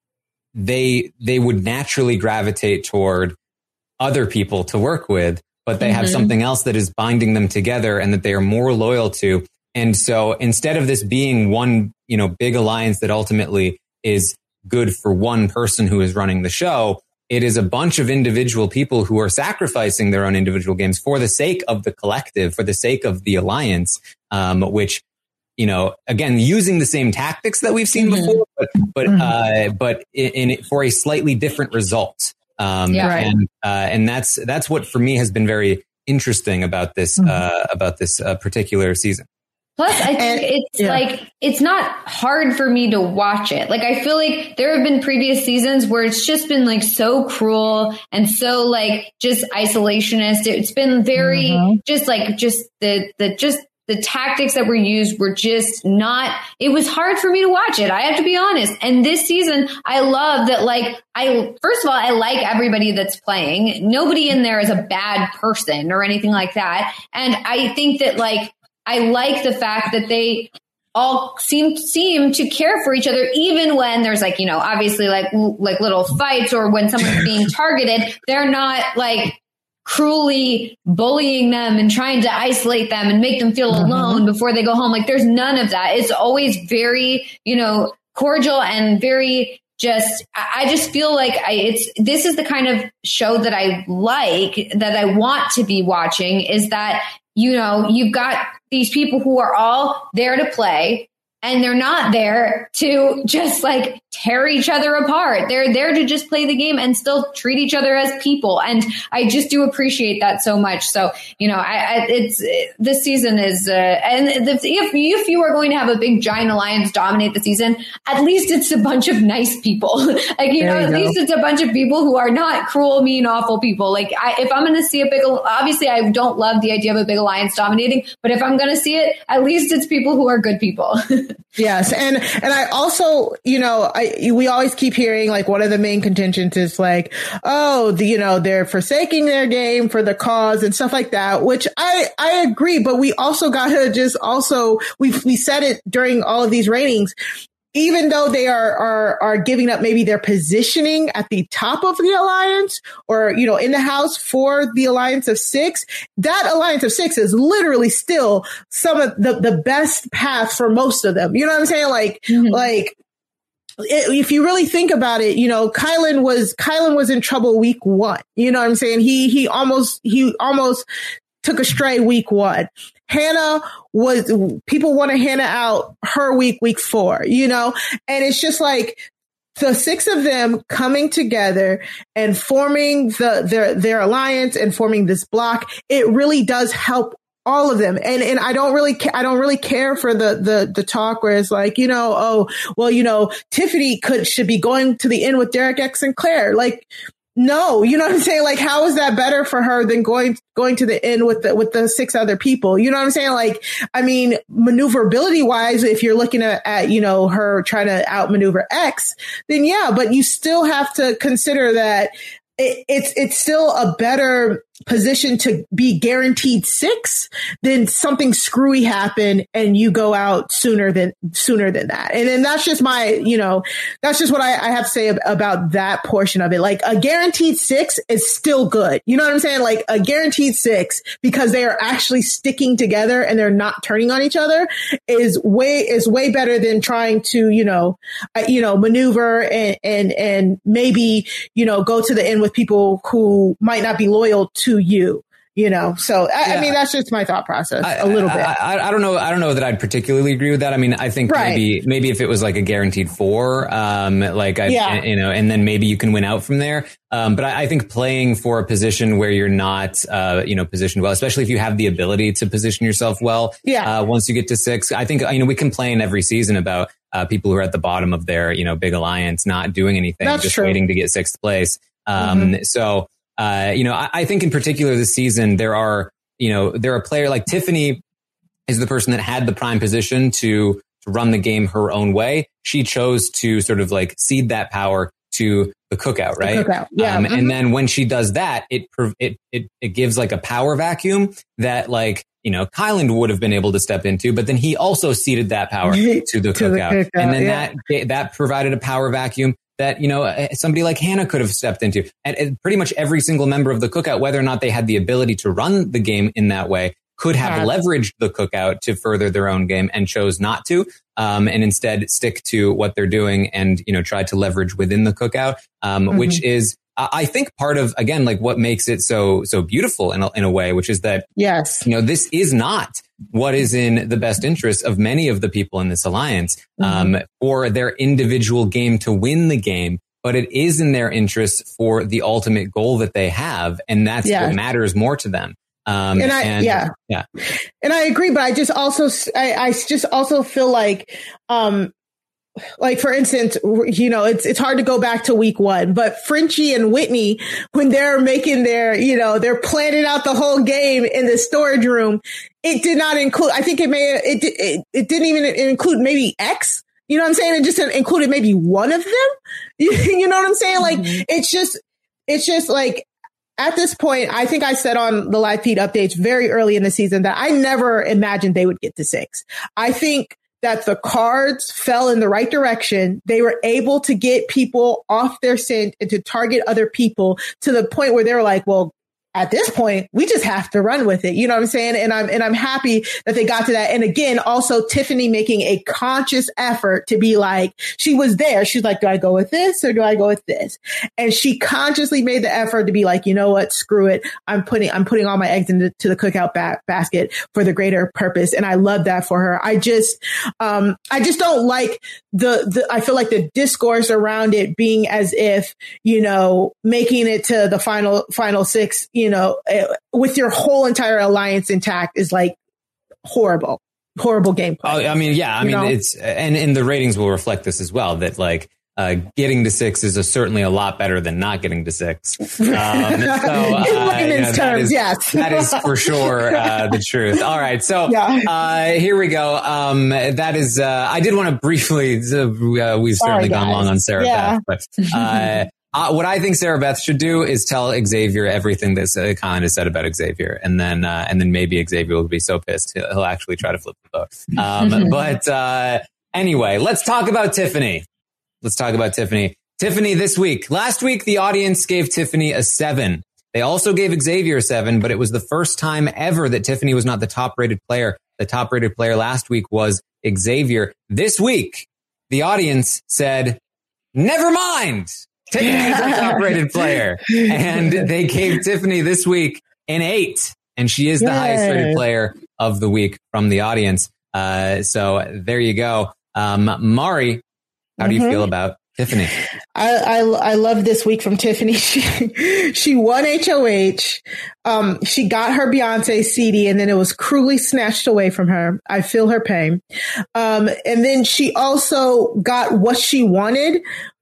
they they would naturally gravitate toward other people to work with, but they mm-hmm. have something else that is binding them together and that they are more loyal to. And so instead of this being one, you know, big alliance that ultimately is good for one person who is running the show, it is a bunch of individual people who are sacrificing their own individual games for the sake of the collective, for the sake of the alliance, um, which, you know, again, using the same tactics that we've seen mm-hmm. before, but, but, mm-hmm. uh, but in, in for a slightly different result. Um, yeah, right. and, uh, and that's, that's what for me has been very interesting about this, mm-hmm. uh, about this uh, particular season. Plus, I think and, it's yeah. like, it's not hard for me to watch it. Like, I feel like there have been previous seasons where it's just been like so cruel and so like just isolationist. It's been very mm-hmm. just like, just the, the, just the tactics that were used were just not, it was hard for me to watch it. I have to be honest. And this season, I love that, like, I, first of all, I like everybody that's playing. Nobody in there is a bad person or anything like that. And I think that, like, I like the fact that they all seem seem to care for each other, even when there's like, you know, obviously like like little fights or when someone's being targeted. They're not like cruelly bullying them and trying to isolate them and make them feel mm-hmm. alone before they go home. Like, there's none of that. It's always very, you know, cordial and very just, I just feel like I, it's, this is the kind of show that I like, that I want to be watching, is that, you know, you've got these people who are all there to play, and they're not there to just like tear each other apart. They're there to just play the game and still treat each other as people. And I just do appreciate that so much. So, you know, I, I it's this season is, uh, and if, if you are going to have a big giant alliance dominate the season, at least it's a bunch of nice people. Like, you there know, you at go. least it's a bunch of people who are not cruel, mean, awful people. Like, I, if I'm going to see a big, obviously I don't love the idea of a big alliance dominating, but if I'm going to see it, at least it's people who are good people. Yes. And, and I also, you know, I, we always keep hearing like one of the main contentions is like, oh, the, you know, they're forsaking their game for the cause and stuff like that, which I, I agree. But we also got to just also, we we said it during all of these ratings. Even though they are, are, are giving up maybe their positioning at the top of the alliance, or, you know, in the house for the alliance of six, that alliance of six is literally still some of the, the best path for most of them. You know what I'm saying? Like, mm-hmm. like, if you really think about it, you know, Kylan was, Kylan was in trouble week one. You know what I'm saying? He, he almost, he almost took a stray week one. Hannah was, people wanted Hannah out her week, week four, you know, and it's just like the six of them coming together and forming the, their, their alliance and forming this block. It really does help all of them. And, and I don't really, ca- I don't really care for the, the, the talk where it's like, you know, oh, well, you know, Tiffany could, should be going to the inn with Derek X and Claire. Like, no, you know what I'm saying? Like, how is that better for her than going, going to the inn with the, with the six other people? You know what I'm saying? Like, I mean, maneuverability wise, if you're looking at, at, you know, her trying to outmaneuver X, then yeah, but you still have to consider that it, it's, it's still a better position to be guaranteed six than something screwy happen and you go out sooner than sooner than that. And then that's just my, you know, that's just what I, I have to say ab- about that portion of it. Like, a guaranteed six is still good. You know what I'm saying? Like, a guaranteed six, because they are actually sticking together and they're not turning on each other, is way, is way better than trying to, you know, uh, you know, maneuver and, and, and maybe, you know, go to the end with people who might not be loyal to to you, you know, so I, yeah. I mean, that's just my thought process I, a little bit. I, I, I don't know. I don't know that I'd particularly agree with that. I mean, I think right. maybe, maybe if it was like a guaranteed four, um, like, I, yeah. you know, and then maybe you can win out from there. Um, but I, I think playing for a position where you're not, uh, you know, positioned well, especially if you have the ability to position yourself well, yeah. uh, once you get to six, I think, you know, we complain every season about, uh, people who are at the bottom of their, you know, big alliance, not doing anything, that's just true. Waiting to get sixth place. Um, mm-hmm. so, Uh, you know, I, I think in particular this season, there are, you know, there are players like Tiffany is the person that had the prime position to, to run the game her own way. She chose to sort of like cede that power to the Cookout, right? The Cookout. Yeah. Um, mm-hmm. And then when she does that, it, it, it, it gives like a power vacuum that like, you know, Kylan would have been able to step into, but then he also ceded that power to the, to Cookout. the Cookout. And then yeah. that, that provided a power vacuum that, you know, somebody like Hannah could have stepped into. And, and pretty much every single member of the Cookout, whether or not they had the ability to run the game in that way, could have yeah. leveraged the Cookout to further their own game and chose not to, um, and instead stick to what they're doing and, you know, try to leverage within the Cookout, um, mm-hmm. which is, I think part of, again, like what makes it so, so beautiful in a, in a way, which is that, yes, you know, this is not what is in the best interest of many of the people in this alliance, mm-hmm. um, for their individual game to win the game, but it is in their interest for the ultimate goal that they have. And that's yeah. what matters more to them. Um, and I, and, yeah, yeah, and I agree, but I just also, I, I just also feel like, um, like, for instance, you know, it's it's hard to go back to week one, but Frenchie and Whitney, when they're making their, you know, they're planning out the whole game in the storage room, it did not include, I think it may, it, it, it didn't even include maybe X. You know what I'm saying? It just included maybe one of them. You know what I'm saying? Like, mm-hmm. it's just, it's just like, at this point, I think I said on the live feed updates very early in the season that I never imagined they would get to six. I think that the cards fell in the right direction. They were able to get people off their scent and to target other people to the point where they were like, well, at this point, we just have to run with it. You know what I'm saying? And I'm, and I'm happy that they got to that. And again, also Tiffany making a conscious effort to be like, she was there. She's like, do I go with this or do I go with this? And she consciously made the effort to be like, you know what? Screw it. I'm putting, I'm putting all my eggs into to the cookout ba- basket for the greater purpose. And I love that for her. I just, um, I just don't like the, the, I feel like the discourse around it being as if, you know, making it to the final, final six, you know, with your whole entire alliance intact is like horrible, horrible gameplay. Oh, I mean, yeah, I you mean, know? it's, and, and the ratings will reflect this as well, that like, uh, getting to six is a, certainly a lot better than not getting to six. Um, so, uh, in layman's terms, is, yes. that is for sure, uh, the truth. All right. So, yeah. uh, here we go. Um, that is, uh, I did want to briefly, uh, we've Sorry, certainly guys. gone long on Sarah yeah. Beth, but, uh, Uh, what I think Sarah Beth should do is tell Xavier everything that uh, Colin has said about Xavier, and then uh, and then maybe Xavier will be so pissed he'll, he'll actually try to flip the book. Um, but uh, anyway, let's talk about Tiffany. Let's talk about Tiffany. Tiffany this week. Last week, the audience gave Tiffany a seven. They also gave Xavier a seven, but it was the first time ever that Tiffany was not the top-rated player. The top-rated player last week was Xavier. This week, the audience said, never mind. Tiffany is our top-rated player. And they gave Tiffany this week an eight. And she is the Yay. highest-rated player of the week from the audience. Uh, so there you go. Um, Mari, how do you mm-hmm. feel about Tiffany? I, I I love this week from Tiffany. She she won H O H. Um, she got her Beyonce C D, and then it was cruelly snatched away from her. I feel her pain. Um, and then she also got what she wanted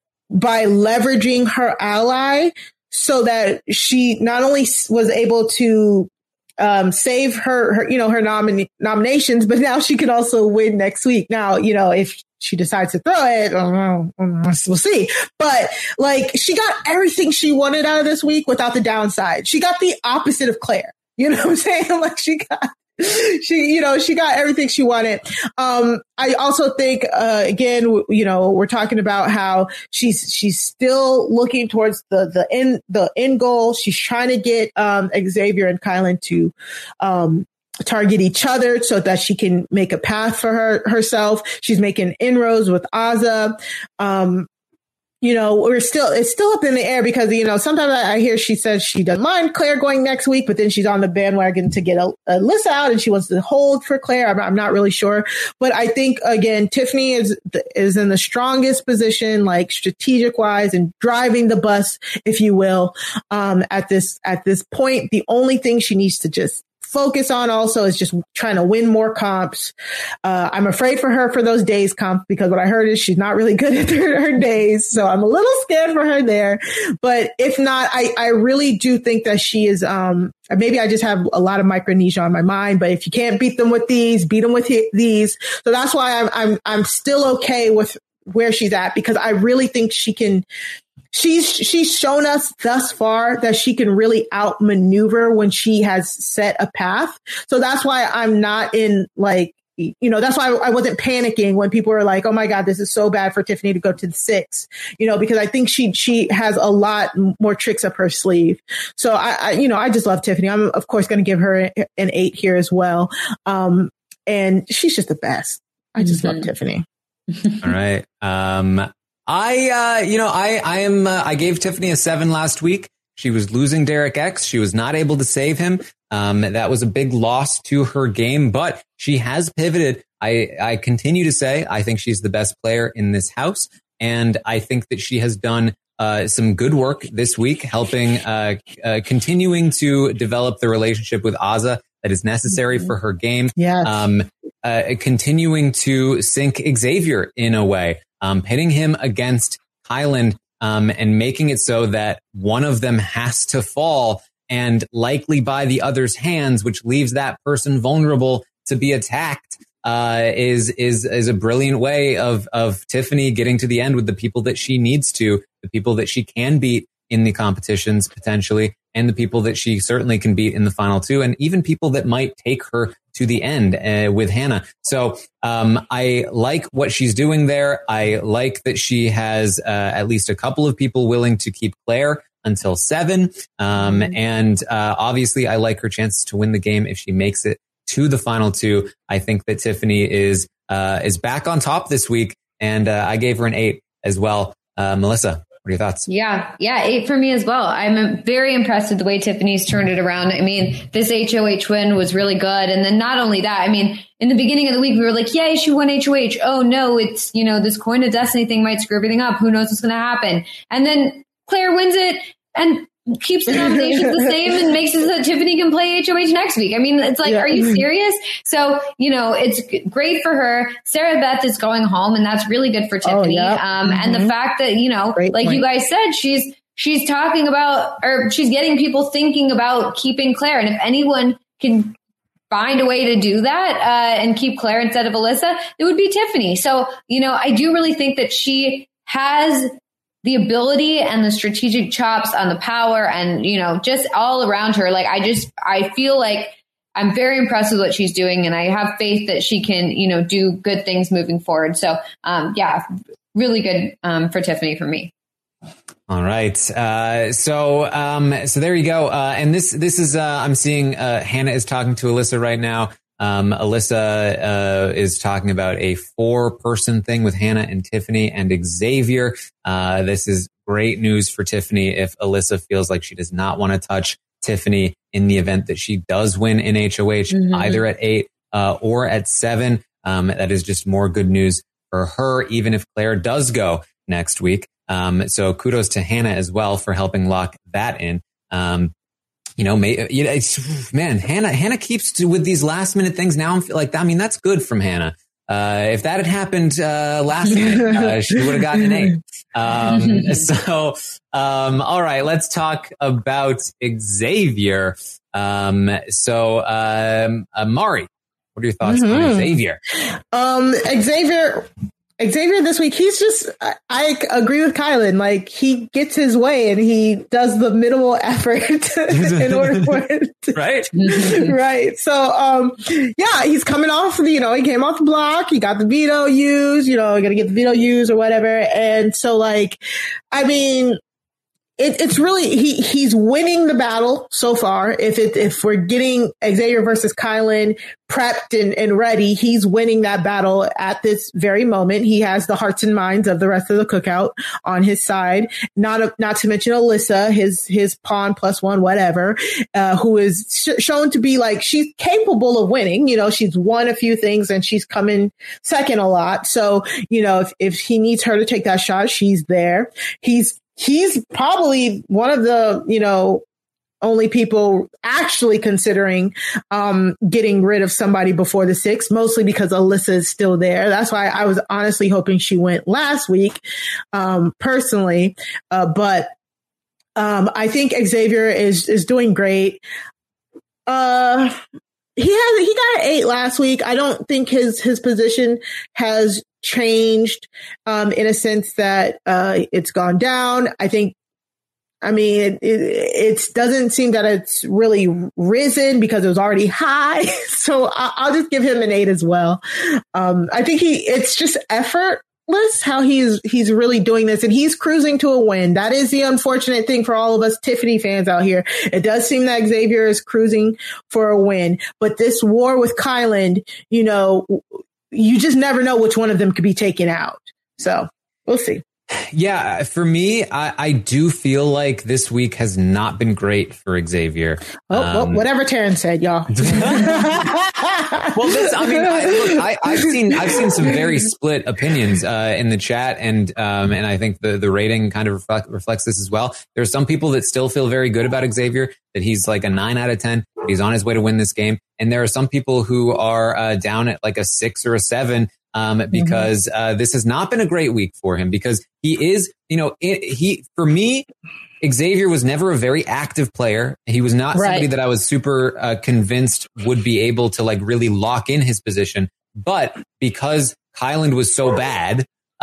by leveraging her ally, so that she not only was able to um, save her, her, you know, her nomin- nominations, but now she can also win next week. Now, you know, if she decides to throw it, uh, we'll see. But like, she got everything she wanted out of this week without the downside. She got the opposite of Claire. You know what I'm saying? Like, she got, she, you know, she got everything she wanted. Um, I also think, uh, again, w- you know, we're talking about how she's, she's still looking towards the, the end, the end goal. She's trying to get, um, Xavier and Kylan to, um, target each other so that she can make a path for her herself. She's making inroads with Azah. Um, you know, we're still, it's still up in the air because, you know, sometimes I, I hear she says she doesn't mind Claire going next week, but then she's on the bandwagon to get a, Alyssa out and she wants to hold for Claire. I'm, I'm not really sure. But I think, again, Tiffany is, is in the strongest position, like strategic wise and driving the bus, if you will, um, at this, at this point. The only thing she needs to just focus on also is just trying to win more comps. Uh, I'm afraid for her for those days comps because what I heard is she's not really good at her, her days. So I'm a little scared for her there. But if not, I, I really do think that she is, um, maybe I just have a lot of Micronesia on my mind, but if you can't beat them with these, beat them with these. So that's why I'm, I'm, I'm still okay with where she's at because I really think she can, She's she's shown us thus far that she can really outmaneuver when she has set a path. So that's why I'm not in like, you know, that's why I wasn't panicking when people were like, oh my God, this is so bad for Tiffany to go to the six, you know, because I think she she has a lot more tricks up her sleeve. So I, I you know, I just love Tiffany. I'm of course going to give her an eight here as well. Um, and she's just the best. I just mm-hmm. love Tiffany. All right. Um, I, uh, you know, I, I am, uh, I gave Tiffany a seven last week. She was losing Derek X. She was not able to save him. Um, that was a big loss to her game, but she has pivoted. I, I continue to say, I think she's the best player in this house. And I think that she has done, uh, some good work this week, helping, uh, uh, continuing to develop the relationship with Azah that is necessary for her game. Yes. Um, uh, continuing to sync Xavier in a way, um, pitting him against Kyland, um, and making it so that one of them has to fall and likely by the other's hands, which leaves that person vulnerable to be attacked, uh, is, is, is a brilliant way of, of Tiffany getting to the end with the people that she needs to, the people that she can beat in the competitions potentially, and the people that she certainly can beat in the final two, and even people that might take her to the end uh, with Hannah. So um, I like what she's doing there. I like that she has uh, at least a couple of people willing to keep Claire until seven. Um, and uh, obviously, I like her chances to win the game if she makes it to the final two. I think that Tiffany is uh, is back on top this week, and uh, I gave her an eight as well. Uh, Melissa, what are your thoughts? Yeah, yeah, eight for me as well. I'm very impressed with the way Tiffany's turned it around. I mean, this H O H win was really good. And then not only that, I mean, in the beginning of the week, we were like, yay, she won H O H. Oh, no, it's, you know, this Coin of Destiny thing might screw everything up. Who knows what's going to happen? And then Claire wins it and keeps the nominations the same and makes it so that Tiffany can play H O H next week. I mean, it's like, yeah. Are you serious? So, you know, it's great for her. Sarah Beth is going home, and that's really good for Tiffany. Oh, yep. um, mm-hmm. And the fact that, you know, great like point. You guys said, she's she's talking about, or she's getting people thinking about keeping Claire. And if anyone can find a way to do that uh, and keep Claire instead of Alyssa, it would be Tiffany. So, you know, I do really think that she has the ability and the strategic chops on the power and, you know, just all around her. Like, I just, I feel like I'm very impressed with what she's doing, and I have faith that she can, you know, do good things moving forward. So, um, yeah, really good um, for Tiffany for me. All right. Uh, so, um, so there you go. Uh, and this, this is, uh, I'm seeing, uh, Hannah is talking to Alyssa right now. Um, Alyssa, uh, is talking about a four person thing with Hannah and Tiffany and Xavier. Uh, this is great news for Tiffany if Alyssa feels like she does not want to touch Tiffany in the event that she does win in H O H, mm-hmm. either at eight, uh, or at seven. Um, that is just more good news for her, even if Claire does go next week. Um, so kudos to Hannah as well for helping lock that in. Um, You know, may, you know, it's, man, Hannah, Hannah keeps to, with these last minute things. Now I'm like, I mean, that's good from Hannah. Uh, if that had happened, uh, last minute, uh, she would have gotten an eight. Um, so, um, all right, let's talk about Xavier. Um, so, um, uh, Mari, what are your thoughts mm-hmm. on Xavier? Um, Xavier, Xavier this week, he's just, I, I agree with Kylan. Like, he gets his way and he does the minimal effort in order for it to, right. Right. So, um, yeah, he's coming off the, you know, he came off the block. He got the veto used, you know, got to get the veto used or whatever. And so, like, I mean, It, it's really, he, he's winning the battle so far. If it, if we're getting Xavier versus Kylan prepped and, and ready, he's winning that battle at this very moment. He has the hearts and minds of the rest of the cookout on his side. Not, a, not to mention Alyssa, his, his pawn plus one, whatever, uh, who is sh- shown to be like, she's capable of winning. You know, she's won a few things and she's coming second a lot. So, you know, if, if he needs her to take that shot, she's there. He's, He's probably one of the, you know, only people actually considering um, getting rid of somebody before the sixth, mostly because Alyssa is still there. That's why I was honestly hoping she went last week, um, personally. Uh, but um, I think Xavier is is doing great. Uh, he has he got an eight last week. I don't think his his position has changed um, in a sense that uh, it's gone down. I think, I mean, it, it, it doesn't seem that it's really risen because it was already high. So I, I'll just give him an eight as well. Um, I think he, it's just effortless how he's, he's really doing this, and he's cruising to a win. That is the unfortunate thing for all of us Tiffany fans out here. It does seem that Xavier is cruising for a win, but this war with Kylan, you know, you just never know which one of them could be taken out. So we'll see. Yeah, for me, I, I do feel like this week has not been great for Xavier. Oh, um, well, whatever Taryn said, y'all. Well, this, I mean, I, look, I, I've seen I've seen some very split opinions uh, in the chat, and um, and I think the the rating kind of reflect, reflects this as well. There are some people that still feel very good about Xavier, that he's like a nine out of ten. He's on his way to win this game, and there are some people who are uh, down at like a six or a seven. Um, because, uh, this has not been a great week for him, because he is, you know, it, he, for me, Xavier was never a very active player. He was not right. somebody that I was super uh, convinced would be able to like really lock in his position. But because Kyland was so bad,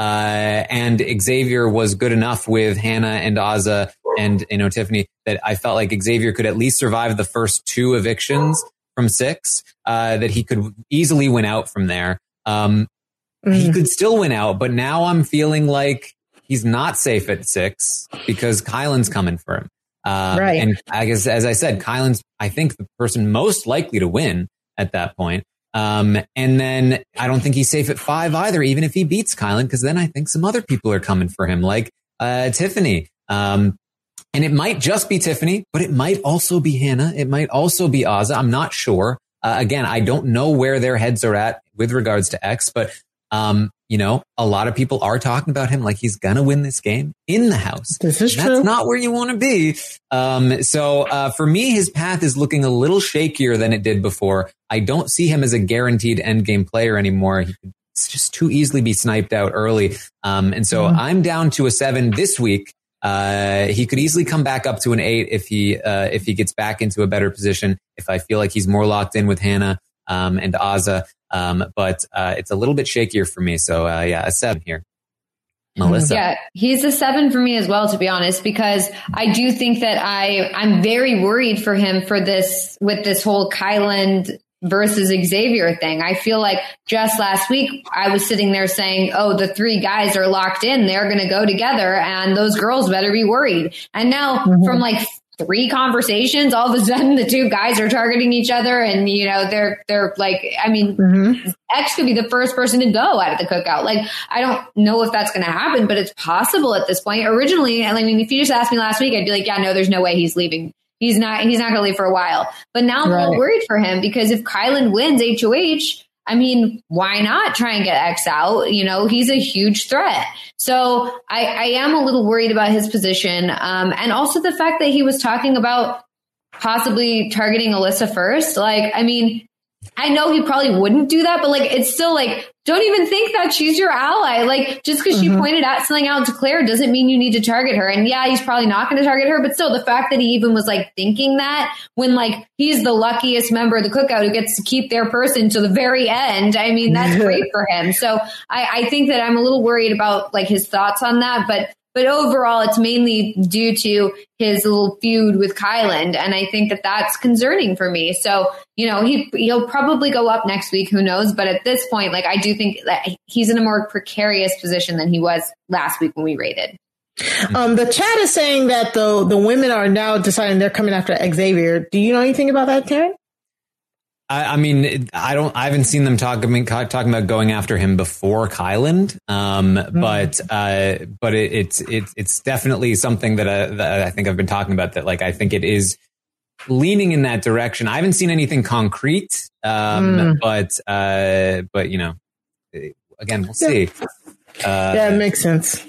uh, and Xavier was good enough with Hannah and Azah and, you know, Tiffany, that I felt like Xavier could at least survive the first two evictions from six, uh, that he could easily win out from there. Um, Mm. He could still win out, but now I'm feeling like he's not safe at six because Kyland's coming for him. Um, right. And I guess, as I said, Kyland's, I think, the person most likely to win at that point. Um, and then I don't think he's safe at five either, even if he beats Kyland, because then I think some other people are coming for him, like uh, Tiffany. Um, and it might just be Tiffany, but it might also be Hannah. It might also be Azah. I'm not sure. Uh, again, I don't know where their heads are at with regards to X, but Um, you know, a lot of people are talking about him like he's gonna win this game in the house. This is That's true. not where you want to be. Um, so, uh, for me, his path is looking a little shakier than it did before. I don't see him as a guaranteed end game player anymore. He could just too easily be sniped out early. Um, and so mm-hmm. I'm down to a seven this week. Uh, he could easily come back up to an eight if he, uh, if he gets back into a better position. If I feel like he's more locked in with Hannah, um, and Azah. Um, but, uh, it's a little bit shakier for me. So, uh, yeah, a seven here. Melissa. Yeah, he's a seven for me as well, to be honest, because I do think that I, I'm very worried for him for this, with this whole Kyland versus Xavier thing. I feel like just last week I was sitting there saying, oh, the three guys are locked in. They're going to go together and those girls better be worried. And now mm-hmm. from like three conversations, all of a sudden the two guys are targeting each other, and you know they're they're like, I mean, mm-hmm. X could be the first person to go out of the cookout. Like, I don't know if that's going to happen, but it's possible at this point. Originally, I mean, if you just asked me last week, I'd be like, yeah, no, there's no way he's leaving. He's not. He's not going to leave for a while. But now I'm right. a little worried for him, because if Kyland wins H O H, I mean, why not try and get X out? You know, he's a huge threat. So I, I am a little worried about his position. Um, and also the fact that he was talking about possibly targeting Alyssa first. Like, I mean, I know he probably wouldn't do that, but like, it's still like, don't even think that she's your ally. Like, just because mm-hmm. she pointed out something out to Claire doesn't mean you need to target her. And yeah, he's probably not going to target her, but still, the fact that he even was like thinking that, when like he's the luckiest member of the cookout who gets to keep their person to the very end. I mean, that's great for him. So I, I think that I'm a little worried about like his thoughts on that, but But overall, it's mainly due to his little feud with Kyland. And I think that that's concerning for me. So, you know, he, he'll probably go up next week. Who knows? But at this point, like, I do think that he's in a more precarious position than he was last week when we rated. Um, the chat is saying that the, the women are now deciding they're coming after Xavier. Do you know anything about that, Taryn? I, I mean, I don't. I haven't seen them talk, I mean, talking about going after him before Kyland, um, mm. but uh, but it, it's it's it's definitely something that, uh, that I think I've been talking about. That like I think it is leaning in that direction. I haven't seen anything concrete, um, mm. but uh, but you know, again, we'll see. Uh, yeah, it makes sense.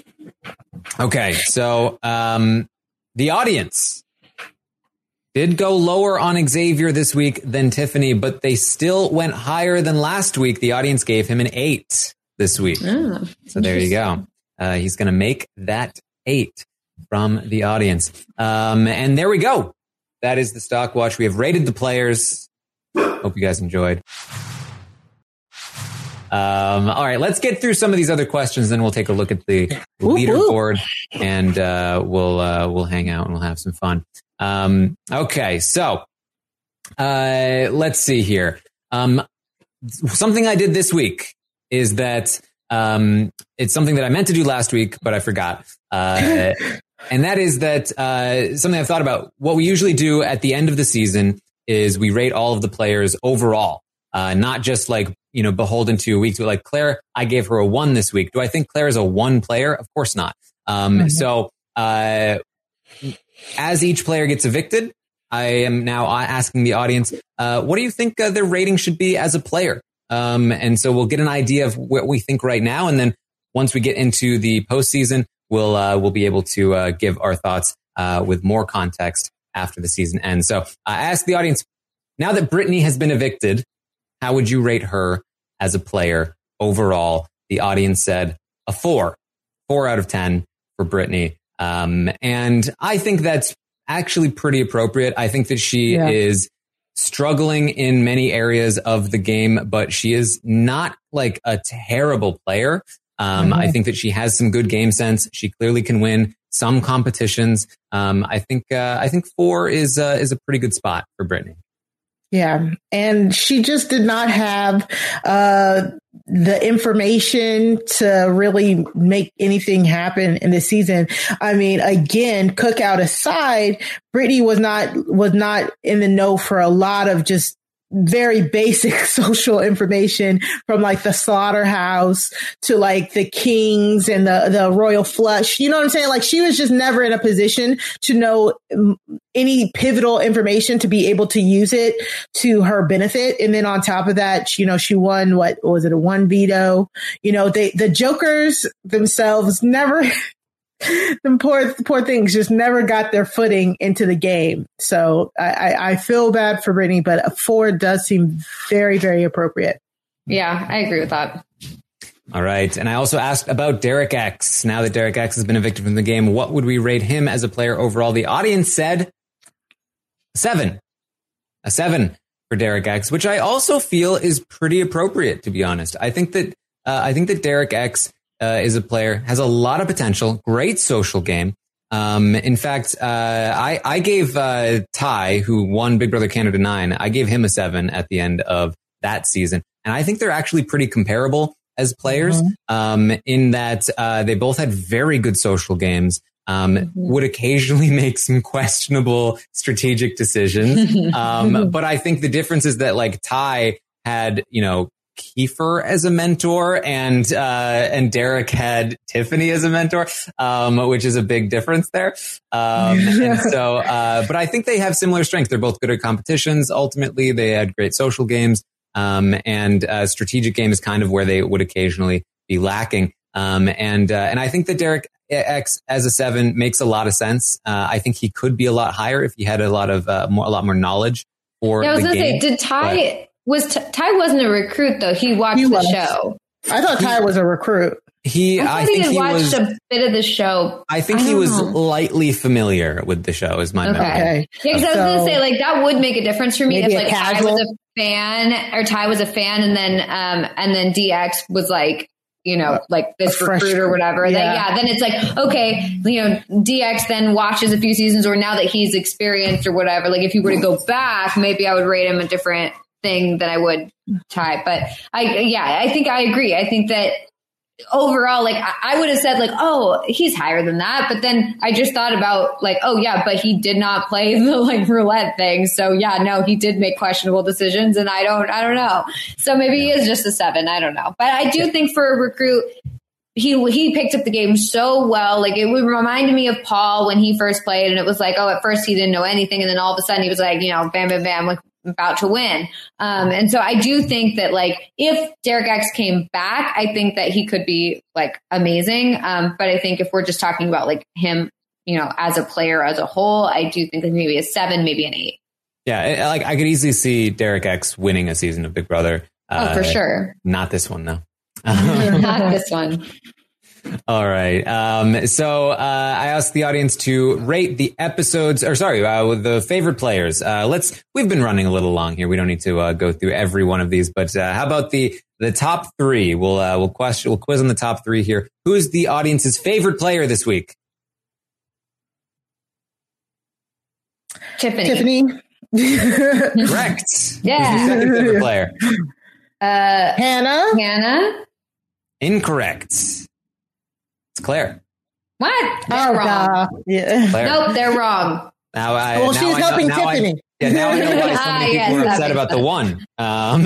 Okay, so um, the audience did go lower on Xavier this week than Tiffany, but they still went higher than last week. The audience gave him an eight this week. Oh, so there you go. Uh, he's going to make that eight from the audience. Um, and there we go. That is the Stock Watch. We have rated the players. Hope you guys enjoyed. Um, all right, let's get through some of these other questions. Then we'll take a look at the leaderboard, and uh, we'll uh, we'll hang out and we'll have some fun. Um, okay, so uh, let's see here. Um, something I did this week is that um, it's something that I meant to do last week, but I forgot. Uh, and that is that uh, something I've thought about. What we usually do at the end of the season is we rate all of the players overall, uh, not just like, you know, beholden to a week to like Claire. I gave her a one this week. Do I think Claire is a one player? Of course not. Um, Mm-hmm. So uh, as each player gets evicted, I am now asking the audience, uh, what do you think uh, their rating should be as a player? Um, and so we'll get an idea of what we think right now. And then once we get into the postseason, we'll, uh, we'll be able to uh, give our thoughts uh, with more context after the season ends. So I ask the audience, now that Brittany has been evicted, how would you rate her as a player overall? The audience said a four, four out of ten for Brittany. Um, and I think that's actually pretty appropriate. I think that she yeah. is struggling in many areas of the game, but she is not like a terrible player. Um, mm-hmm. I think that she has some good game sense. She clearly can win some competitions. Um, I think, uh, I think four is, uh, is a pretty good spot for Brittany. Yeah. And she just did not have, uh, the information to really make anything happen in the season. I mean, again, cookout aside, Brittany was not, was not in the know for a lot of just very basic social information, from like the slaughterhouse to like the kings and the, the royal flush. You know what I'm saying? Like, she was just never in a position to know any pivotal information to be able to use it to her benefit. And then on top of that, you know, she won, what was it, a one veto? You know, they, the jokers themselves never, the poor, poor things just never got their footing into the game. So I, I, I feel bad for Brittany, but a four does seem very, very appropriate. Yeah, I agree with that. All right. And I also asked about Derek X. Now that Derek X has been evicted from the game, what would we rate him as a player overall? The audience said seven, a seven for Derek X, which I also feel is pretty appropriate, to be honest. I think that, uh, I think that Derek X Uh, is a player, has a lot of potential, great social game. Um, in fact, uh, I, I gave, uh, Ty, who won Big Brother Canada nine, I gave him a seven at the end of that season. And I think they're actually pretty comparable as players, mm-hmm. um, in that, uh, they both had very good social games, um, mm-hmm. would occasionally make some questionable strategic decisions. um, but I think the difference is that like Ty had, you know, Kiefer as a mentor, and uh and Derek had Tiffany as a mentor, um which is a big difference there. Um and so uh but I think they have similar strengths. They're both good at competitions. Ultimately, they had great social games, um and uh strategic game is kind of where they would occasionally be lacking. Um and uh, and I think that Derek X as a seven makes a lot of sense. Uh I think he could be a lot higher if he had a lot of uh, more a lot more knowledge for yeah, I was the gonna game. say, did Ty But, Was T- Ty wasn't a recruit though? He watched he the was. show. I thought Ty was a recruit. He, I, I think he, he watched was a bit of the show. I think I he was know. lightly familiar with the show, is my Okay. memory. Okay. Yeah, because I was So, gonna say like that would make a difference for me if maybe a like Ty casual? was a fan or Ty was a fan, and then um and then D X was like, you know, like this A fresh- recruit or whatever. yeah. Then, yeah, then it's like, okay, you know, D X then watches a few seasons, or now that he's experienced or whatever. Like if he were to go back, maybe I would rate him a different thing than I would Ty. But I, yeah, I think I agree. I think that overall, like I, I would have said like, oh, he's higher than that. But then I just thought about like, oh yeah, but he did not play the like roulette thing. So yeah, no, he did make questionable decisions, and I don't, I don't know. So maybe he is just a seven. I don't know. But I do think for a recruit, he he picked up the game so well. Like it would remind me of Paul when he first played, and it was like, oh, at first he didn't know anything, and then all of a sudden he was like, you know, bam, bam, bam, like about to win. Um, and so I do think that like if Derek X came back, I think that he could be like amazing. Um, but I think if we're just talking about like him, you know, as a player as a whole, I do think that maybe a seven, maybe an eight. Yeah, like I could easily see Derek X winning a season of Big Brother. Uh, oh, for sure. Not this one though. Not this one. All right. Um, so uh, I asked the audience to rate the episodes, or sorry, uh, the favorite players. Uh, let's. We've been running a little long here. We don't need to uh, go through every one of these, but uh, how about the the top three? We'll uh, we'll question we'll quiz on the top three here. Who's the audience's favorite player this week? Tiffany. Tiffany. Correct. Yeah. Who's the second favorite player? Uh, Hannah. Hannah. Incorrect. It's Claire. What? They're Oh, wrong. God. Yeah. Claire. Nope, they're wrong. Now I, Well, now she's I know, helping now Tiffany. I, yeah, now I know why so many Ah, people yes, were that upset makes about the sense. one. Um,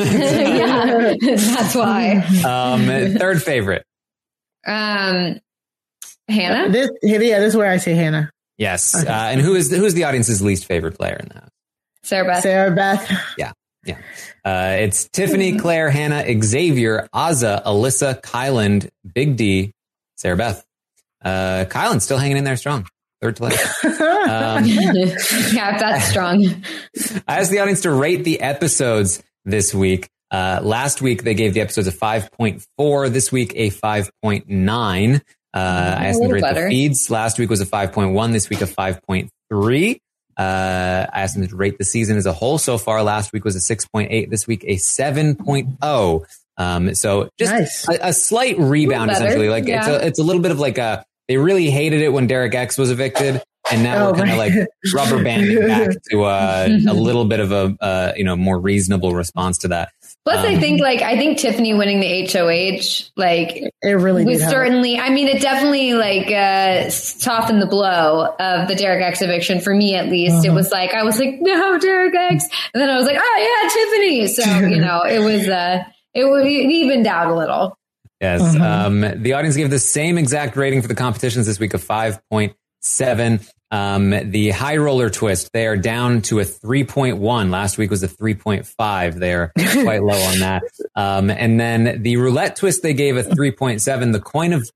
Yeah, that's why. um, third favorite. Um, Hannah? This, yeah, this is where I say Hannah. Yes. Okay. Uh, and who is the, who's the audience's least favorite player in the house? Sarah Beth. Sarah Beth. Yeah. Yeah. Uh, it's Tiffany, Claire, Hannah, Xavier, Azah, Alyssa, Kyland, Big D, Sarah Beth. Uh, Kyland's still hanging in there strong. Third place. Um, yeah, that's strong. I asked the audience to rate the episodes this week. Uh, last week, they gave the episodes a five point four. This week, a five point nine. Uh, I asked them to rate better. the feeds. Last week was a five point one. This week, a five point three. Uh, I asked them to rate the season as a whole so far. Last week was a six point eight. This week, a seven point oh. Um, so just nice. a, a slight rebound, essentially. Like yeah. it's a, it's a little bit of like a, they really hated it when Derek X was evicted. And now oh, we're kind of like rubber banding back to uh, a little bit of a, uh, you know, more reasonable response to that. Plus, um, I think like, I think Tiffany winning the H O H, like it really was did certainly, help. I mean, it definitely like, uh, softened the blow of the Derek X eviction for me, at least. Uh-huh. It was like, I was like, no, Derek X. And then I was like, oh yeah, Tiffany. So, you know, it was, uh, it, it evened out a little. Yes. Uh-huh. Um, the audience gave the same exact rating for the competitions this week of five point seven. Um, the high roller twist, they are down to a three point one. Last week was a three point five. They're quite low on that. Um, and then the roulette twist, they gave a three point seven. The coin of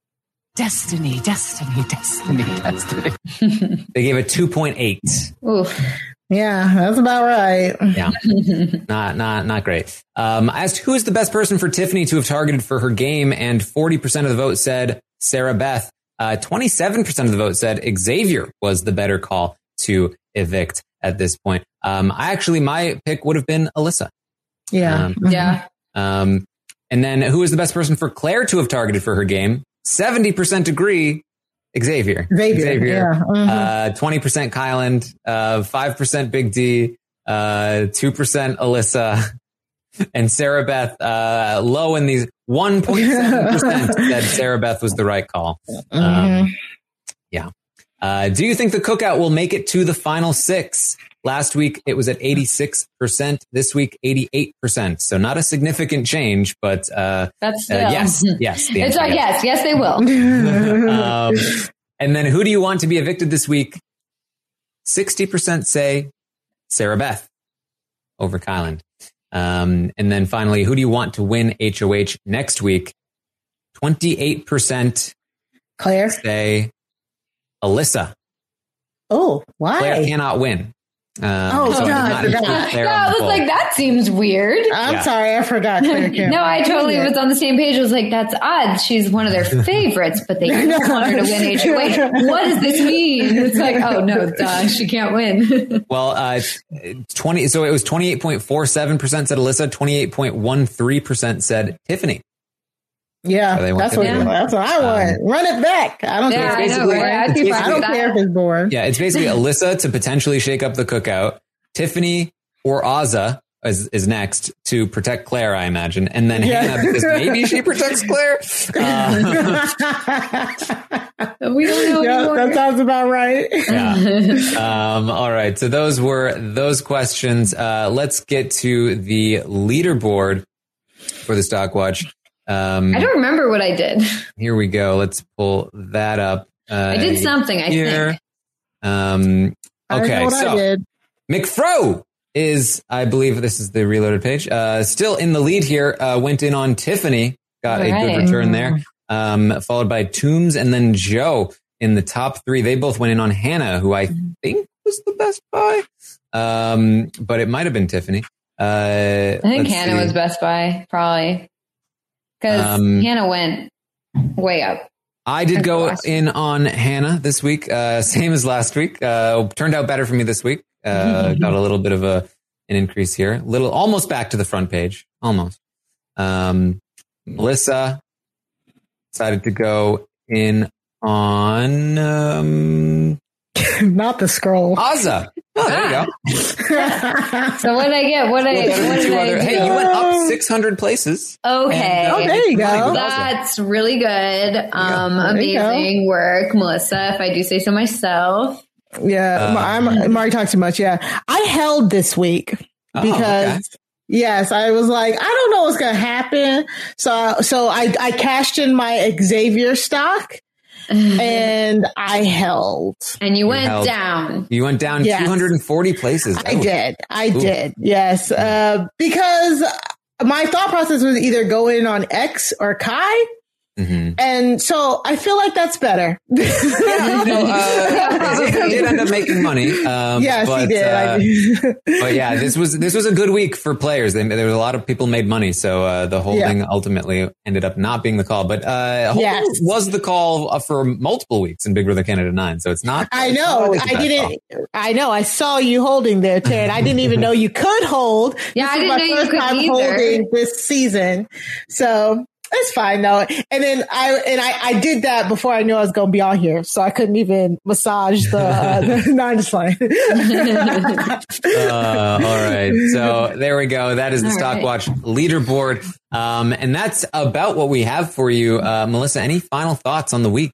destiny, destiny, destiny, destiny. They gave a two point eight. Oof. Yeah, that's about right. Yeah. Not, not, not great. Um, I asked who is the best person for Tiffany to have targeted for her game, and forty percent of the vote said Sarah Beth. Uh, twenty-seven percent of the vote said Xavier was the better call to evict at this point. Um, I actually, my pick would have been Alyssa. Yeah. Um, yeah. Um, and then who is the best person for Claire to have targeted for her game? seventy percent agree. Xavier. Xavier. Xavier. Yeah. Mm-hmm. Uh, twenty percent Kyland, uh, five percent Big D, uh, two percent Alyssa, and Sarah Beth, uh, low in these one point seven percent said Sarah Beth was the right call. Um, mm-hmm. Yeah. Uh, do you think the cookout will make it to the final six? Last week, it was at eighty-six percent. This week, eighty-eight percent. So not a significant change, but, uh, that's still. uh, yes, yes. It's like, yes, yes, they will. um, and then who do you want to be evicted this week? sixty percent say Sarah Beth over Kyland. Um, and then finally, who do you want to win H O H next week? twenty-eight percent Claire say Alyssa. Oh, why? Claire cannot win. Um, oh, so God. I, no, I was like, that seems weird. I'm yeah. sorry, I forgot. Claire can't no, I totally was on the same page. I was like, that's odd. She's one of their favorites, but they don't want her to win H O H. What does this mean? It's like, oh, no, duh, she can't win. Well, uh, twenty. So it was twenty-eight point four seven percent said Alyssa, twenty-eight point one three percent said Tiffany. Yeah, so that's, what, yeah. that's what I want. Um, Run it back. I don't yeah, care. I, know, right? I, I don't care if it's boring. Yeah, it's basically Alyssa to potentially shake up the cookout. Tiffany or Azah is, is next to protect Claire, I imagine. And then yeah. Hannah, because maybe she protects Claire. Uh, we don't know yeah, anymore. That sounds about right. Yeah. Um, all right. So those were those questions. Uh, let's get to the leaderboard for the Stockwatch. Um, I don't remember what I did. Here we go. Let's pull that up. Uh, I did something, I here. think. Um, okay, I know what so I did. McFro is, I believe this is the reloaded page, uh, still in the lead here. Uh, went in on Tiffany, got right. a good return there. Um, followed by Toombs and then Joe in the top three. They both went in on Hannah, who I think was the best buy. Um, but it might have been Tiffany. Uh, I think Hannah see. was best buy, probably. Because um, Hannah went way up. I did go in on Hannah this week, uh, same as last week. Uh, turned out better for me this week. Uh, got a little bit of a an increase here. Little, almost back to the front page. Almost. Um, Melissa decided to go in on um, not the scroll. Azah. Oh, there you go. So what did I get? What did I, what did I other, do? Hey, you went up six hundred places. Okay. And, oh, there you go. That's really good. Um, yeah, amazing work, Melissa, if I do say so myself. Yeah, um, I'm, I'm already talking too much. Yeah. I held this week because, oh, okay. yes, I was like, I don't know what's going to happen. So, so I, I cashed in my Xavier stock. and I held. And you, you went held. down. You went down yes. two hundred forty places. I did. I Ooh. did. Yes. Uh, because my thought process was either go in on X or Kai. Mm-hmm. And so I feel like that's better. yeah, no, uh, he did end up making money. Um, yes, but, he did. Uh, did. But yeah, this was this was a good week for players. They, there was a lot of people made money, so uh, the holding yeah. ultimately ended up not being the call. But uh, holding yes. was the call for multiple weeks in Big Brother Canada nine. So it's not. I know. It's I didn't. Call. I know. I saw you holding there, Taryn. I didn't even know you could hold. Yeah, this I didn't my know first you could time either. holding this season. So. It's fine though. And then I, and I, I did that before I knew I was going to be on here. So I couldn't even massage the, uh, the no, I'm just playing. uh, all right. So there we go. That is the all Stockwatch right. leaderboard. Um, and that's about what we have for you. Uh, Melissa, any final thoughts on the week?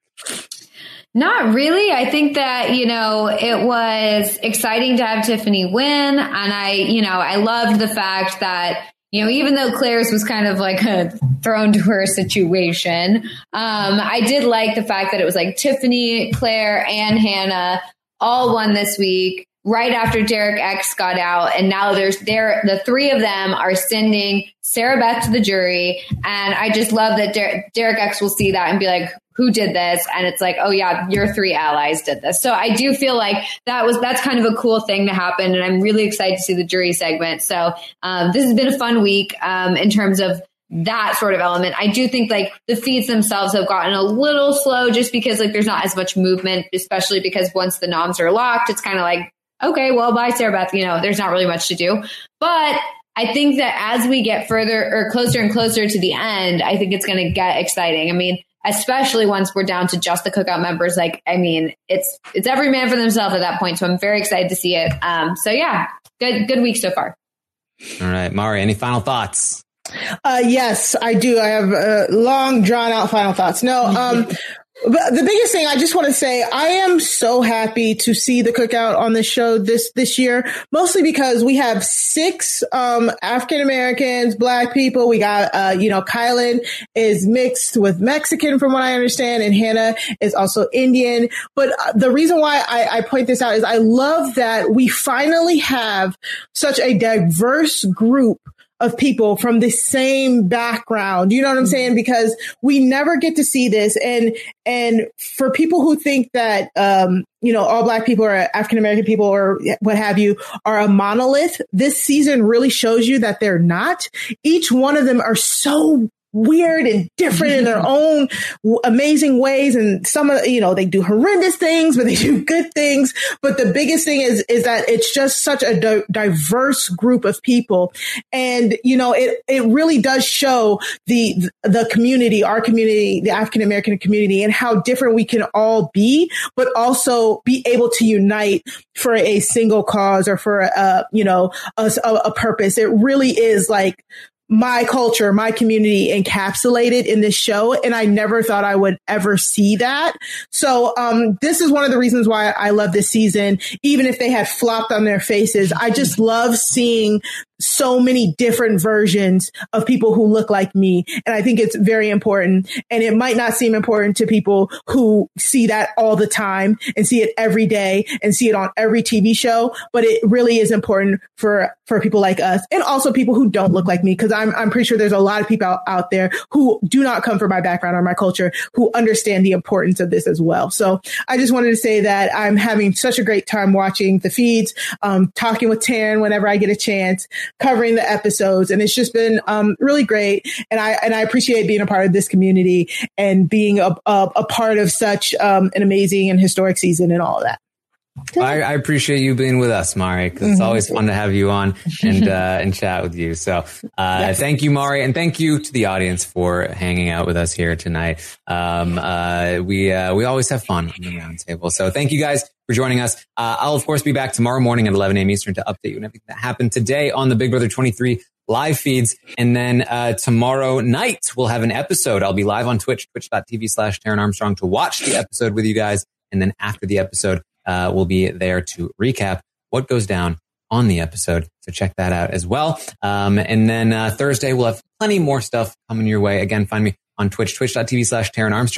Not really. I think that, you know, it was exciting to have Tiffany win. And I, you know, I loved the fact that, you know, even though Claire's was kind of like a thrown to her situation, um, I did like the fact that it was like Tiffany, Claire, and Hannah all won this week right after Derek X got out. And now there's there, the three of them are sending Sarah Beth to the jury. And I just love that Der- Derek X will see that and be like, who did this? And it's like, oh yeah, your three allies did this. So I do feel like that was, that's kind of a cool thing to happen. And I'm really excited to see the jury segment. So um, this has been a fun week um, in terms of that sort of element. I do think like the feeds themselves have gotten a little slow just because like there's not as much movement, especially because once the noms are locked, it's kind of like, okay, well, bye, Sarah Beth. You know, there's not really much to do. But I think that as we get further or closer and closer to the end, I think it's going to get exciting. I mean, especially once we're down to just the Cookout members. Like, I mean, it's it's every man for themselves at that point. So I'm very excited to see it. Um, so yeah, good good week so far. All right, Mari, any final thoughts? Uh, yes, I do. I have uh, long, drawn out final thoughts. No, um, but the biggest thing I just want to say, I am so happy to see the Cookout on the show this, this year, mostly because we have six, um, African Americans, Black people. We got, uh, you know, Kylan is mixed with Mexican from what I understand, and Hannah is also Indian. But the reason why I, I point this out is I love that we finally have such a diverse group of people from the same background. You know what I'm saying? Because we never get to see this. And, and for people who think that, um, you know, all Black people or African-American people or what have you are a monolith, this season really shows you that they're not. Each one of them are so weird and different in their own amazing ways. And some of, you know, they do horrendous things, but they do good things. But the biggest thing is, is that it's just such a di- diverse group of people. And, you know, it, it really does show the, the community, our community, the African-American community, and how different we can all be, but also be able to unite for a single cause or for a, you know, a, a purpose. It really is like, my culture, my community encapsulated in this show. And I never thought I would ever see that. So, um, this is one of the reasons why I love this season. Even if they had flopped on their faces, I just love seeing so many different versions of people who look like me. And I think it's very important. And it might not seem important to people who see that all the time and see it every day and see it on every T V show. But it really is important for, for people like us and also people who don't look like me. Cause I'm, I'm pretty sure there's a lot of people out, out there who do not come from my background or my culture who understand the importance of this as well. So I just wanted to say that I'm having such a great time watching the feeds, um, talking with Taryn whenever I get a chance, covering the episodes. And it's just been um, really great. And I and I appreciate being a part of this community and being a, a, a part of such um, an amazing and historic season and all of that. I, I appreciate you being with us, Mari, because it's mm-hmm. always fun to have you on and uh, and chat with you. So uh, yes. Thank you, Mari, and thank you to the audience for hanging out with us here tonight. Um, uh, we uh, we always have fun on the roundtable. So thank you guys for joining us. Uh, I'll, of course, be back tomorrow morning at eleven a.m. Eastern to update you on everything that happened today on the Big Brother twenty-three live feeds. And then uh, tomorrow night, we'll have an episode. I'll be live on Twitch, twitch.tv slash Taryn Armstrong to watch the episode with you guys. And then after the episode, uh, we'll be there to recap what goes down on the episode. So check that out as well. Um, and then uh, Thursday, we'll have plenty more stuff coming your way. Again, find me on Twitch, twitch.tv slash Taryn Armstrong.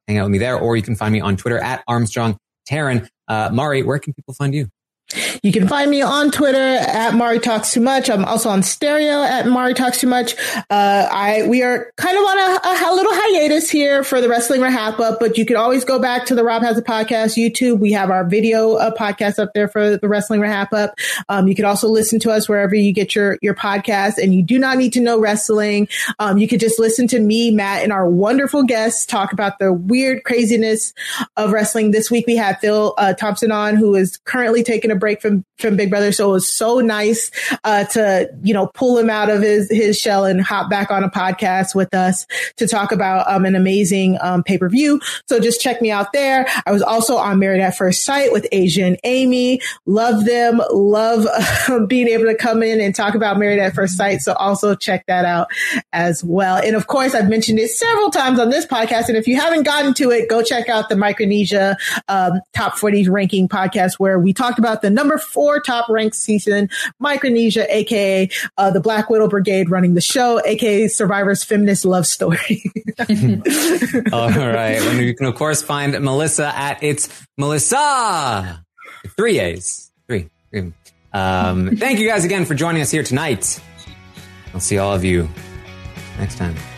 hang out with me there, or you can find me on Twitter at Armstrong Taran. Uh, Mari, where can people find you? You can find me on Twitter at Mari Talks Too Much. I'm also on Stereo at Mari Talks Too Much. Uh, I, we are kind of on a, a, a little hiatus here for the Wrestling Wrap Up, but you can always go back to the Rob Has a Podcast YouTube. We have our video uh, podcast up there for the Wrestling Wrap Up. Um, you can also listen to us wherever you get your, your podcast, and you do not need to know wrestling. Um, you could just listen to me, Matt, and our wonderful guests talk about the weird craziness of wrestling. This week we had Phil uh, Thompson on, who is currently taking a break from, from Big Brother. So it was so nice, uh, to, you know, pull him out of his, his shell and hop back on a podcast with us to talk about, um, an amazing, um, pay-per-view. So just check me out there. I was also on Married at First Sight with Asia and Amy. Love them. Love uh, being able to come in and talk about Married at First Sight. So also check that out as well. And of course, I've mentioned it several times on this podcast. And if you haven't gotten to it, go check out the Micronesia, um, top forty ranking podcast, where we talked about the number four top ranked season, Micronesia, aka uh, the Black Widow Brigade running the show, aka Survivor's feminist love story. All right. And you can of course find Melissa at It's Melissa. Three A's. Three. Three. Um, thank you guys again for joining us here tonight. I'll see all of you next time.